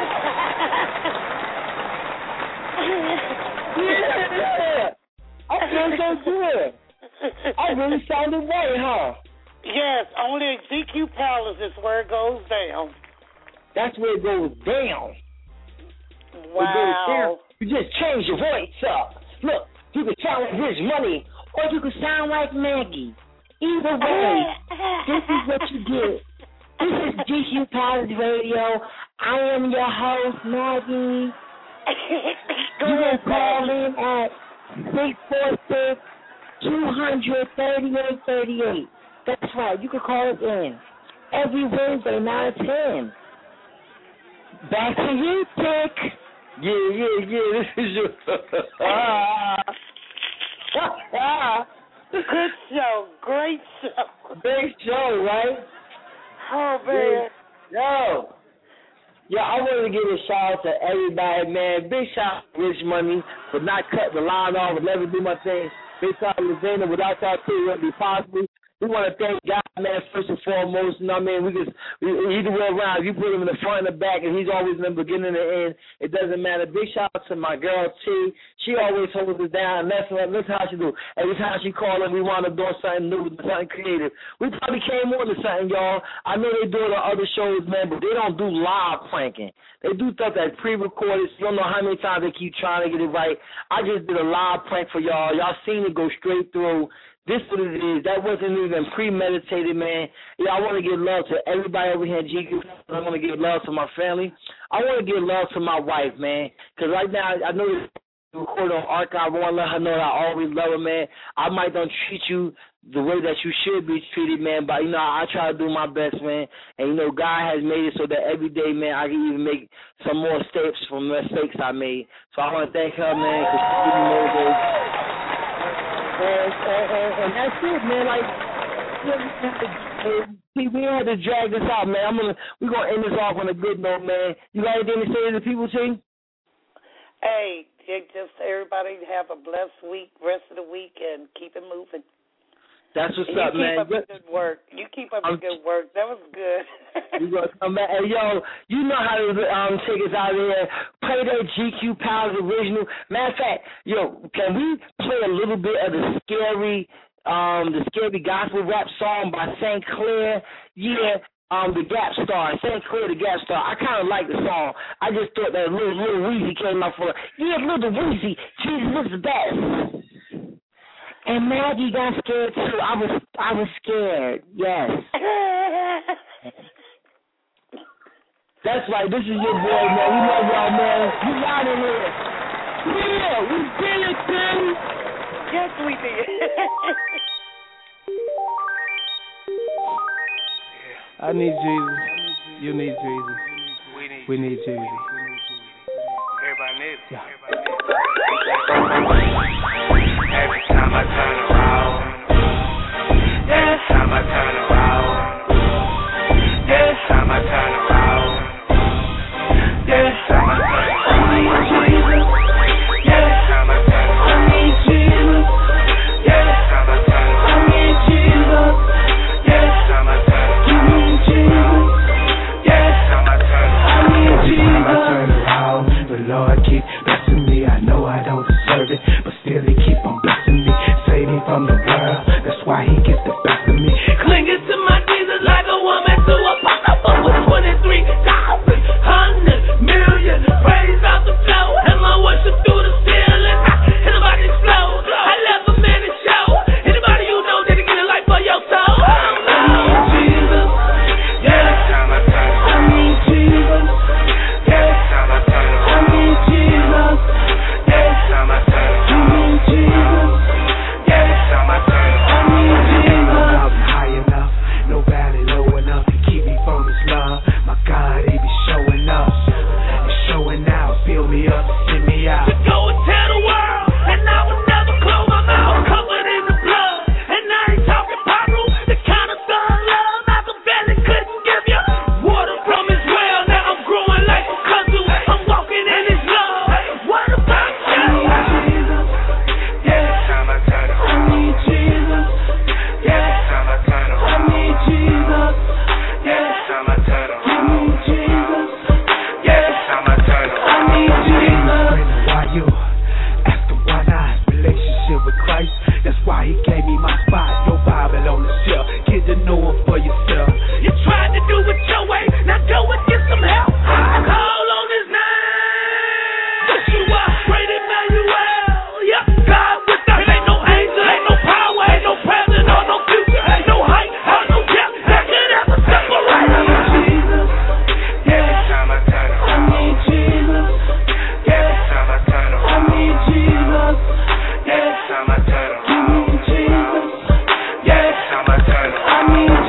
[SPEAKER 17] Yeah. I feel so good. I really sounded right, huh?
[SPEAKER 4] Yes, only at GQ Palace is where it goes down.
[SPEAKER 17] That's where it goes down.
[SPEAKER 4] Wow.
[SPEAKER 17] It goes down. You just change your voice up. Look, you can sound like Rich Money, or you can sound like Maggie. Either way, this is what you get. This is GQ Palace Radio. I am your host, Maggie. You can call in at 646-200-3838. That's right. You can call us in every Wednesday, 9 to 10. Back to you, Dick. Yeah. This is your...
[SPEAKER 4] Good show. Great show.
[SPEAKER 17] Great show, right?
[SPEAKER 4] Oh, man.
[SPEAKER 17] Yo. Yeah, I want to give a shout out to everybody, man. Big shout out to Rich Money for not cutting the line off and never do my thing. Big shout out to Zena. Without y'all too, it wouldn't be possible. We want to thank God, man, first and foremost. You know what I mean? Either way around, if you put him in the front and the back, and he's always in the beginning and the end, it doesn't matter. Big shout out to my girl, T. She always holds us down. Listen how she do. Every time she calls in, we want to do something new, something creative. We probably came on to something, y'all. I know they do it on other shows, man, but they don't do live pranking. They do stuff that's pre-recorded. So you don't know how many times they keep trying to get it right. I just did a live prank for y'all. Y'all seen it go straight through. This is what it is. That wasn't even premeditated, man. Yeah, I want to give love to everybody over here at GQ. I want to give love to my family. I want to give love to my wife, man. Because right now, I know this recorded on archive. I want to let her know that I always love her, man. I might don't treat you the way that you should be treated, man. But, I try to do my best, man. And, God has made it so that every day, man, I can even make some more steps from the mistakes I made. So I want to thank her, man, because she gave me motivation. And that's it, man. We had to drag this out, man. We're gonna end this off on a good note, man. You got anything to say to the people, T?
[SPEAKER 4] Hey, just everybody have a blessed week, rest of the week, and keep it moving.
[SPEAKER 17] That's what's up, man.
[SPEAKER 4] You keep up the good work. You keep up the good work. That was good.
[SPEAKER 17] You gonna come back? Hey, yo, you know how to take us out of here. Play that GQ Palace original. Matter of fact, can we play a little bit of the scary gospel rap song by St. Clair? Yeah. The Gap Star, St. Clair, the Gap Star. I kind of like the song. I just thought that Lil Weezy came out for it. Yeah, Lil Weezy. Jesus was the best. And Maggie got scared too. I was scared. Yes. That's right. This is your boy, man. We love y'all, man. We out of here. Yeah, we did it, baby.
[SPEAKER 4] Yes, we did.
[SPEAKER 14] I need Jesus. You need Jesus. We need Jesus.
[SPEAKER 15] Everybody needs it.
[SPEAKER 14] Yeah.
[SPEAKER 15] Every time I turn around, every time I turn around, every time I turn around, every time I turn around, Jesus, yes,
[SPEAKER 14] the Lord keep blessing me. I know I don't deserve it, but still He keep on blessing me. Save me from the world, that's why He gets the best of me. Clinging to my Jesus like a woman to a pop with 23,000, 100 million. Praise out the flow, and my worship through the ceiling. Anybody explode? I left a man in show. Anybody you know that get a life for your soul? Jesus, yeah. I need Jesus, yeah. I need Jesus, yeah. I need Jesus, yeah. I need Jesus. High enough, no valley low enough to keep me from His love. My God, He be showing up and showing out. Fill me up, send me out. To go and tell the world, and I will never close my mouth. Covered in the blood, and I ain't talking pyro. The kind of sun love Machiavelli couldn't give you. Water from His well, now I'm growing like a kudzu. I'm walking in His love. What about you? Jesus, yeah. I need Jesus, yeah. I need Jesus, yeah. I need Jesus, yeah. I need Jesus. Why you asking why not? Relationship with Christ, that's why He gave me my spot. Your Bible on the shelf, get to know Him for yourself. You tried to do it your way, now go and get some help. I call on His name. Yeshua, great Emmanuel. Yep, God with us. Ain't no angel, ain't no power, ain't no present or no future, ain't no height or no depth that could ever separate. I need Jesus, yeah. I need Jesus, yeah. I need Jesus, yeah. I need Jesus, yeah. I need